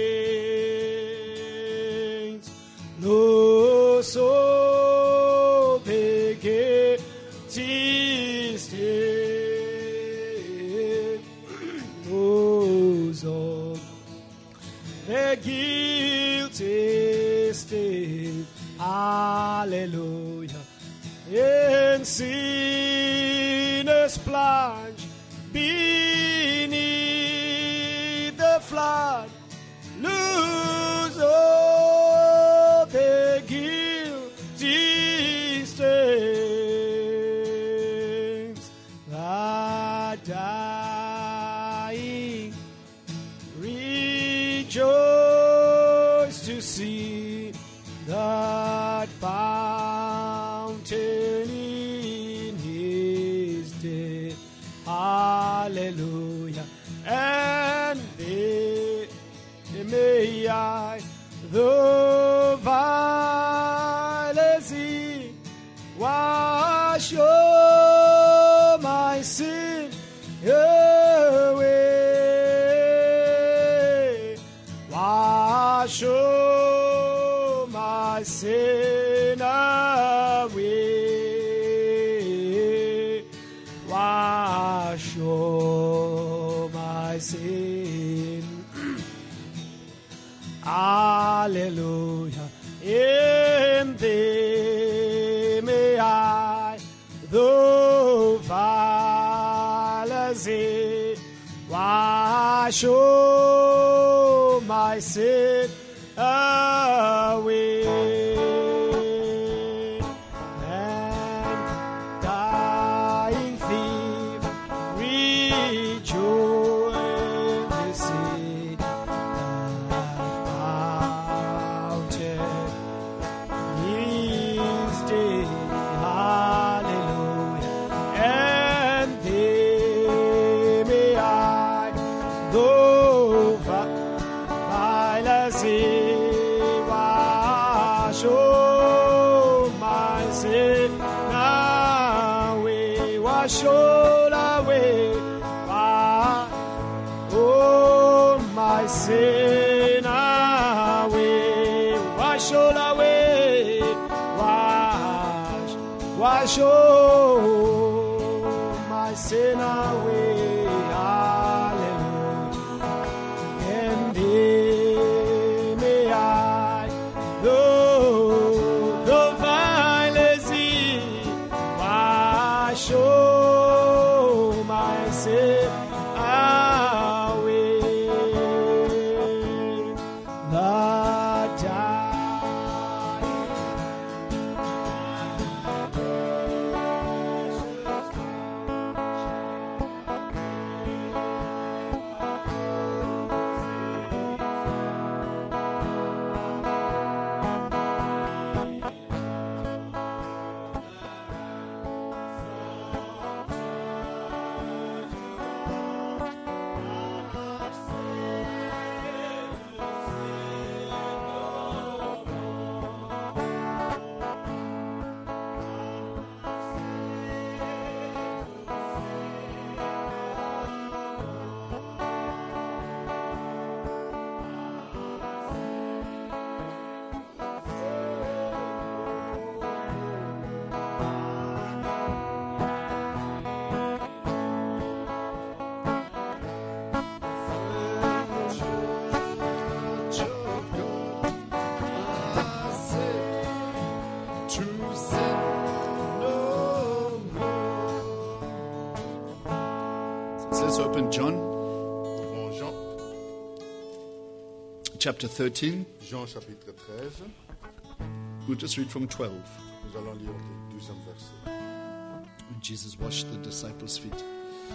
stains, lose all their guilty stains, lose all their guilty stains. Hallelujah. And sinners plunge beneath the flood, lose all their guilty stains. The dying rejoice to see that fountain in His day. Hallelujah. And they, may I, the vilest sin, wash all my sin away. Wash all my sin away. Wash all my sin. Hallelujah. In thee may I, though vile as it, wash all my sin away. And dying thief, rejoice to see that fountain is dead. Hallelujah. sin away, wash all away, wash, wash all my sin away, hallelujah. And in may I, though the violence is, wash all my sin away. The dying Let's open John Bon, Jean, chapter thirteen. Jean chapitre treize, We'll just read from twelve. nous allons lire le douzième verset. When Jesus washed the disciples' feet.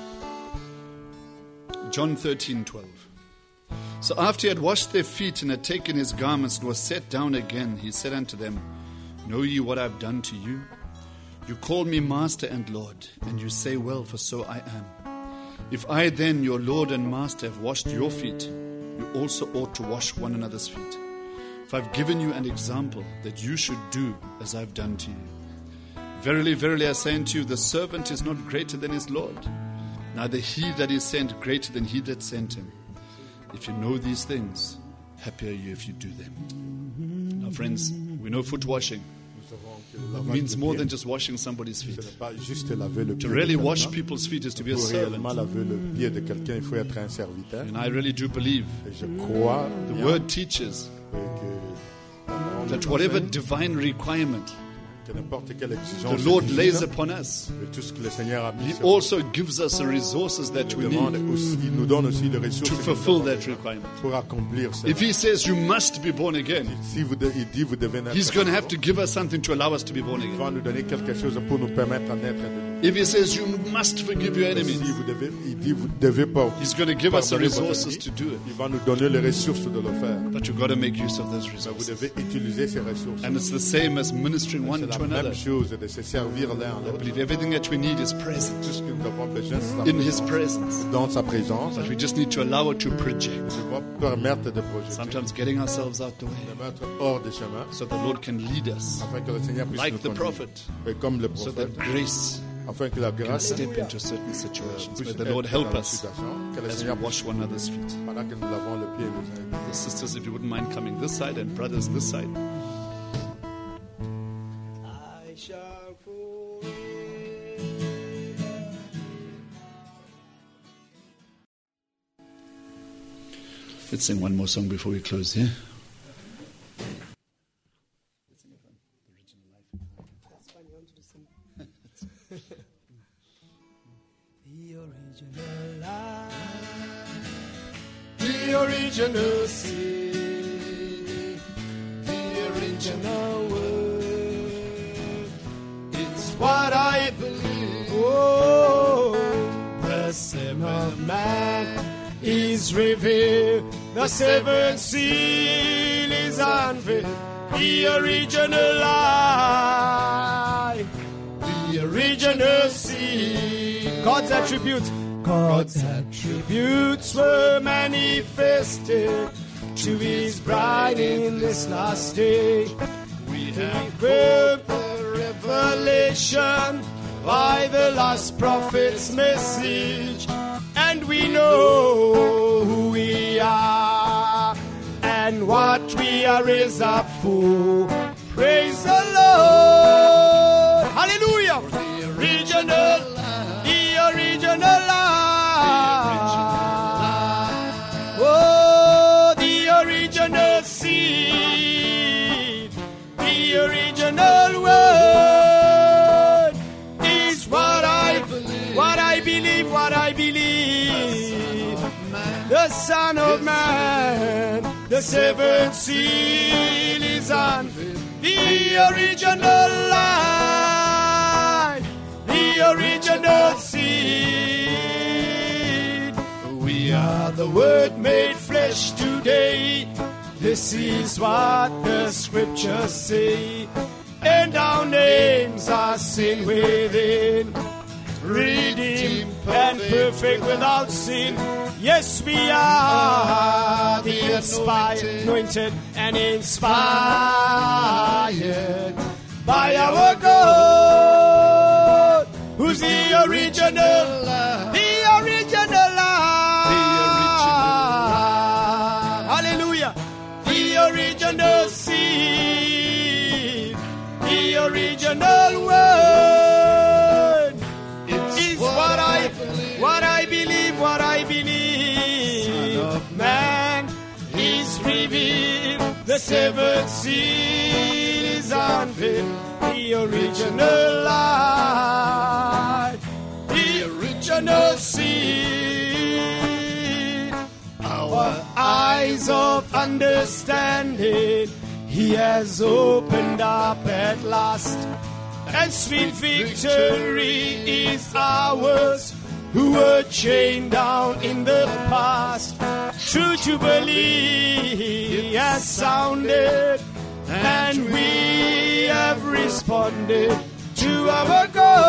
John thirteen twelve. So after he had washed their feet and had taken his garments and was set down again, he said unto them, Know ye what I have done to you? You call me Master and Lord, and you say, Well, for so I am. If I then, your Lord and Master, have washed your feet, you also ought to wash one another's feet. For I've given you an example that you should do as I've done to you. Verily, verily, I say unto you, the servant is not greater than his Lord, neither he that is sent greater than he that sent him. If you know these things, happy are you if you do them. Now, friends, we know foot washing Nous savons que le lavage means de more pieds, than just washing somebody's ce feet. n'est pas juste laver le pied To de really quelqu'un. wash people's feet is to be a Pour réellement servant. laver le pied de quelqu'un, il faut être un serviteur. And I really do believe Et je crois the bien word teaches que la parole that nous whatever enseigne divine requirement que n'importe quelle the exigence Lord divine, lays upon us, de tout ce que le Seigneur a mis He sur nous, also gives us the resources that we il demande need aussi- il nous donne aussi les ressources to que nous fulfill avons that requirement. pour accomplir cela. If He says you must be born again, Si vous de- il dit vous devez naître, He's going to have de to nouveau, give us something to allow us to be born il again. va nous donner quelque chose pour nous permettre de naître de nouveau. If He says you must forgive your Si enemies, vous devez, il dit vous devez pas. He's going to give us the pardonner vos resources ennemis. to do it. Il va nous donner les ressources de le faire. But you've got to make use of those Mais vous resources. devez utiliser ces ressources. And it's the same as ministering C'est one la to another. même chose de se servir l'un à I l'autre. believe everything that we need is present Tout ce que nous avons besoin, c'est in His sa presence. dans sa présence. But we just need to allow it to project. Je vais permettre de projeter, Sometimes getting ourselves out the way de mettre hors des chemins, so the Lord can lead us afin que le Seigneur puisse like nous the conduire. prophet, Et comme le so prophète, that grace afin que la can grâce step into certain situations. puisse May the être Lord dans help la us situation, que le as we Seigneur wash one another's feet. pendant que nous lavons le pied les uns des autres. The sisters, if you wouldn't mind coming this side, and brothers this side. I shall forever. Let's sing one more song before we close here. The original life, the original sin, the original word. It's what I believe. Oh, the Son of Man is revealed. The seventh seal is unveiled. The original life, the original seal. God's attributes, God's attributes were manifested to His bride in this last day. We have heard the revelation by the last prophet's message, and we know who we are. gonna raise up full. Praise the Lord. Hallelujah. The original, the original life. Oh, the original seed, the original word is what I, what I believe, what I believe. The Son of Man, the seventh seal is on the original life, the original seed. We are the Word made flesh today. This is what the scriptures say. And our names are seen within, redeemed and perfect without sin. Yes, we are the inspired, anointed, and inspired by our God, who's the original, the original life. Hallelujah. The original seed, the original word is what I, what I believe, what I believe. Man is revealed, the seventh seal is unveiled, the original life, the original seed. Our eyes of understanding He has opened up at last, and sweet victory is ours, who were chained down in the past. True jubilee has sounded, and we have responded to our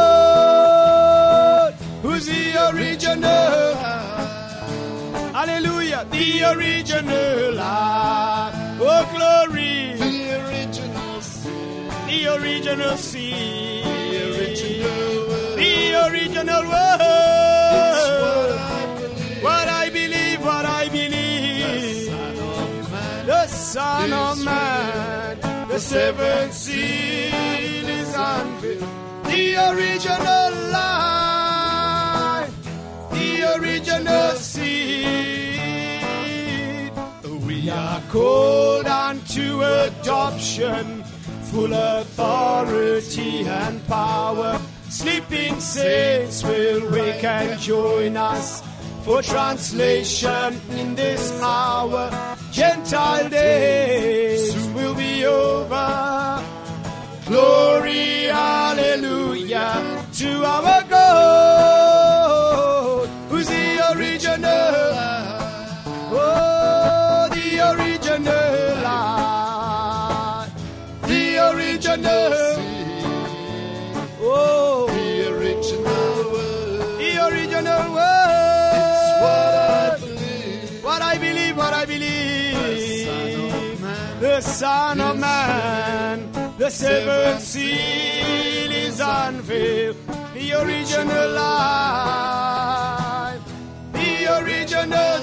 God, who's the original. Hallelujah, the original life. Oh, glory. The original seed. The original seed. The original word. The original word. What I believe, what I believe. The Son of Man, the seventh seal is unveiled. The original life, the original seed. We are called unto adoption, full authority and power. Sleeping saints will wake and join us for translation in this hour. Gentile days will be over. Glory, hallelujah, to our God, who's the original. Oh, the original life, the original. Oh, the original word, the original word. What I believe, what I believe. The Son of Man, the seventh seal is unveiled. The original life, the original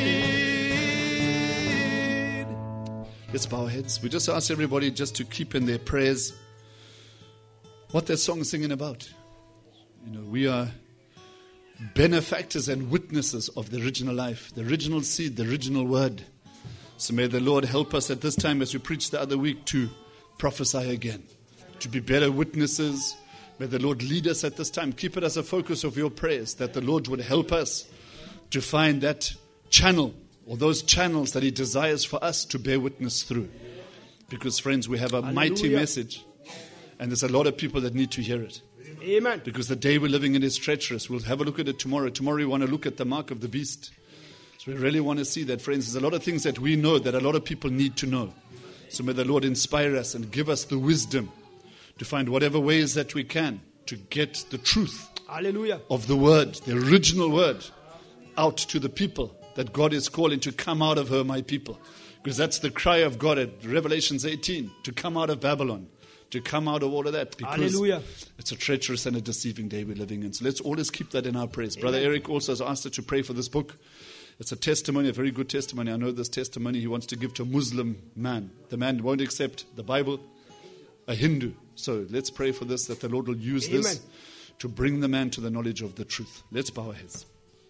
seed. Let's bow our heads. We just ask everybody just to keep in their prayers what that song is singing about. You know, we are benefactors and witnesses of the original life, the original seed, the original word. So may the Lord help us at this time, as we preached the other week, to prophesy again, to be better witnesses. May the Lord lead us at this time. Keep it as a focus of your prayers, that the Lord would help us to find that channel, or those channels that He desires for us to bear witness through. Because, friends, we have a Hallelujah. mighty message, and there's a lot of people that need to hear it. Amen. Because the day we're living in is treacherous. We'll have a look at it tomorrow. Tomorrow we want to look at the mark of the beast. So we really want to see that, friends. There's a lot of things that we know that a lot of people need to know. So may the Lord inspire us and give us the wisdom to find whatever ways that we can to get the truth Hallelujah. of the word, the original word, out to the people that God is calling to come out of her, my people. Because that's the cry of God at Revelations eighteen, to come out of Babylon, to come out of all of that. Because Hallelujah. it's a treacherous and a deceiving day we're living in. So let's always keep that in our prayers. Brother Eric also has asked us to pray for this book. It's a testimony, a very good testimony. I know this testimony he wants to give to a Muslim man. The man won't accept the Bible, a Hindu. So let's pray for this, that the Lord will use Amen. this to bring the man to the knowledge of the truth. Let's bow our heads.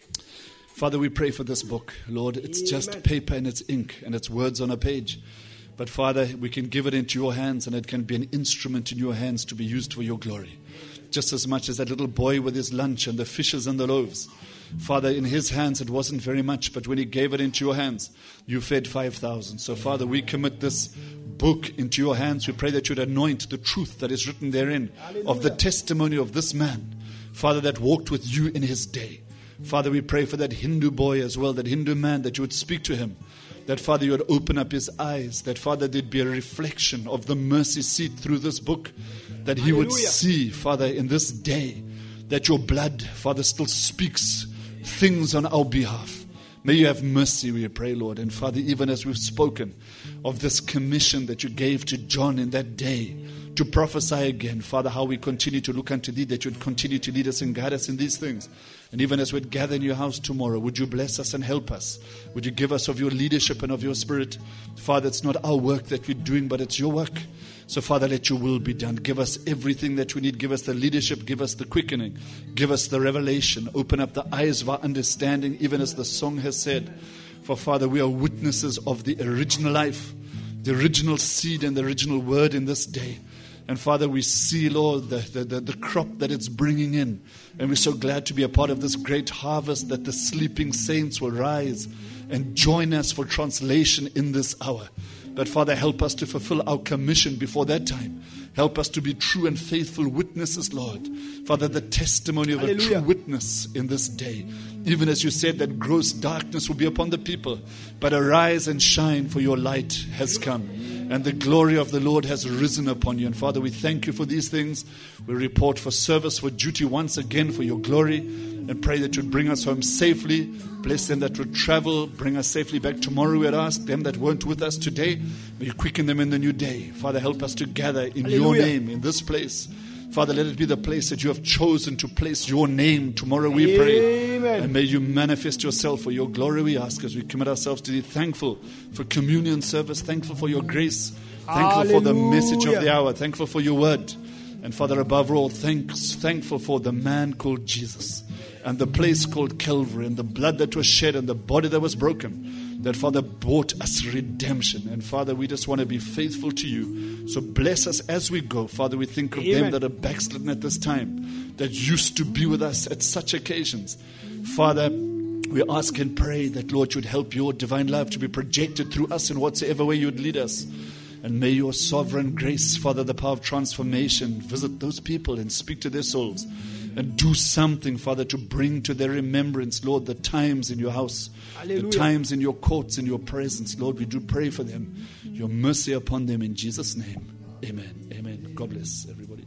Father, we pray for this book. Lord, it's Amen. just paper and it's ink and it's words on a page. But Father, we can give it into your hands and it can be an instrument in your hands to be used for your glory. Just as much as that little boy with his lunch and the fishes and the loaves. Father, in his hands it wasn't very much, but when he gave it into your hands, you fed five thousand. So Father, we commit this book into your hands. We pray that you'd anoint the truth that is written therein of the testimony of this man, Father, that walked with you in his day. Father, we pray for that Hindu boy as well, that Hindu man, that you would speak to him. That, Father, you would open up his eyes. That, Father, there'd be a reflection of the mercy seat through this book. That he would Hallelujah. see, Father, in this day, that your blood, Father, still speaks things on our behalf. May you have mercy, we pray, Lord. And, Father, even as we've spoken of this commission that you gave to John in that day, to prophesy again, Father, how we continue to look unto thee, that you would continue to lead us and guide us in these things. And even as we'd gather in your house tomorrow, would you bless us and help us? Would you give us of your leadership and of your spirit? Father, it's not our work that we're doing, but it's your work. So, Father, let your will be done. Give us everything that we need. Give us the leadership. Give us the quickening. Give us the revelation. Open up the eyes of our understanding, even as the song has said. For, Father, we are witnesses of the original life, the original seed and the original word in this day. And Father, we see, Lord, the, the, the, the crop that it's bringing in. And we're so glad to be a part of this great harvest, that the sleeping saints will rise and join us for translation in this hour. But Father, help us to fulfill our commission before that time. Help us to be true and faithful witnesses, Lord. Father, the testimony of Hallelujah. a true witness in this day. Even as you said that gross darkness will be upon the people. But arise and shine, for your light has come. And the glory of the Lord has risen upon you. And Father, we thank you for these things. We report for service, for duty once again for your glory. And pray that you'd bring us home safely. Bless them that would travel. Bring us safely back tomorrow, we would ask. Them that weren't with us today, may you quicken them in the new day. Father, help us to gather in your Hallelujah. name, in this place. Father, let it be the place that you have chosen to place your name tomorrow, we pray. Amen. And may you manifest yourself for your glory, we ask, as we commit ourselves to thee. Thankful for communion service. Thankful for your grace. Thankful for the message of the Hallelujah. hour. Thankful for your word. And Father, above all, thanks, thankful for the man called Jesus. And the place called Calvary. And the blood that was shed and the body that was broken. That, Father, brought us redemption. And, Father, we just want to be faithful to you. So bless us as we go. Father, we think of them Amen. that are backslidden at this time, that used to be with us at such occasions. Father, we ask and pray that, Lord, you would help your divine love to be projected through us in whatsoever way you would lead us. And may your sovereign grace, Father, the power of transformation, visit those people and speak to their souls. And do something, Father, to bring to their remembrance, Lord, the times in your house, Hallelujah. the times in your courts, in your presence. Lord, we do pray for them. Your mercy upon them in Jesus' name. Amen. Amen. God bless everybody.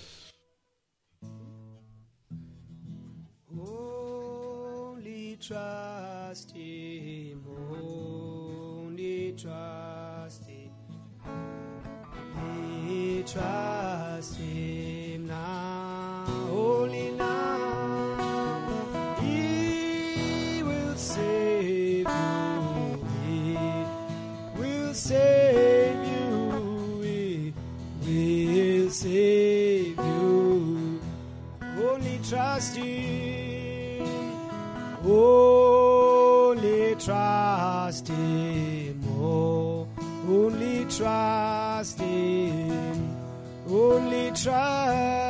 Only trust him, only trust him. We trust him now, only now. He will save you, he will save you, he will save you. Only trust him, only trust him, oh, only trust him, only trust